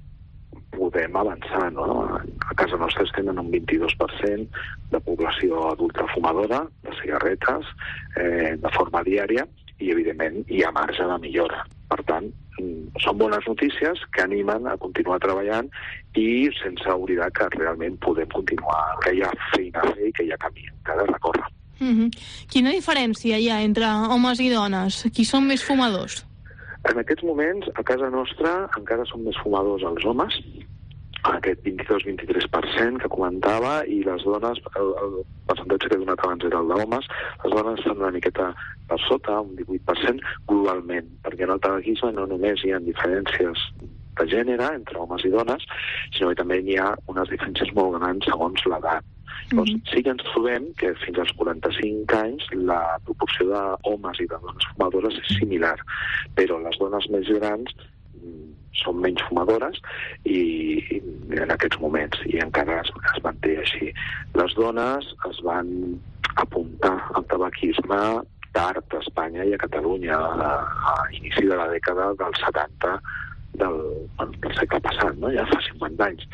podem avançar, no? A casa nostra estem en un vint-i-dos per cent de població adulta fumadora de cigarretes eh, de forma diària i, evidentment, hi ha marge de millora. Per tant, són bones notícies que animen a continuar treballant i sense oblidar que realment podem continuar, que hi ha feina a fer i que hi ha camí encara a recórrer. Mm-hmm. Quina diferència hi ha entre homes i dones? Qui són més fumadors? En aquests moments, a casa nostra, encara són més fumadors els homes, aquest vint-i-dos a vint-i-tres per cent que comentava, i les dones, el, el percentatge que he donat abans era el d'homes, les dones estan una miqueta per sota, un divuit per cent globalment, perquè en el tabaquisme no només hi ha diferències de gènere entre homes i dones, sinó que també hi ha unes diferències molt grans segons l'edat. Doncs mm-hmm. sí que ens trobem que fins als quaranta-cinc anys la proporció d'homes i de dones fumadores és similar, però les dones més grans són menys fumadores i, i en aquests moments, i encara es, es manté així. Les dones es van apuntar al tabaquisme tard a Espanya i a Catalunya a, a inici de la dècada dels setanta del, del segle passat, no? Ja fa cinquanta anys,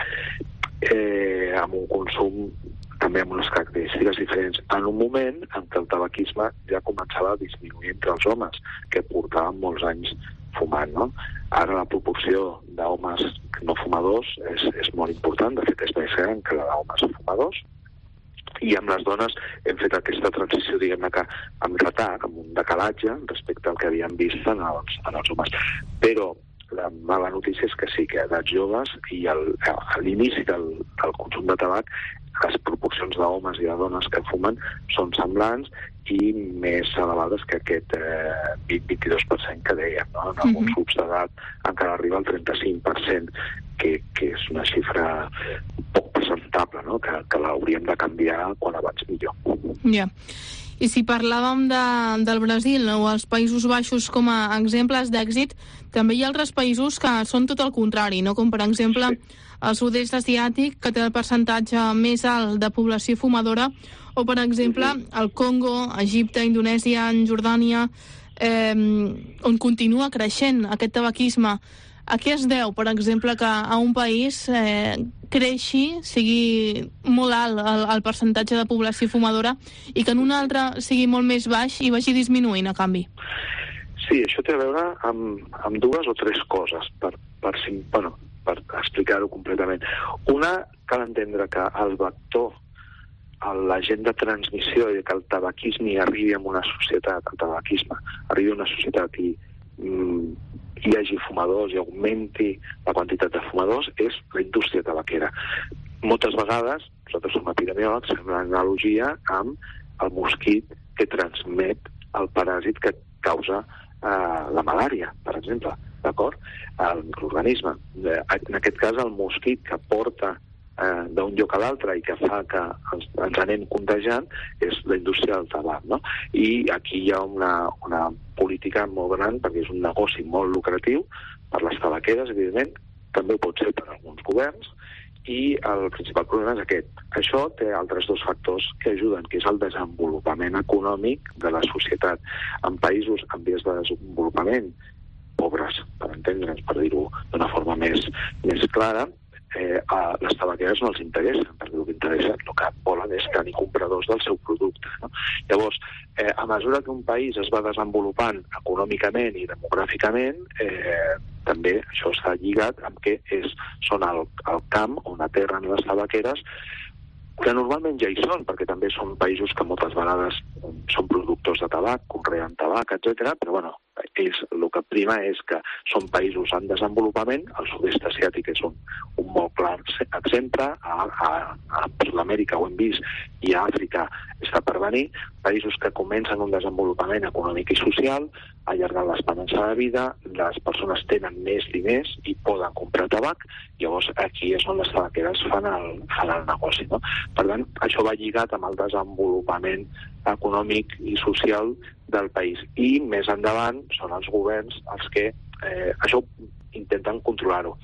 eh, amb un consum també amb unes característiques diferents, en un moment en què el tabaquisme ja començava a disminuir entre els homes, que portaven molts anys fumant, no? Ara la proporció d'homes no fumadors és, és molt important, de fet és més gran que la d'homes fumadors, i amb les dones hem fet aquesta transició, diguem-ne que amb retard, amb un decalatge respecte al que havíem vist en els, en els homes. Però la mala notícia és que sí, que a edats joves i al, a l'inici del, del consum de tabac les proporcions d'homes i de dones que fumen són semblants i més elevades que aquest eh, vint a vint-i-dos per cent que dèiem, no? En alguns mm-hmm. grups d'edat encara arriba al trenta-cinc per cent, que, que és una xifra poc presentable, no? Que, que l'hauríem de canviar quan abans millor. Ja. Yeah. I si parlàvem de, del Brasil o els Països Baixos com a exemples d'èxit, també hi ha altres països que són tot el contrari, no? Com per exemple sí. el sud-est asiàtic, que té el percentatge més alt de població fumadora, o per exemple el Congo, Egipte, Indonèsia, Jordània, eh, on continua creixent aquest tabaquisme. A què es deu, per exemple, que a un país eh, creixi, sigui molt alt el, el percentatge de població fumadora i que en un altre sigui molt més baix i vagi disminuint, a canvi? Sí, això té a veure amb, amb dues o tres coses, per, per, bueno, per explicar-ho completament. Una, cal entendre que el vector, l'agent de transmissió i que el tabaquisme arribi a una societat, el tabaquisme arribi a una societat i mm, hi hagi fumadors i augmenti la quantitat de fumadors, és la indústria tabaquera. Moltes vegades, nosaltres som epidemiòlegs, fem una analogia amb el mosquit que transmet el paràsit que causa eh, la malària, per exemple, d'acord? El microorganisme. En aquest cas, el mosquit que porta eh, d'un lloc a l'altre i que fa que ens, ens anem contagiant és la indústria del tabac, no? I aquí hi ha una, una política molt gran, perquè és un negoci molt lucratiu per les tabaqueres, evidentment, també pot ser per alguns governs, i el principal problema és aquest. Això té altres dos factors que ajuden, que és el desenvolupament econòmic de la societat. En països en vies de desenvolupament, pobres, per entendre'ns, per dir-ho d'una forma més, més clara, eh, a les tabaqueres no els interessa, perquè el que interessa, el que volen és tenir compradors del seu producte. No? Llavors, eh, a mesura que un país es va desenvolupant econòmicament i demogràficament, eh, també això està lligat amb que és, són el, el camp on aterren les tabaqueres, que normalment ja hi són, perquè també són països que moltes vegades són productors de tabac, conreen tabac, etcètera, però bueno, ells el que prima és que són països en desenvolupament, el sud-est asiàtic és un, un molt clar exemple, a, a, a Sud-amèrica ho hem vist, i a Àfrica està per venir, països que comencen un desenvolupament econòmic i social, allargant l'esperança de vida, les persones tenen més diners i poden comprar tabac, llavors aquí és on les tabaqueres fan el, fan el negoci. No? Per tant, això va lligat amb el desenvolupament econòmic i social del país. I més endavant són els governs els que eh, això intenten controlar-ho.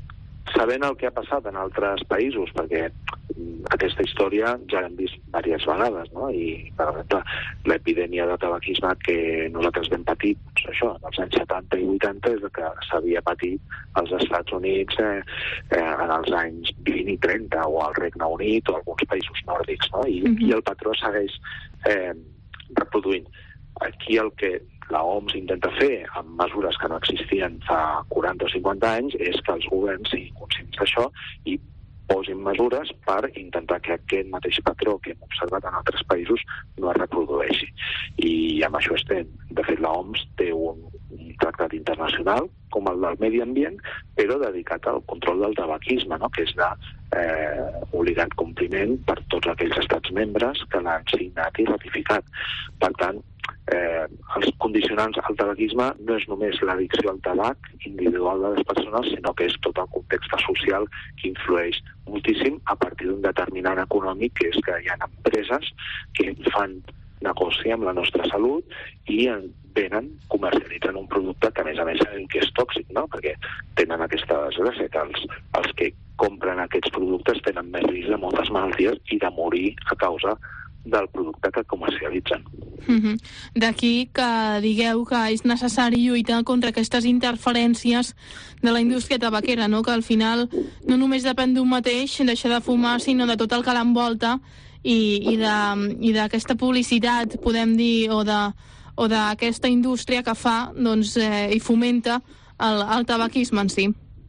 Sabent el que ha passat en altres països, perquè aquesta història ja l'hem vist diverses vegades, no? I, per exemple, l'epidèmia de tabaquisme que nosaltres vam patir, doncs això, als anys setanta i vuitanta, és el que s'havia patit als Estats Units eh, eh, en els anys vint i trenta, o al Regne Unit, o alguns països nòrdics, no? I, mm-hmm. i el patró segueix eh, reproduint. Aquí el que la O M S intenta fer amb mesures que no existien fa quaranta o cinquanta anys és que els governs siguin conscients d'això i posin mesures per intentar que aquest mateix patró que hem observat en altres països no es reprodueixi. I amb això estem. De fet, la O M S té un, un tractat internacional com el del medi ambient, però dedicat al control del tabaquisme, no? Que és de eh, obligat compliment per tots aquells estats membres que l'han signat i ratificat. Per tant, Eh, els condicionants al tabaquisme no és només l'addicció al tabac individual de les persones, sinó que és tot el context social que influeix moltíssim a partir d'un determinant econòmic, que és que hi ha empreses que fan negoci amb la nostra salut i venen, comercialitzen un producte que a més a més sabem que és tòxic, no? Perquè tenen aquesta desgràcia que els, els que compren aquests productes tenen més risc de moltes malalties i de morir a causa del producte que comercialitzen. Mm-hmm. D'aquí que digueu que és necessari lluitar contra aquestes interferències de la indústria tabaquera, no? Que al final no només depèn d'un mateix deixar de fumar, sinó de tot el que l'envolta i, i, de, i d'aquesta publicitat, podem dir, o de o d'aquesta indústria que fa, doncs, eh, i fomenta el, el tabaquisme en si.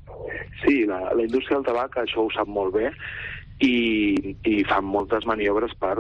Sí, la, la indústria del tabac això ho sap molt bé i, i fan moltes maniobres per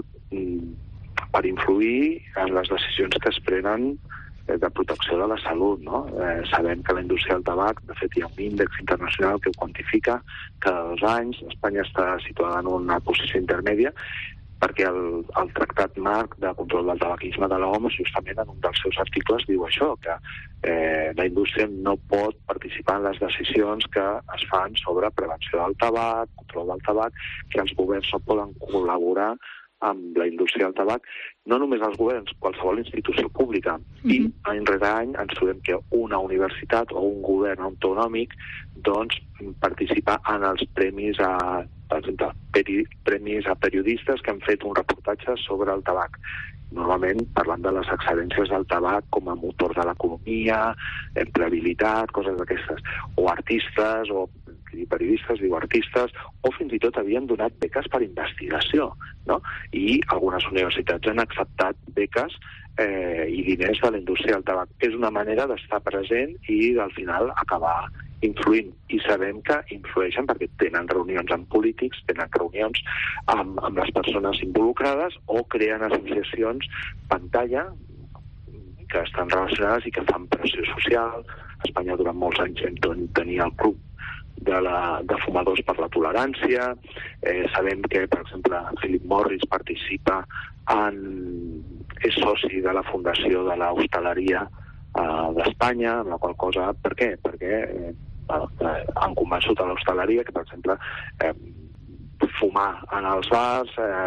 per influir en les decisions que es prenen de protecció de la salut, no? Eh, sabem que la indústria del tabac, de fet hi ha un índex internacional que ho quantifica cada dos anys, Espanya està situada en una posició intermèdia, perquè el, el Tractat Marc de Control del Tabaquisme de la O M S justament en un dels seus articles diu això, que eh, la indústria no pot participar en les decisions que es fan sobre prevenció del tabac, control del tabac, que els governs no poden col·laborar amb la indústria del tabac, no només els governs, qualsevol institució pública. Mm-hmm. I any rere any ens trobem que una universitat o un govern autonòmic doncs participa en els premis a, per exemple, peri, premis a periodistes que han fet un reportatge sobre el tabac. Normalment parlant de les excel·lències del tabac com a motor de l'economia, empleabilitat, coses d'aquestes. O artistes, o periodistes, diu artistes, o fins i tot havien donat beques per investigació, no? I algunes universitats han acceptat beques eh, i diners de la indústria del tabac. És una manera d'estar present i al final acabar influint. I sabem que influeixen perquè tenen reunions amb polítics, tenen reunions amb, amb les persones involucrades o creen associacions pantalla que estan relacionades i que fan pressió social. A Espanya durant molts anys tenia el club de, la, de fumadors per la tolerància. Eh, sabem que, per exemple, Philip Morris participa en... és soci de la fundació de l'hostaleria eh, d'Espanya, amb la qual cosa... Per què? Perquè eh, bueno, eh, han convençut a l'hostaleria que, per exemple, eh, fumar en els bars eh,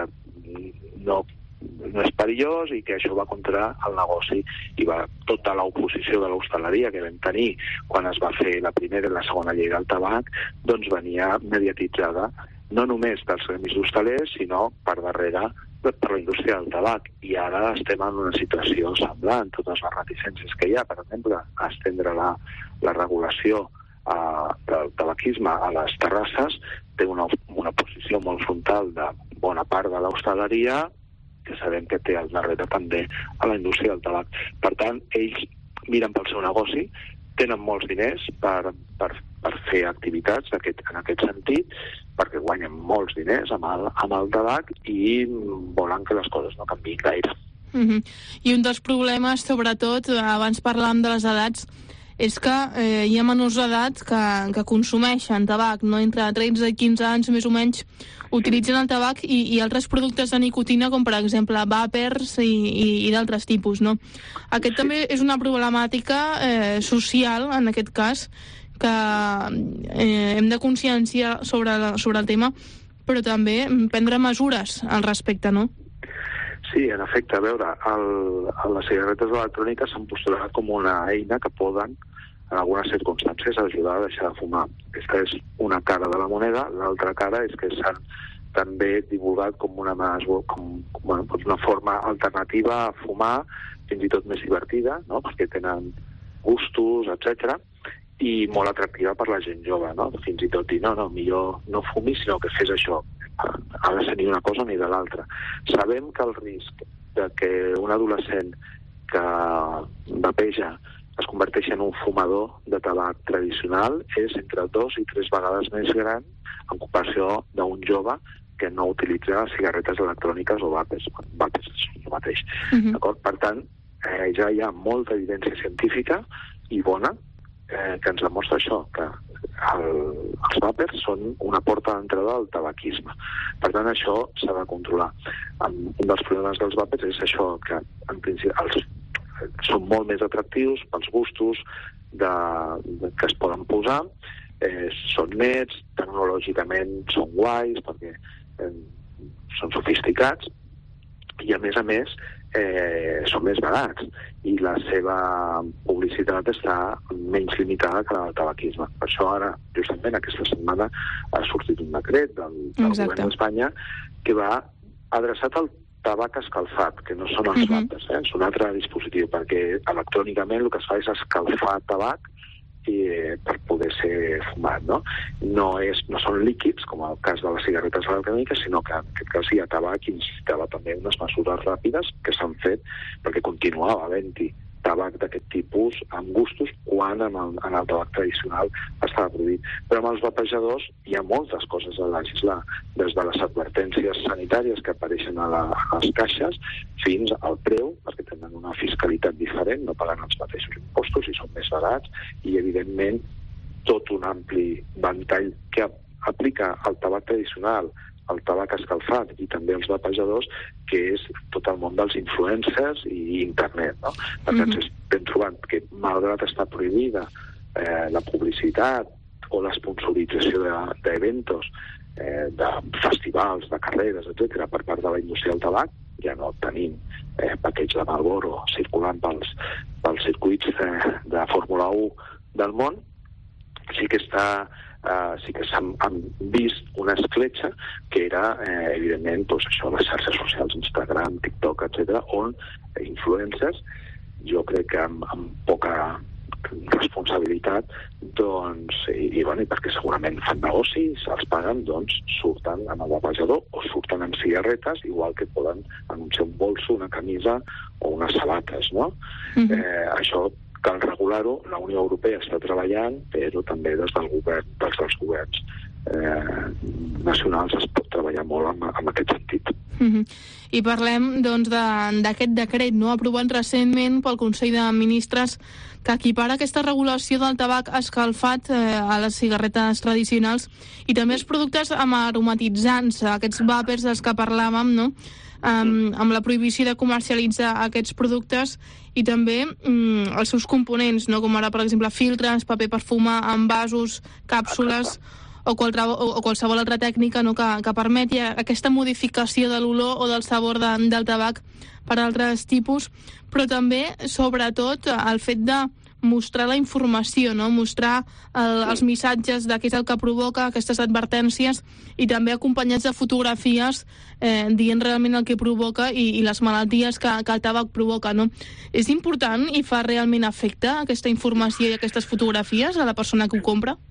no no és perillós i que això va contra el negoci i va tota l'oposició de l'hostaleria que vam tenir quan es va fer la primera i la segona llei del tabac doncs venia mediatitzada no només dels gremis hostalers sinó per darrere per la indústria del tabac i ara estem en una situació semblant, totes les reticències que hi ha, per exemple, a estendre la, la regulació Uh, del tabaquisme a les terrasses té una, una posició molt frontal de bona part de l'hostaleria, que sabem que té al darrere també a la indústria del tabac. Per tant, ells miren pel seu negoci, tenen molts diners per, per, per fer activitats aquest, en aquest sentit, perquè guanyen molts diners amb el, amb el tabac i volen que les coses no canviïn gaire. Uh-huh. I un dels problemes, sobretot, abans parlàvem de les edats, és que eh, hi ha menors d'edat que, que consumeixen tabac, no? Entre tretze i quinze anys, més o menys, utilitzen el tabac i, i altres productes de nicotina, com per exemple vàpers i, i, i d'altres tipus, no? Aquest també és una problemàtica eh, social, en aquest cas, que eh, hem de conscienciar sobre, la, sobre el tema, però també prendre mesures al respecte, no? Sí, en efecte, a veure, el, les cigarretes electròniques s'han postulat com una eina que poden, en algunes circumstàncies, ajudar a deixar de fumar. Aquesta és una cara de la moneda, l'altra cara és que s'han també divulgat com una, com, bueno, una forma alternativa a fumar, fins i tot més divertida, no? Perquè tenen gustos, etcètera, i molt atractiva per la gent jove, no? Fins i tot dir, no, no, millor no fumis, sinó que fes això. Ha de ser ni una cosa ni de l'altra. Sabem que el risc de que un adolescent que vapeja es converteix en un fumador de tabac tradicional és entre dos i tres vegades més gran en comparació d'un jove que no utilitza cigarretes electròniques o vapes. Vapes és el mateix. Uh-huh. D'acord? Per tant, eh, ja hi ha molta evidència científica i bona eh, que ens demostra això, que el, els vàpers són una porta d'entrada al tabaquisme. Per tant, això s'ha de controlar. Un dels problemes dels vàpers és això, que en principi els, són molt més atractius pels gustos de, de, que es poden posar, eh, són nets, tecnològicament són guais, perquè eh, són sofisticats, i a més a més eh, són més barats i la seva publicitat està menys limitada que la del tabaquisme. Per això ara, justament aquesta setmana, ha sortit un decret del, del govern d'Espanya que va adreçat al tabac escalfat, que no són els uh-huh. vapes, eh? És un altre dispositiu, perquè electrònicament el que es fa és escalfar tabac i, eh, per poder ser fumat, no? No, és, no són líquids, com el cas de les cigarretes electròniques, sinó que en aquest cas hi ha tabac i necessitava també unes mesures ràpides que s'han fet perquè continuava havent-hi tabac d'aquest tipus amb gustos quan en el, en el tabac tradicional estava prohibit. Però amb els vapejadors hi ha moltes coses a legislar, des de les advertències sanitàries que apareixen a, la, a les caixes fins al preu, perquè tenen una fiscalitat diferent, no paguen els mateixos impostos i són més barats, i evidentment tot un ampli ventall que aplica al tabac tradicional, el tabac escalfat i també els vapejadors, que és tot el món dels influencers i internet, no? Per tant, mm-hmm. estem trobant que, malgrat estar prohibida eh, la publicitat o l'esponsorització d'eventos, de, eh, de festivals, de carreres, etcètera, per part de la indústria del tabac, ja no tenim eh, paquets de Marlboro circulant pels, pels circuits eh, de Fórmula u del món, sí que està Uh, sí que s'han vist una escletxa que era, eh, evidentment, doncs això, les xarxes socials, Instagram, TikTok, etcètera, on influencers, jo crec que amb, amb poca responsabilitat, doncs, i, i, bueno, i perquè segurament fan negoci, se'ls paguen, doncs surten en el vapejador o surten en cigarretes, igual que poden anunciar un bolso, una camisa o unes sabates, no? Mm-hmm. eh, això cal regular-ho, la Unió Europea està treballant, però també des del govern, des dels governs eh, nacionals es pot treballar molt en, en aquest sentit. Mm-hmm. I parlem, doncs, d'aquest de, decret, no?, aprovat recentment pel Consell de Ministres, que equipara aquesta regulació del tabac escalfat eh, a les cigarretes tradicionals i també els productes amb aromatitzants, aquests vàpers dels que parlàvem, no?, Um, amb la prohibició de comercialitzar aquests productes i també um, els seus components, no? Com ara, per exemple, filtres, paper per fumar, envasos, càpsules o, qualtra, o, o qualsevol altra tècnica, no? que, que permeti aquesta modificació de l'olor o del sabor de, del tabac per altres tipus, però també, sobretot, el fet de mostrar la informació, no? Mostrar el, els missatges de què és el que provoca aquestes advertències i també acompanyats de fotografies eh, dient realment el que provoca i, i les malalties que, que el tabac provoca, no? És important i fa realment efecte aquesta informació i aquestes fotografies a la persona que ho compra?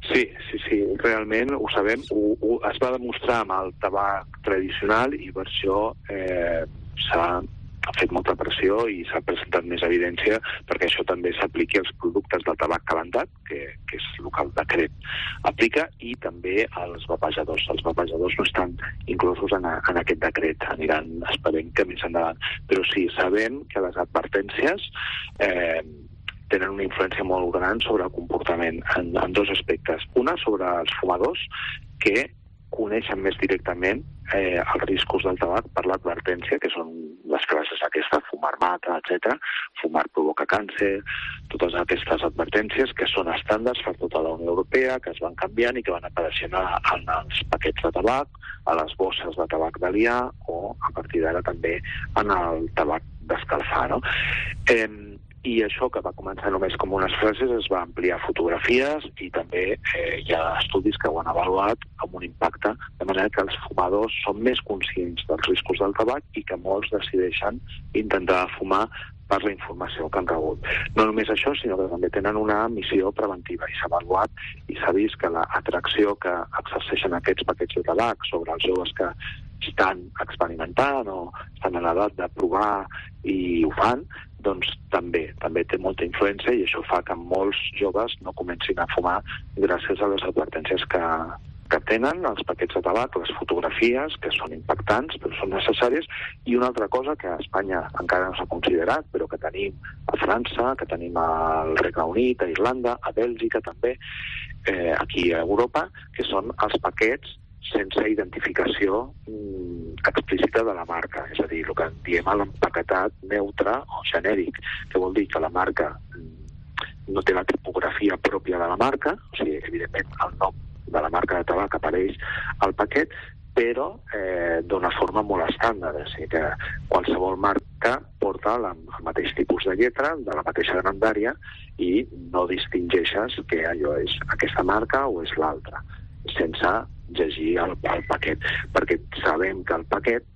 Sí, sí, sí, realment ho sabem. Ho, ho, es va demostrar amb el tabac tradicional i per això eh, s'ha fet molta pressió i s'ha presentat més evidència perquè això també s'apliqui als productes del tabac calentat, que, que és el que el decret aplica, i també als vapejadors. Els vapejadors no estan inclosos en, a, en aquest decret, aniran, esperem que més endavant. Però sí, sabem que les advertències eh, tenen una influència molt gran sobre el comportament en, en dos aspectes. Una, sobre els fumadors, que coneixen més directament eh, els riscos del tabac per l'advertència, que són les frases aquestes, fumar mata, etcètera. Fumar provoca càncer, totes aquestes advertències que són estàndards per tota la Unió Europea, que es van canviant i que van apareixent en els paquets de tabac, a les bosses de tabac d'aliar o, a partir d'ara, també en el tabac d'escalfar, no? Eh, I això, que va començar només com unes frases, es va ampliar a fotografies i també eh, hi ha estudis que ho han avaluat amb un impacte, de manera que els fumadors són més conscients dels riscos del tabac i que molts decideixen intentar fumar per la informació que han rebut. No només això, sinó que també tenen una missió preventiva i s'ha avaluat i s'ha vist que l'atracció que exerceixen aquests paquets de tabac sobre els joves que estan experimentant o estan en l'edat de provar i ho fan, doncs també també té molta influència i això fa que molts joves no comencin a fumar gràcies a les advertències que, que tenen els paquets de tabac, les fotografies, que són impactants, però són necessàries, i una altra cosa que a Espanya encara no s'ha considerat, però que tenim a França, que tenim al Regne Unit, a Irlanda, a Bèlgica també, eh, aquí a Europa, que són els paquets sense identificació mm, explícita de la marca, és a dir, el que en diem a l'empaquetat neutre o genèric, que vol dir que la marca mm, no té la tipografia pròpia de la marca, o sigui, evidentment el nom de la marca de tabac apareix al paquet, però eh, d'una forma molt estàndard, o sigui que qualsevol marca porta la, el mateix tipus de lletra, de la mateixa grandària, i no distingeixes que allò és aquesta marca o és l'altra, sense llegir el, el paquet, perquè sabem que el paquet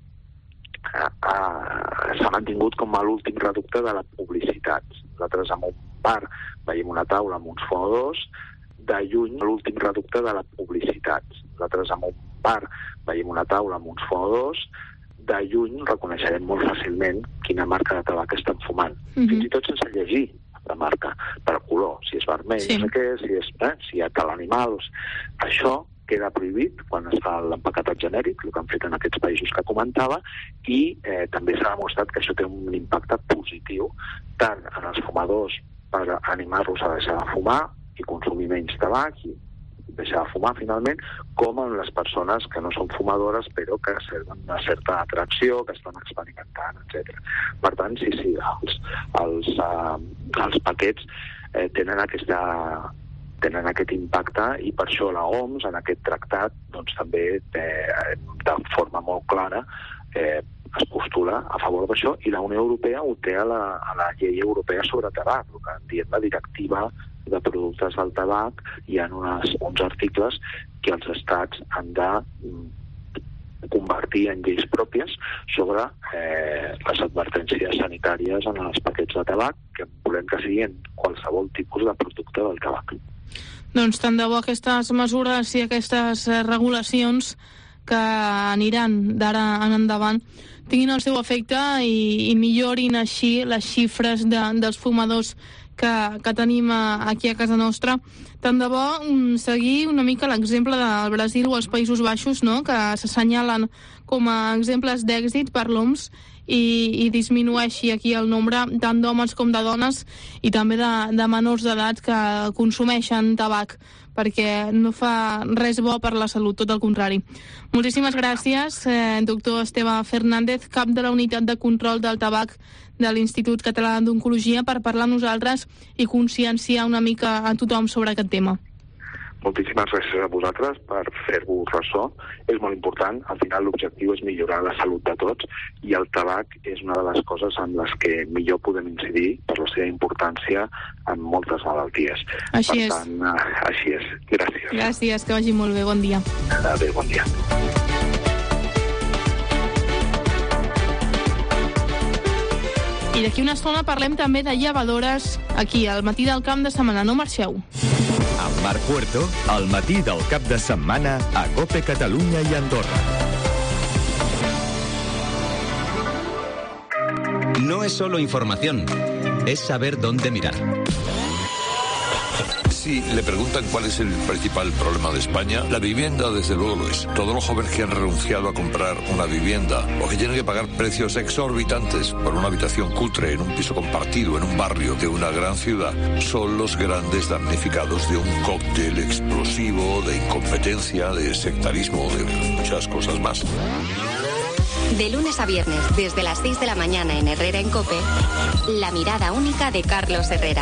s'ha mantingut com a l'últim reducte de la publicitat. Nosaltres en un bar veiem una taula amb uns fumadors, de lluny l'últim reducte de la publicitat. Nosaltres en un bar veiem una taula amb uns fumadors, de lluny reconeixerem molt fàcilment quina marca de tabac estan fumant, mm-hmm. fins i tot sense llegir la marca, per color, si és vermell, sí. no sé què, si, és, eh, si hi ha tal animals. Això queda prohibit quan es fa l'empaquetat genèric, el que han fet en aquests països que comentava, i eh, també s'ha demostrat que això té un impacte positiu tant en els fumadors per animar-los a deixar de fumar i consumir menys tabac i deixar de fumar finalment, com en les persones que no són fumadores però que serven una certa atracció, que estan experimentant, etcètera. Per tant, sí, sí, els, els, uh, els paquets eh, tenen aquesta tenen aquest impacte i per això la O M S en aquest tractat doncs, també eh, de forma molt clara eh, es postula a favor d'això, i la Unió Europea ho té a la, a la llei europea sobre tabac, el que en diem la directiva de productes del tabac. Hi ha unes, uns articles que els estats han de convertir en lleis pròpies sobre eh, les advertències sanitàries en els paquets de tabac, que volem que siguin qualsevol tipus de producte del tabac. Doncs tant de bo aquestes mesures i aquestes regulacions que aniran d'ara en endavant tinguin el seu efecte i, i millorin així les xifres de, dels fumadors que, que tenim aquí a casa nostra. Tant de bo seguir una mica l'exemple del Brasil o els Països Baixos, no?, que s'assenyalen com a exemples d'èxit per l'O M S i, i disminueixi aquí el nombre tant d'homes com de dones i també de, de menors d'edat que consumeixen tabac, perquè no fa res bo per la salut, tot el contrari. Moltíssimes gràcies, eh, doctor Esteve Fernández, cap de la Unitat de Control del Tabac de l'Institut Català d'Oncologia, per parlar amb nosaltres i conscienciar una mica a tothom sobre aquest tema. Moltíssimes gràcies a vosaltres per fer-vos ressò. És molt important. Al final l'objectiu és millorar la salut de tots i el tabac és una de les coses en les que millor podem incidir per la seva importància en moltes malalties. Així per és. tant, així és. Gràcies. Gràcies, que vagi molt bé. Bon dia. Adéu, bon dia. I d'aquí una estona parlem també de llevadores aquí, al matí del Camp de Setmana. No marxeu. Amb Mar Puerto, al matí del cap de setmana a COPE Catalunya i Andorra. No es solo información, es saber dónde mirar. Si le preguntan cuál es el principal problema de España, la vivienda desde luego lo es. Todos los jóvenes que han renunciado a comprar una vivienda o que tienen que pagar precios exorbitantes por una habitación cutre en un piso compartido en un barrio de una gran ciudad son los grandes damnificados de un cóctel explosivo de incompetencia, de sectarismo, de muchas cosas más. De lunes a viernes, desde las seis de la mañana en Herrera en COPE, la mirada única de Carlos Herrera.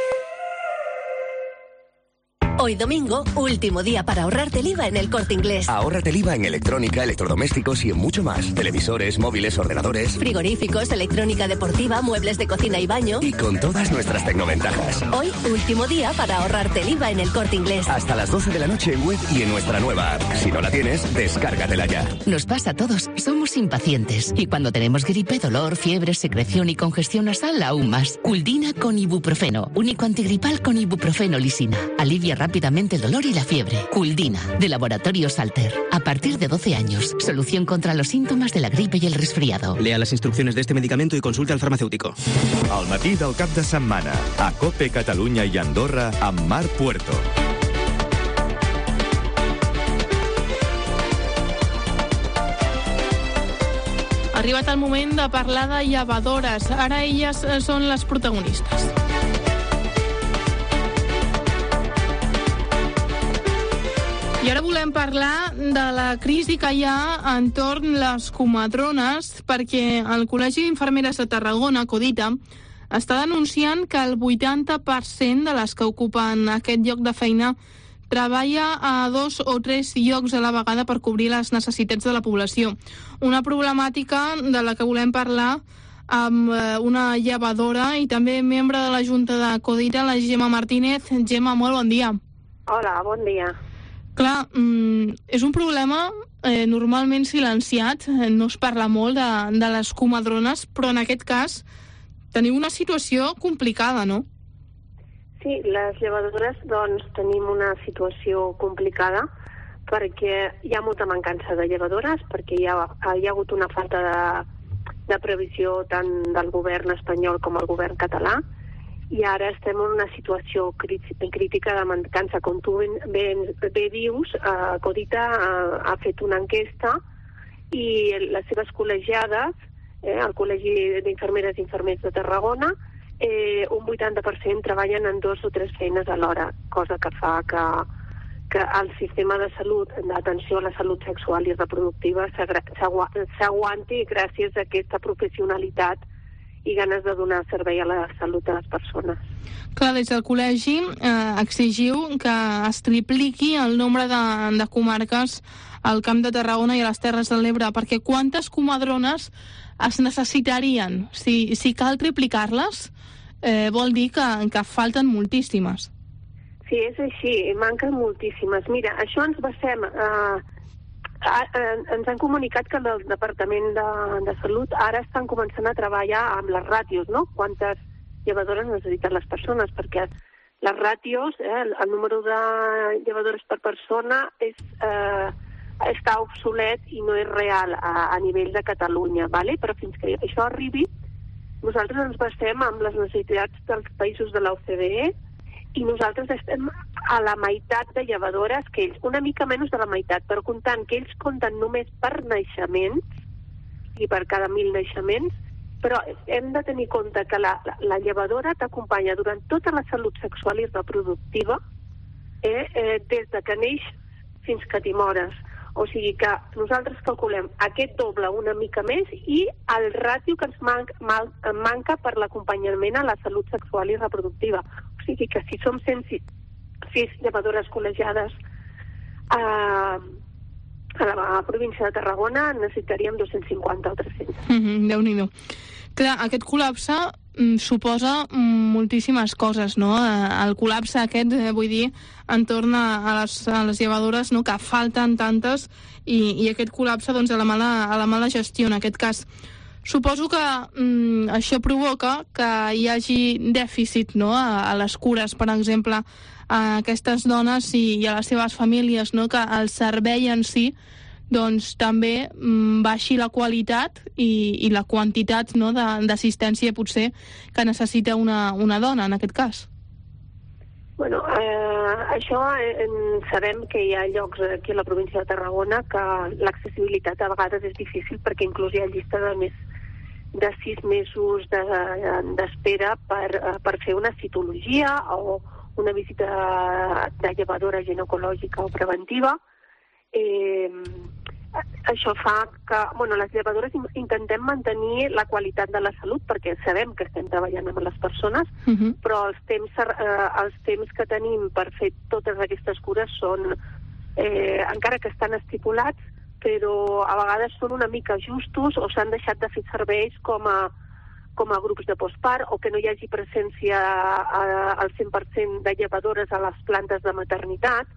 Hoy domingo, último día para ahorrarte el I V A en el Corte Inglés. Ahórrate el I V A en electrónica, electrodomésticos y en mucho más. Televisores, móviles, ordenadores, frigoríficos, electrónica deportiva, muebles de cocina y baño. Y con todas nuestras tecnoventajas. Hoy, último día para ahorrarte el I V A en el Corte Inglés. Hasta las doce de la noche en web y en nuestra nueva app. Si no la tienes, descárgatela ya. Nos pasa a todos, somos impacientes. Y cuando tenemos gripe, dolor, fiebre, secreción y congestión nasal, aún más. Culdina con ibuprofeno. Único antigripal con ibuprofeno lisina. Alivia rápidamente el dolor y la fiebre. Culdina, de Laboratorio Salter. A partir de doce años. Solución contra los síntomas de la gripe y el resfriado. Lea las instrucciones de este medicamento y consulte al farmacéutico. Al matí del cap de setmana, a COPE Catalunya i Andorra, amb Mar Puerto. Ha arribat el moment de parlar de llevadores. Ara elles són les protagonistes. I ara volem parlar de la crisi que hi ha entorn les comadrones, perquè el Col·legi d'Infermeres de Tarragona, Codita, està denunciant que el vuitanta per cent de les que ocupen aquest lloc de feina treballa a dos o tres llocs a la vegada per cobrir les necessitats de la població. Una problemàtica de la que volem parlar amb una llevadora i també membre de la Junta de Codita, la Gemma Martínez. Gemma, molt bon dia. Hola, bon dia. Clar, mm, és un problema eh, normalment silenciat, eh, no es parla molt de, de les comadrones, però en aquest cas teniu una situació complicada, no? Sí, les llevadores doncs tenim una situació complicada perquè hi ha molta mancança de llevadores, perquè hi ha, hi ha hagut una falta de, de previsió tant del govern espanyol com el govern català, i ara estem en una situació crítica de mancança. Com tu bé, bé dius, eh, Codita ha, ha fet una enquesta i les seves col·legiades, eh, el Col·legi d'Infermeres i Infermers de Tarragona, eh, un vuitanta per cent treballen en dos o tres feines alhora, cosa que fa que, que el sistema de salut, d'atenció a la salut sexual i reproductiva s'aguanti gràcies a aquesta professionalitat i ganes de donar servei a la salut de les persones. Clar, des del col·legi eh, exigiu que es tripliqui el nombre de, de comarques al Camp de Tarragona i a les Terres de l'Ebre, perquè quantes comadrones es necessitarien? Si, si cal triplicar-les, eh, vol dir que, que falten moltíssimes. Sí, és així, manquen moltíssimes. Mira, això ens basem... Eh, ens han comunicat que el Departament de, de Salut ara estan començant a treballar amb les ràtios, no? Quantes llevadores necessiten les persones, perquè les ràtios, eh, el, el número de llevadores per persona és, eh, està obsolet i no és real a, a nivell de Catalunya, ¿vale? Però fins que això arribi, nosaltres ens basem amb les necessitats dels països de l'O C D E i nosaltres estem a la meitat de llevadores que ells, una mica menys de la meitat, però comptant que ells compten només per naixements i per cada mil naixements, però hem de tenir compte que la, la, la llevadora t'acompanya durant tota la salut sexual i reproductiva, eh, eh, des de que neix fins que t'hi mores. O sigui que nosaltres calculem aquest doble una mica més i el ràtio que ens man man manca per l'acompanyament a la salut sexual i reproductiva. O sigui que si som cent sis llevadores col·legiades a, a la província de Tarragona necessitaríem dos-cents cinquanta o tres-cents. Mm-hmm, Déu-n'hi-do. Clar, aquest col·lapse mm, suposa mm, moltíssimes coses, no? El col·lapse aquest, eh, vull dir, entorn a, a, les, a les llevadores, no?, que falten tantes, i, i aquest col·lapse, doncs, a la mala, a la mala gestió, en aquest cas. Suposo que mm, això provoca que hi hagi dèficit, no?, a, a les cures, per exemple, a aquestes dones i, i a les seves famílies, no?, que el servei en si doncs també mm, baixi la qualitat i, i la quantitat, no?, d'assistència potser que necessita una, una dona en aquest cas. Bueno, eh, això eh, sabem que hi ha llocs aquí a la província de Tarragona que l'accessibilitat a vegades és difícil perquè inclús hi ha llista de més de sis mesos d'espera de, per, per fer una citologia o una visita de llevadora ginecològica o preventiva. Eh, això fa que, bueno, les llevadores intentem mantenir la qualitat de la salut perquè sabem que estem treballant amb les persones, uh-huh. però els temps, eh, els temps que tenim per fer totes aquestes cures són, eh, encara que estan estipulats, però a vegades són una mica justos o s'han deixat de fer serveis com a, com a grups de postpart o que no hi hagi presència a, al cent per cent de llevadores a les plantes de maternitat.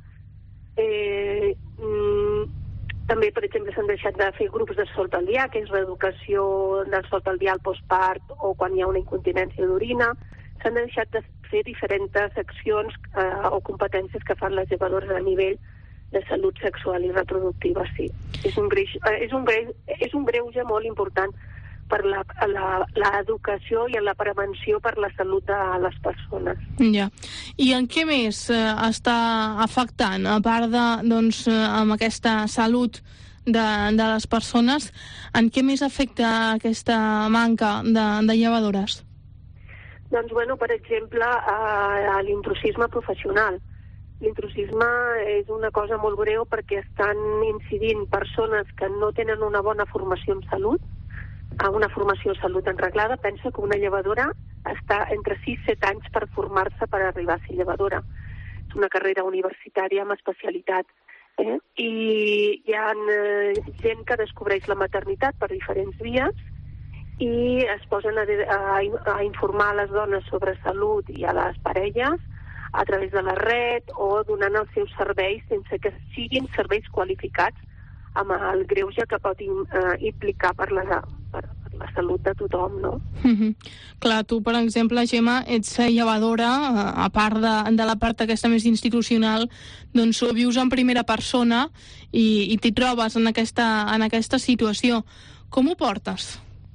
Eh, mm, també, per exemple, s'han deixat de fer grups de salt al dia, que és l'educació del salt al dia al postpart o quan hi ha una incontinència d'orina. S'han deixat de fer diferents accions eh, o competències que fan les llevadores a nivell de salut sexual i reproductiva, sí. És un greix, és un greix, és un greuge molt important per l'educació i en la prevenció per la salut de les persones. Ja. I en què més eh, està afectant, a part de, doncs, eh, amb aquesta salut de, de les persones, en què més afecta aquesta manca de, de llevadores? Doncs, bueno, per exemple, a, a l'intrusisme professional. L'intrusisme és una cosa molt greu perquè estan incidint persones que no tenen una bona formació en salut, a una formació en salut enreglada. Pensa que una llevadora està entre sis i set anys per formar-se per arribar a ser llevadora. És una carrera universitària amb especialitat. Eh? I hi ha eh, gent que descobreix la maternitat per diferents vies i es posen a, a, a informar a les dones sobre salut i a les parelles a través de la red o donant els seus serveis sense que siguin serveis qualificats amb el greuge que pot eh, implicar per la, per, per la salut de tothom, no? Mm-hmm. Clar, tu, per exemple, Gemma, ets llevadora, a part de, de la part aquesta més institucional, doncs ho vius en primera persona i, i t'hi trobes en aquesta, en aquesta situació. Com ho portes?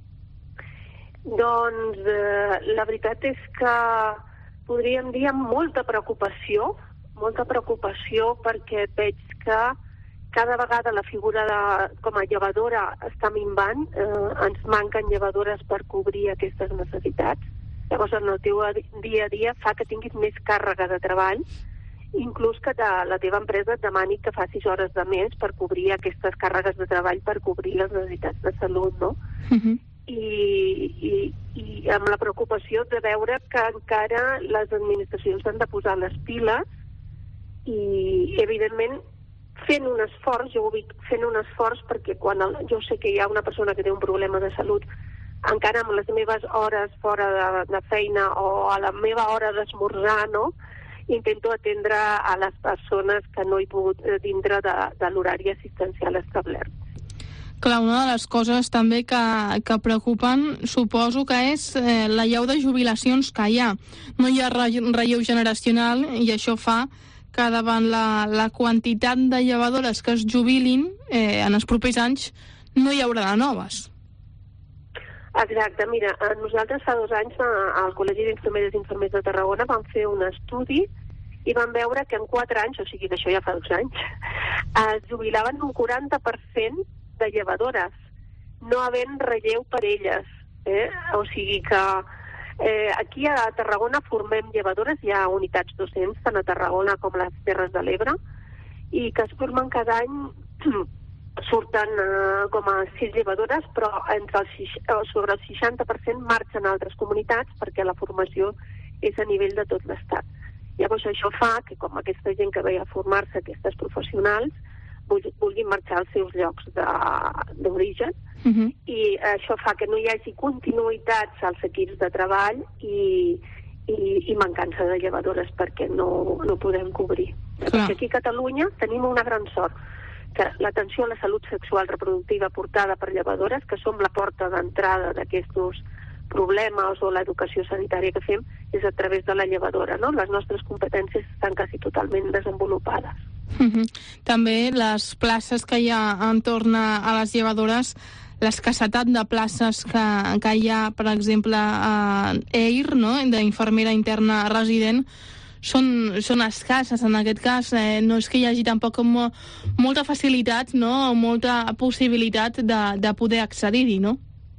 Doncs eh, la veritat és que podríem dir amb molta preocupació, molta preocupació perquè veig que cada vegada la figura de, com a llevadora està minvant, eh, ens manquen llevadores per cobrir aquestes necessitats. Llavors, en el teu dia a dia fa que tinguis més càrrega de treball, inclús que te, la teva empresa et demani que facis hores de més per cobrir aquestes càrregues de treball, per cobrir les necessitats de salut, no? Uh-huh. I, i, i amb la preocupació de veure que encara les administracions han de posar les piles i, evidentment, fent un esforç, jo ho dic, fent un esforç perquè quan el, jo sé que hi ha una persona que té un problema de salut, encara amb les meves hores fora de, de feina o a la meva hora d'esmorzar, no?, intento atendre a les persones que no he pogut dintre de, de l'horari assistencial establert. Clar, una de les coses també que, que preocupen, suposo que és eh, la llau de jubilacions que hi ha. No hi ha relleu generacional i això fa que davant la, la quantitat de llevadores que es jubilin eh, en els propers anys no hi haurà de noves. Exacte, mira, nosaltres fa dos anys al Col·legi d'Infermeres i Infermers de Tarragona vam fer un estudi i vam veure que en quatre anys, o sigui que això ja fa dos anys, es jubilaven un quaranta per cent de llevadores, no havent relleu per elles. Eh? O sigui que eh, aquí a Tarragona formem llevadores, hi ha unitats docents tant a Tarragona com a les Terres de l'Ebre, i que es formen cada any, surten eh, com a sis llevadores, però entre el, sobre el seixanta per cent marxen a altres comunitats perquè la formació és a nivell de tot l'Estat. Llavors això fa que com aquesta gent que ve a formar-se, aquestes professionals, vulguin marxar als seus llocs d'origen, uh-huh. i això fa que no hi hagi continuïtats als equips de treball i, i, i mancança de llevadores perquè no, no podem cobrir. Perquè aquí a Catalunya tenim una gran sort. que l'atenció a la salut sexual reproductiva portada per llevadores, que som la porta d'entrada d'aquests problemes o l'educació sanitària que fem, és a través de la llevadora, no? Les nostres competències estan quasi totalment desenvolupades. Uh-huh. També les places que hi ha entorn a les llevadores, l'escassetat de places que, que hi ha, per exemple, a E I R, no? D'infermera interna resident, són, són escasses en aquest cas. Eh, no és que hi hagi tampoc mo, molta facilitat, no? O molta possibilitat de, de poder accedir-hi, no?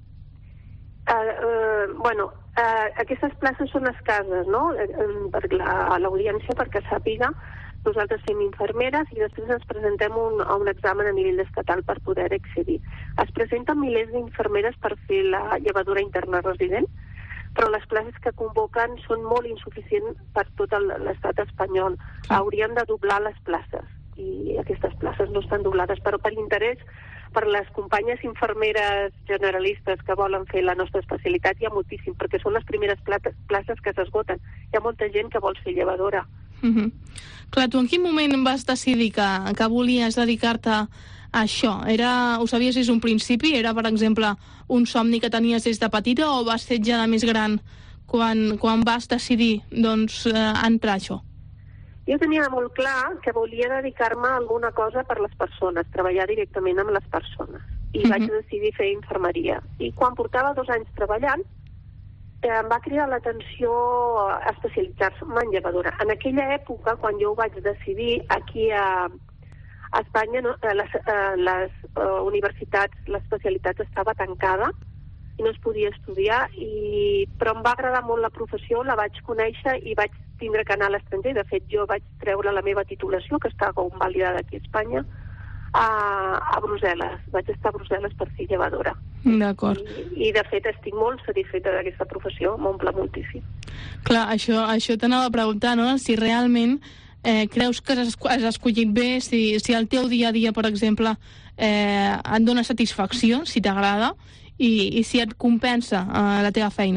Uh, uh, bueno, uh, aquestes places són escasses, no? Uh, per la, l'audiència, perquè sàpiga, nosaltres fem infermeres i després ens presentem un, a un examen a nivell estatal per poder accedir. Es presenten milers d'infermeres per fer la llevadora interna resident, però les places que convoquen són molt insuficients per tot l'estat espanyol. Haurien de doblar les places i aquestes places no estan doblades, però per interès per les companyes infermeres generalistes que volen fer la nostra especialitat hi ha moltíssim, perquè són les primeres places que s'esgoten. Hi ha molta gent que vol ser llevadora. Uh-huh. Clar, tu en quin moment vas decidir que, que volies dedicar-te a això? Era, ho sabies des d'un principi? Era, per exemple, un somni que tenies des de petita o vas ser ja de més gran quan, quan vas decidir doncs, eh, entrar a això? Jo tenia molt clar que volia dedicar-me a alguna cosa per les persones, treballar directament amb les persones. I uh-huh. vaig decidir fer infermeria. I quan portava dos anys treballant, eh, em va cridar l'atenció especialitzar-se en llevadora. En aquella època, quan jo ho vaig decidir, aquí a, a Espanya, no, les, les uh, universitats, l'especialitat estava tancada i no es podia estudiar, i, però em va agradar molt la professió, la vaig conèixer i vaig tindre que anar a l'estranger. De fet, jo vaig treure la meva titulació, que està convalidada aquí a Espanya, a, a Brussel·les. Vaig estar a Brussel·les per ser llevadora. D'acord. I, I, de fet, estic molt satisfeta d'aquesta professió, m'omple moltíssim. Clar, això, això t'anava a preguntar, no?, si realment eh, creus que has, has escollit bé, si, si el teu dia a dia, per exemple, eh, et dona satisfacció, si t'agrada, i, i si et compensa eh, la teva feina.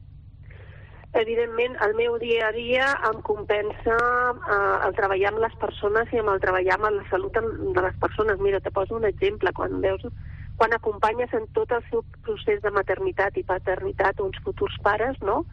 Evidentment, el meu dia a dia em compensa eh, el treballar amb les persones i amb el treballar amb la salut de les persones. Mira, te poso un exemple. Quan veus, quan acompanyes en tot el seu procés de maternitat i paternitat uns futurs pares, no?,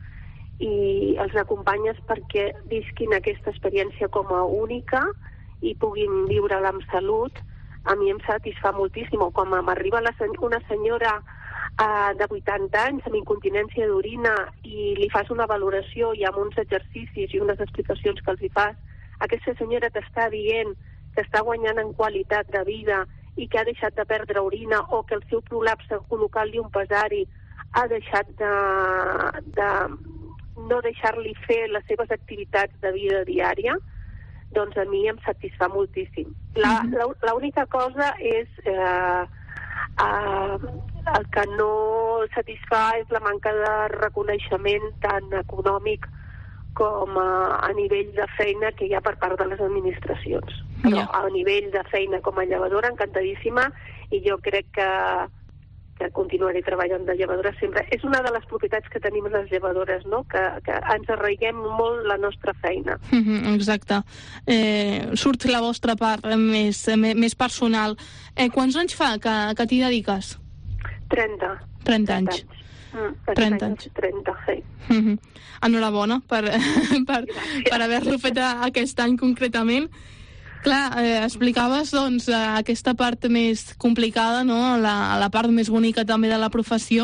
i els acompanyes perquè visquin aquesta experiència com a única i puguin viure-la amb salut, a mi em satisfà moltíssim. O quan m'arriba la, una senyora Uh, de vuitanta anys amb incontinència d'orina i li fas una valoració i amb uns exercicis i unes explicacions que els hi fas, aquesta senyora t'està dient que està guanyant en qualitat de vida i que ha deixat de perdre orina, o que el seu prolapse, col·locant-li un pesari, ha deixat de, de no deixar-li fer les seves activitats de vida diària, doncs a mi em satisfà moltíssim. La, la, l'única cosa és... Eh, Uh, el que no satisfà és la manca de reconeixement tant econòmic com a, a nivell de feina que hi ha per part de les administracions. Però a nivell de feina com a llevadora, encantadíssima, i jo crec que, que continuaré treballant de llevadora sempre. És una de les propietats que tenim les llevadores, no?, que, que ens arraiguem molt la nostra feina. Mm-hmm, exacte. Eh, surt la vostra part més, més personal. Eh, quants anys fa que, que t'hi dediques? trenta. trenta anys. Mm, trenta anys. trenta, sí. Mm-hmm. Enhorabona per, per, per haver-lo fet aquest any concretament. Clar, eh, explicaves doncs aquesta part més complicada, no?, la, la part més bonica també de la professió.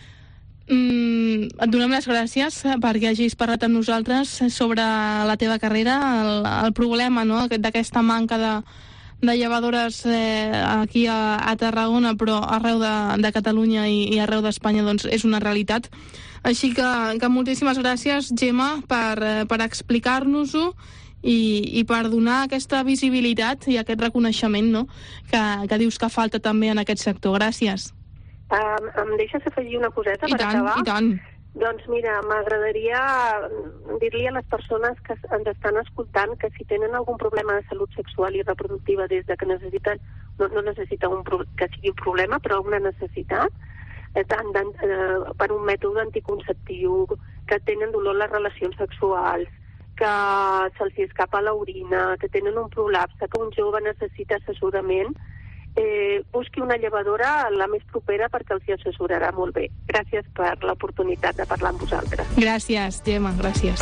Mm, et donem les gràcies perquè hagis parlat amb nosaltres sobre la teva carrera, el, el problema, no?, d'aquesta manca de, de llevadores eh, aquí a, a Tarragona, però arreu de, de Catalunya i, i arreu d'Espanya doncs és una realitat. Així que, que moltíssimes gràcies, Gemma, per, per explicar-nos-ho i, i per donar aquesta visibilitat i aquest reconeixement, no?, que, que dius que falta també en aquest sector. Gràcies. Um, em deixes afegir una coseta I per tant, acabar? I tant. Doncs mira, m'agradaria dir-li a les persones que ens estan escoltant que si tenen algun problema de salut sexual i reproductiva des de que necessiten, no, no necessita un, que sigui un problema, però una necessitat, eh, tant, tant, eh, per un mètode anticonceptiu, que tenen dolor a les relacions sexuals, que se'ls escapa l'orina, que tenen un prolapse, que un jove necessita assessorament, eh, busqui una llevadora la més propera perquè els hi assessorarà molt bé. Gràcies per l'oportunitat de parlar amb vosaltres. Gràcies, Gemma, gràcies.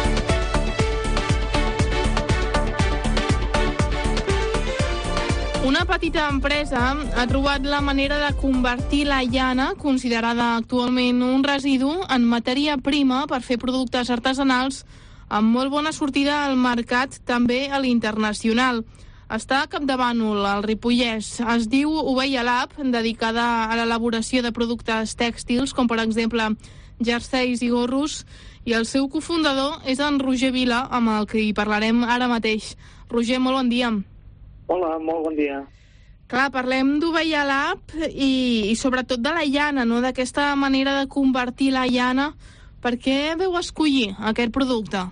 Una petita empresa ha trobat la manera de convertir la llana, considerada actualment un residu, en matèria prima per fer productes artesanals amb molt bona sortida al mercat, també a l'internacional. Està a Capdavànol, al Ripollès. Es diu Ovella Lab, dedicada a l'elaboració de productes tèxtils, com per exemple jerseis i gorros, i el seu cofundador és en Roger Vila, amb el que hi parlarem ara mateix. Roger, molt bon dia. Hola, molt bon dia. Clar, parlem d'Ovella Lab i, i sobretot de la llana, no? D'aquesta manera de convertir la llana. Per què veu escollir aquest producte?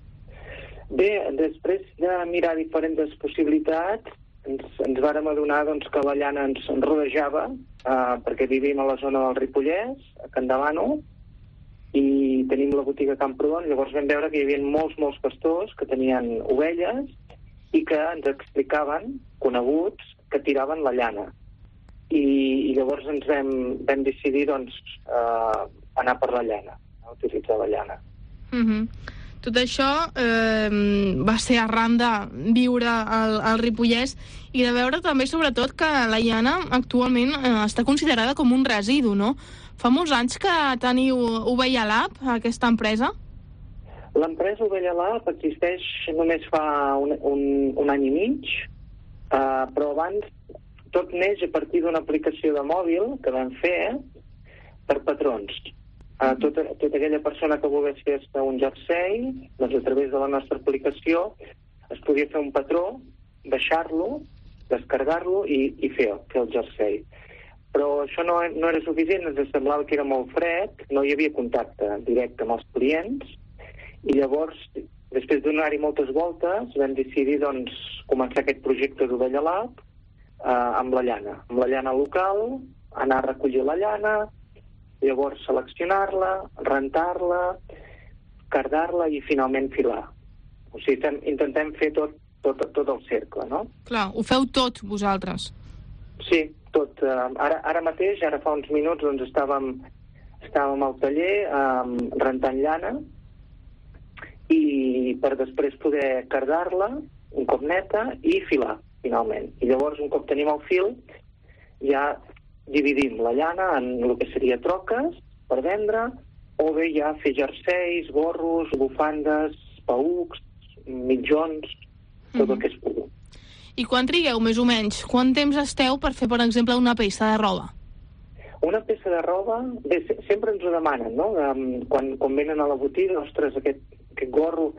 Bé, després de mirar diferents possibilitats, ens, ens vàrem adonar doncs, que la llana ens, ens rodejava, eh, perquè vivim a la zona del Ripollès, a Capdavànol, i tenim la botiga Camprodon. Llavors vam veure que hi havia molts, molts pastors que tenien ovelles i que ens explicaven, coneguts, que tiraven la llana. I, i llavors ens vam, vam decidir doncs, eh, anar per la llana, utilitzar la llana. Mm-hmm. Tot això eh, va ser arran de viure al, al Ripollès i de veure també, sobretot, que la llana actualment eh, està considerada com un residu, no? Fa molts anys que teniu Ovella Lab, aquesta empresa? L'empresa Ovella Lab existeix només fa un, un, un any i mig, eh, però abans tot neix a partir d'una aplicació de mòbil que vam fer per patrons. Uh, tota, tota aquella persona que volgués fer un jersei, doncs a través de la nostra aplicació es podia fer un patró, baixar-lo, descarregar-lo i, i fer, fer el jersei. Però això no, no era suficient, ens semblava que era molt fred, no hi havia contacte directe amb els clients, i llavors, després de donar-hi moltes voltes, vam decidir doncs, començar aquest projecte d'Ovella Lab uh, amb la llana, amb la llana local, anar a recollir la llana, llavors seleccionar-la, rentar-la, cardar-la i finalment filar. O sigui, tem, intentem fer tot, tot, tot el cercle, no? Clar, ho feu tot vosaltres. Sí, tot. Uh, ara, ara mateix, ara fa uns minuts, doncs estàvem, estàvem al taller um, rentant llana i per després poder cardar-la un cop neta i filar, finalment. I llavors, un cop tenim el fil, ja dividim la llana en el que seria troques per vendre, o bé ja fer jerseis, gorros, bufandes, paucs, mitjons, tot mm-hmm. el que es pugui. I quan trigueu, més o menys? Quant temps esteu per fer, per exemple, una peça de roba? Una peça de roba, bé, sempre ens ho demanen, no? Quan, quan venen a la botiga, ostres, aquest, aquest gorro...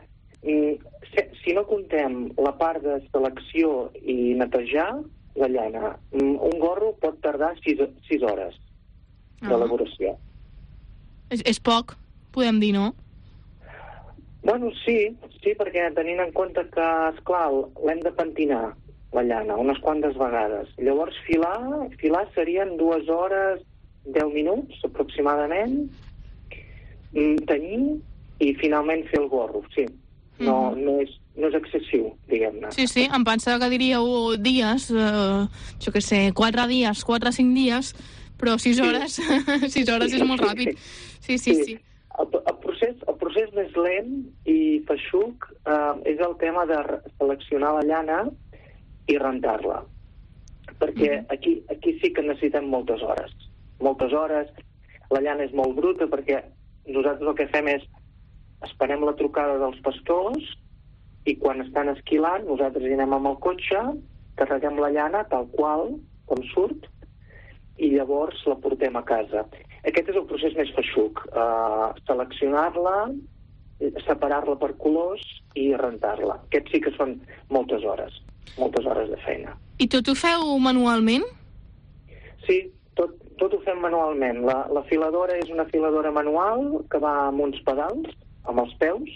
Si no contem la part de selecció i netejar la llana, un gorro pot tardar sis, sis hores d'elaboració. És, és poc, podem dir, no? Bueno, sí, sí, perquè tenint en compte que, esclar, l'hem de pentinar, la llana, unes quantes vegades. Llavors, filar, filar serien dues hores, deu minuts, aproximadament, tenyir i finalment fer el gorro, sí. No, no, és, no és excessiu, diguem-ne. Sí, sí, em pensava que diríeu dies, eh, jo què sé, quatre dies, quatre o cinc dies, però sis hores, sí. sis hores és molt ràpid. Sí, sí, sí. sí. El, el, procés, el procés més lent i feixuc eh, és el tema de seleccionar la llana i rentar-la. Perquè mm. aquí, aquí sí que necessitem moltes hores. Moltes hores, la llana és molt bruta perquè nosaltres el que fem és esperem la trucada dels pastors i quan estan esquilant nosaltres hi anem amb el cotxe, carreguem la llana tal qual, com surt, i llavors la portem a casa. Aquest és el procés més feixuc, uh, seleccionar-la, separar-la per colors i rentar-la. Aquests sí que són moltes hores, moltes hores de feina. I tot ho feu manualment? Sí, tot, tot ho fem manualment. La, la filadora és una filadora manual que va amb uns pedals, amb els peus.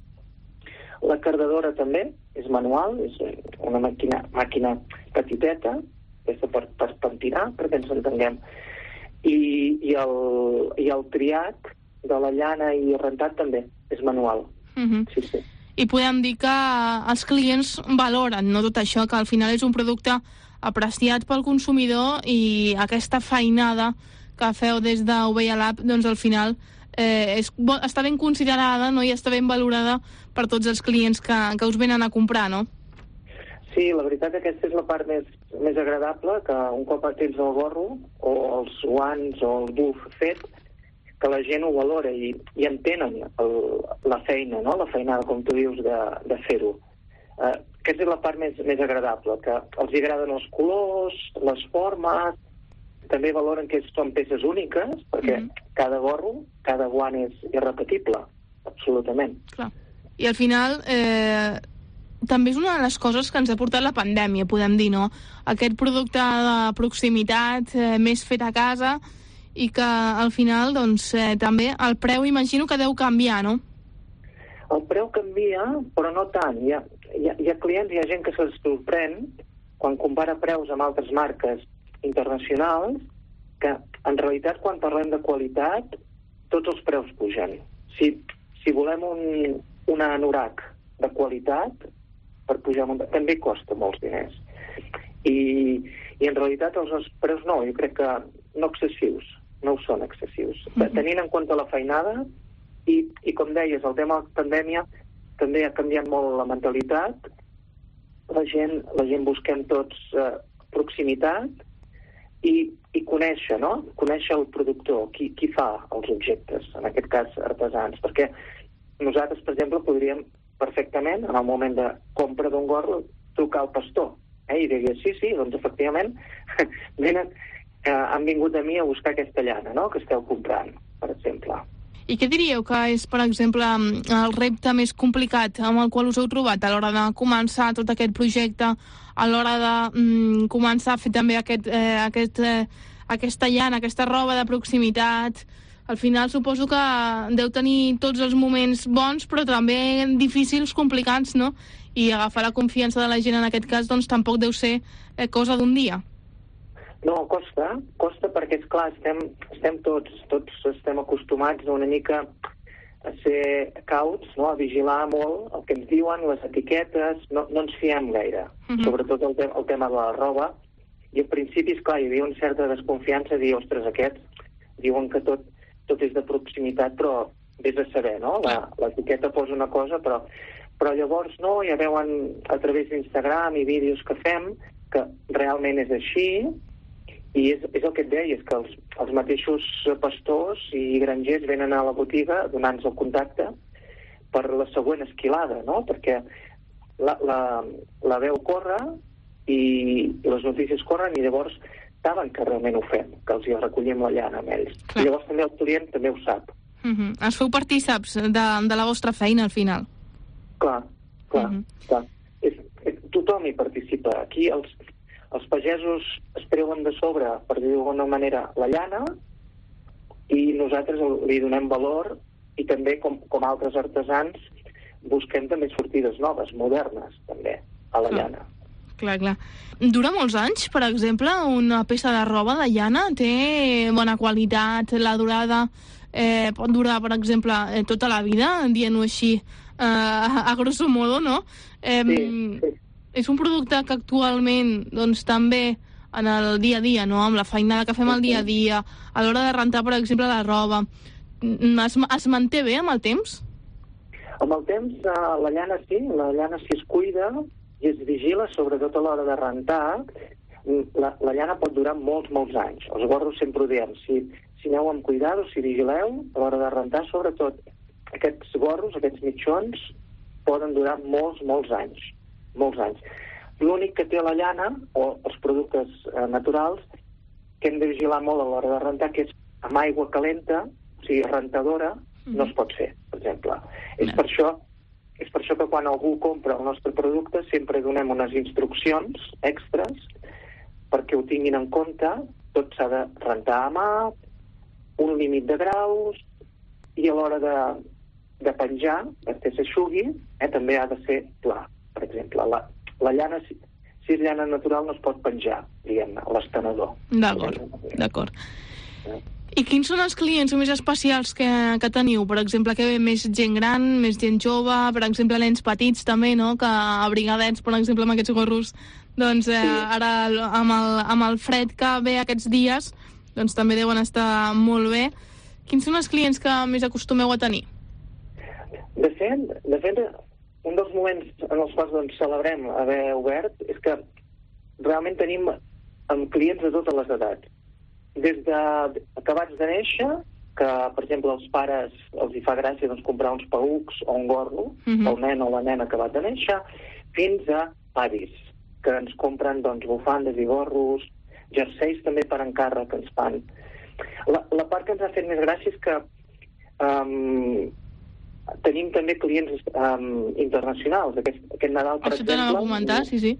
La cardadora també és manual, és una màquina, màquina petiteta, és per, per pentinar, perquè ens entenguem. I, i, el, I el triat de la llana i rentat també és manual. Mm-hmm. Sí, sí. i podem dir que els clients valoren, no, tot això, que al final és un producte apreciat pel consumidor i aquesta feinada que feu des d'Ovella Lab, doncs al final eh, és, està ben considerada, no, i està ben valorada per tots els clients que, que us venen a comprar, no? Sí, la veritat que aquesta és la part més, més agradable, que un cop tens el gorro o els guants o el buf fet, que la gent ho valora i, i entenen el, la feina, no? La feinada, com tu dius, de, de fer-ho. Uh, aquesta és la part més, més agradable, que els agraden els colors, les formes, també valoren que són peces úniques, perquè mm-hmm. cada gorro, cada guant és irrepetible, absolutament. Clar. I al final, eh, també és una de les coses que ens ha portat la pandèmia, podem dir, no? Aquest producte de proximitat, eh, més fet a casa, i que al final, doncs, eh, també el preu imagino que deu canviar, no? El preu canvia, però no tant. Hi ha, hi ha, hi ha clients, hi ha gent que se'ls sorprèn quan compara preus amb altres marques internacionals, que en realitat quan parlem de qualitat tots els preus pugen. Si, si volem un, un anorac de qualitat, per pujar un, també costa molts diners. I, i en realitat els, els preus no, jo crec que no excessius, no ho són excessius. Mm-hmm. Tenint en compte la feinada i, i com deies, el tema de la pandèmia també ha canviat molt la mentalitat. La gent, la gent busquem tots eh, proximitat i, i conèixer, no? Conèixer el productor, qui, qui fa els objectes, en aquest cas artesans, perquè nosaltres, per exemple, podríem perfectament, en el moment de compra d'un gorro, trucar al pastor, eh? I dir, sí, sí, doncs efectivament venen, eh, han vingut a mi a buscar aquesta llana, no?, que esteu comprant, per exemple. I què diríeu que és, per exemple, el repte més complicat amb el qual us heu trobat a l'hora de començar tot aquest projecte, a l'hora de mm, començar a fer també aquest, eh, aquest, eh, aquesta llana, aquesta roba de proximitat? Al final suposo que deu tenir tots els moments bons, però també difícils, complicats, no? I agafar la confiança de la gent en aquest cas doncs tampoc deu ser eh, cosa d'un dia. No, costa, costa perquè, esclar, estem, estem tots, tots estem acostumats una mica a ser cauts, no?, a vigilar molt el que ens diuen, les etiquetes, no, no ens fiem gaire, uh-huh. sobretot el, te el tema de la roba, i al principi, esclar, hi havia una certa desconfiança, dir, ostres, aquests diuen que tot, tot és de proximitat, però vés a saber, no?, l'etiqueta posa una cosa, però, però llavors no, ja veuen a través d'Instagram i vídeos que fem que realment és així. I és, és el que et deies, que els, els mateixos pastors i grangers venen a la botiga donant-nos el contacte per la següent esquilada, no? Perquè la, la, la veu corre i les notícies corren i llavors saben que realment ho fem, que els hi recollim la llana amb ells. Clar. I llavors també el client també ho sap. Uh-huh. Es feu partíceps de, de la vostra feina al final. Clar, clar, uh-huh. clar. És, és, tothom hi participa. Aquí els... Els pagesos es treuen de sobre, per dir d'alguna manera, la llana i nosaltres li donem valor i també, com, com altres artesans, busquem també sortides noves, modernes, també, a la clar. llana. Clar, clar. Dura molts anys, per exemple, una peça de roba de llana? Té bona qualitat, la durada eh, pot durar, per exemple, eh, tota la vida, dient-ho així, eh, a grosso modo, no? Eh, sí, sí. És un producte que actualment doncs, també en el dia a dia, no? Amb la feinada que fem al dia a dia, a l'hora de rentar, per exemple, la roba, es, es manté bé amb el temps? Amb el temps, la llana sí, la llana si es cuida i es vigila, sobretot a l'hora de rentar, la, la llana pot durar molts, molts anys. Els gorros sempre ho diem, si, si aneu amb cuidado, si vigileu, a l'hora de rentar, sobretot aquests gorros, aquests mitjons, poden durar molts, molts anys. molts anys. L'únic que té la llana, o els productes eh, naturals, que hem de vigilar molt a l'hora de rentar, que és amb aigua calenta, o sigui, rentadora, mm-hmm. no es pot fer, per exemple. No. És, per això, és per això que quan algú compra el nostre producte sempre donem unes instruccions extres perquè ho tinguin en compte. Tot s'ha de rentar a mà, un límit de graus, i a l'hora de, de penjar, perquè s'aixugui, eh, també ha de ser pla. Per exemple, la, la llana, si, si és llana natural, no es pot penjar, diguem-ne, a l'estenedor. D'acord, d'acord. I quins són els clients més especials que, que teniu? Per exemple, que ve més gent gran, més gent jove, per exemple, nens petits també, no? Que abrigadets, per exemple, amb aquests gorros, doncs eh, sí. ara amb el, amb el fred que ve aquests dies, doncs també deuen estar molt bé. Quins són els clients que més acostumeu a tenir? De fet, de fet un dels moments en els quals doncs, celebrem haver obert és que realment tenim amb clients de totes les edats. Des d'acabats de néixer, que, per exemple, els pares els hi fa gràcia doncs, comprar uns pelucs o un gorro, uh-huh. el nen o la nena acabat de néixer, fins a avis, que ens compren doncs, bufandes i gorros, jerseis també per encàrrec que ens fan. La, la part que ens ha fet més gràcia és que um, tenim també clients um, internacionals. Aquest, aquest Nadal, per Això exemple... Això t'anava a comentar, sí, sí.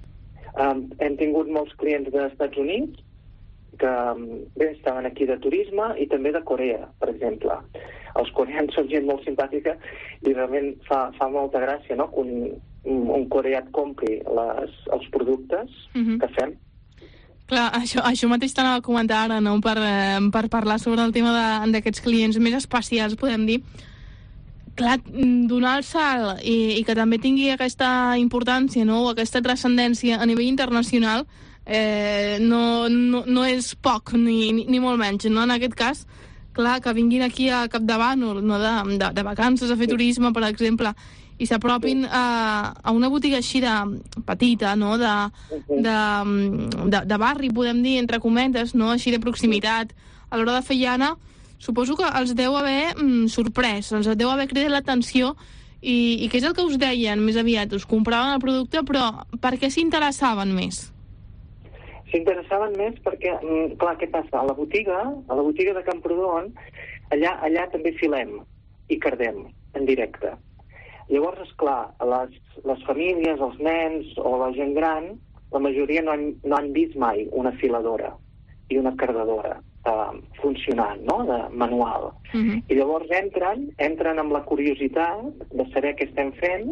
Um, hem tingut molts clients dels Estats Units, que bé, estaven aquí de turisme i també de Corea, per exemple. Els coreans són gent molt simpàtica i realment fa, fa molta gràcia, no?, que un, un coreà et compri les, els productes uh-huh. que fem. Clar, això, això mateix t'anava a comentar ara, no?, per, eh, per parlar sobre el tema d'aquests clients més especials, podem dir. Clar, donar el salt i, i que també tingui aquesta importància, no?, o aquesta transcendència a nivell internacional, Eh, no, no, no és poc, ni, ni, ni molt menys, no? En aquest cas, clar, que vinguin aquí a Capdavànol, no? de, de, de vacances, a fer turisme, per exemple, i s'apropin a, a una botiga així de petita, no? De, de, de, de barri, podem dir, entre cometes, no? Així de proximitat, a l'hora de fer llana, suposo que els deu haver mm, sorprès, els deu haver cridat l'atenció, i, i què és el que us deien més aviat? Us compraven el producte, però per què s'interessaven més? S'interessaven més perquè, clar, què passa? A la botiga, a la botiga de Camprodon, allà, allà també filem i cardem en directe. Llavors, esclar, les, les famílies, els nens o la gent gran, la majoria no han, no han vist mai una filadora i una cardadora eh, funcionant, no?, de manual. Uh-huh. I llavors entren, entren amb la curiositat de saber què estem fent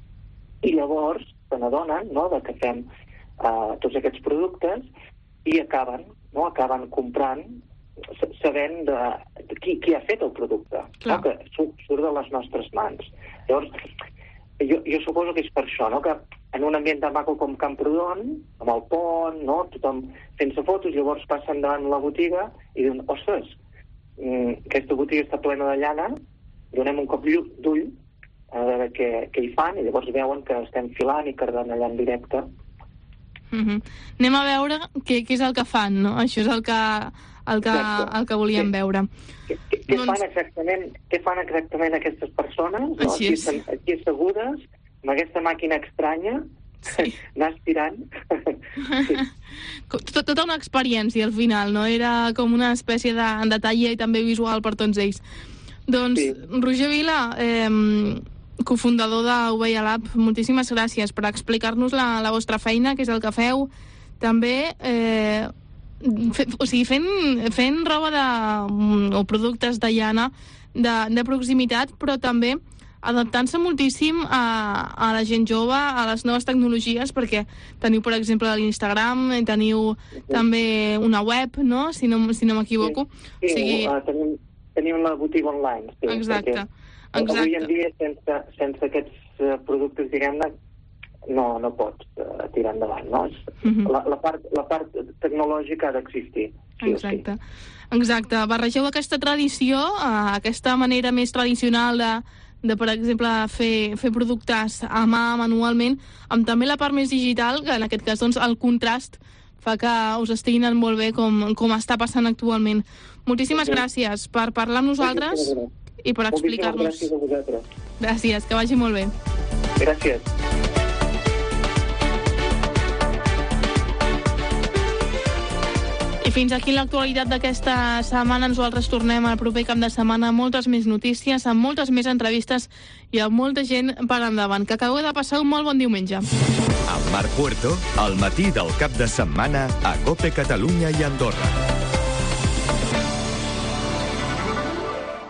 i llavors se n'adonen, no?, de que fem Uh, tots aquests productes i acaben, no? acaben comprant sabent de, de qui, qui ha fet el producte, no? Que surt, surt de les nostres mans. Llavors, jo, jo suposo que és per això, no? Que en un ambient tan maco com Camprodon, amb el pont, no? Tothom fent-se fotos, llavors passen davant la botiga i diuen, ostres, mm, aquesta botiga està plena de llana, donem un cop d'ull a veure què, què hi fan, i llavors veuen que estem filant i cardant allà en directe. Uh-huh. Anem a veure què, què és el que fan, no? Això és el que, el que, el que volíem sí. veure. Què, què, doncs... fan exactament, què fan exactament aquestes persones? No? Aquí, aquí assegudes, amb aquesta màquina estranya, sí. anar estirant. sí. Tot, tota una experiència, al final, no? Era com una espècie de, de taller i també visual per tots ells. Doncs, sí. Roger Vila, eh, cofundador de Oveia Lab, moltíssimes gràcies per explicar-nos la, la vostra feina, què és el que feu, també eh, fe, o sigui, fent, fent roba de, o productes de llana de, de proximitat, però també adaptant-se moltíssim a, a la gent jove, a les noves tecnologies, perquè teniu, per exemple, l'Instagram, teniu sí. també una web, no?, si no, si no m'equivoco. Sí, sí, o sigui... uh, tenim, tenim la botiga online. Sí, Exacte. Perquè... Exacte. Avui en dia, sense, sense aquests uh, productes, diguem-ne, no, no pots uh, tirar endavant, no? Uh-huh. La, la, part, la part tecnològica ha d'existir. Sí Exacte. Sí. Exacte. Barregeu aquesta tradició, uh, aquesta manera més tradicional de, de per exemple, fer, fer productes a mà, manualment, amb també la part més digital, que en aquest cas, doncs, el contrast fa que us estiguin anant molt bé com, com està passant actualment. Moltíssimes sí. gràcies per parlar amb nosaltres. Sí, sí, sí. I per explicar-nos. Gràcies a vosaltres. Gràcies, que vagi molt bé. Gràcies. I fins aquí l'actualitat d'aquesta setmana. Nosaltres tornem al proper cap de setmana amb moltes més notícies, amb moltes més entrevistes i amb molta gent per endavant. Que acabeu de passar un molt bon diumenge. Amb Marc Puerto, al matí del cap de setmana a COPE Catalunya i Andorra.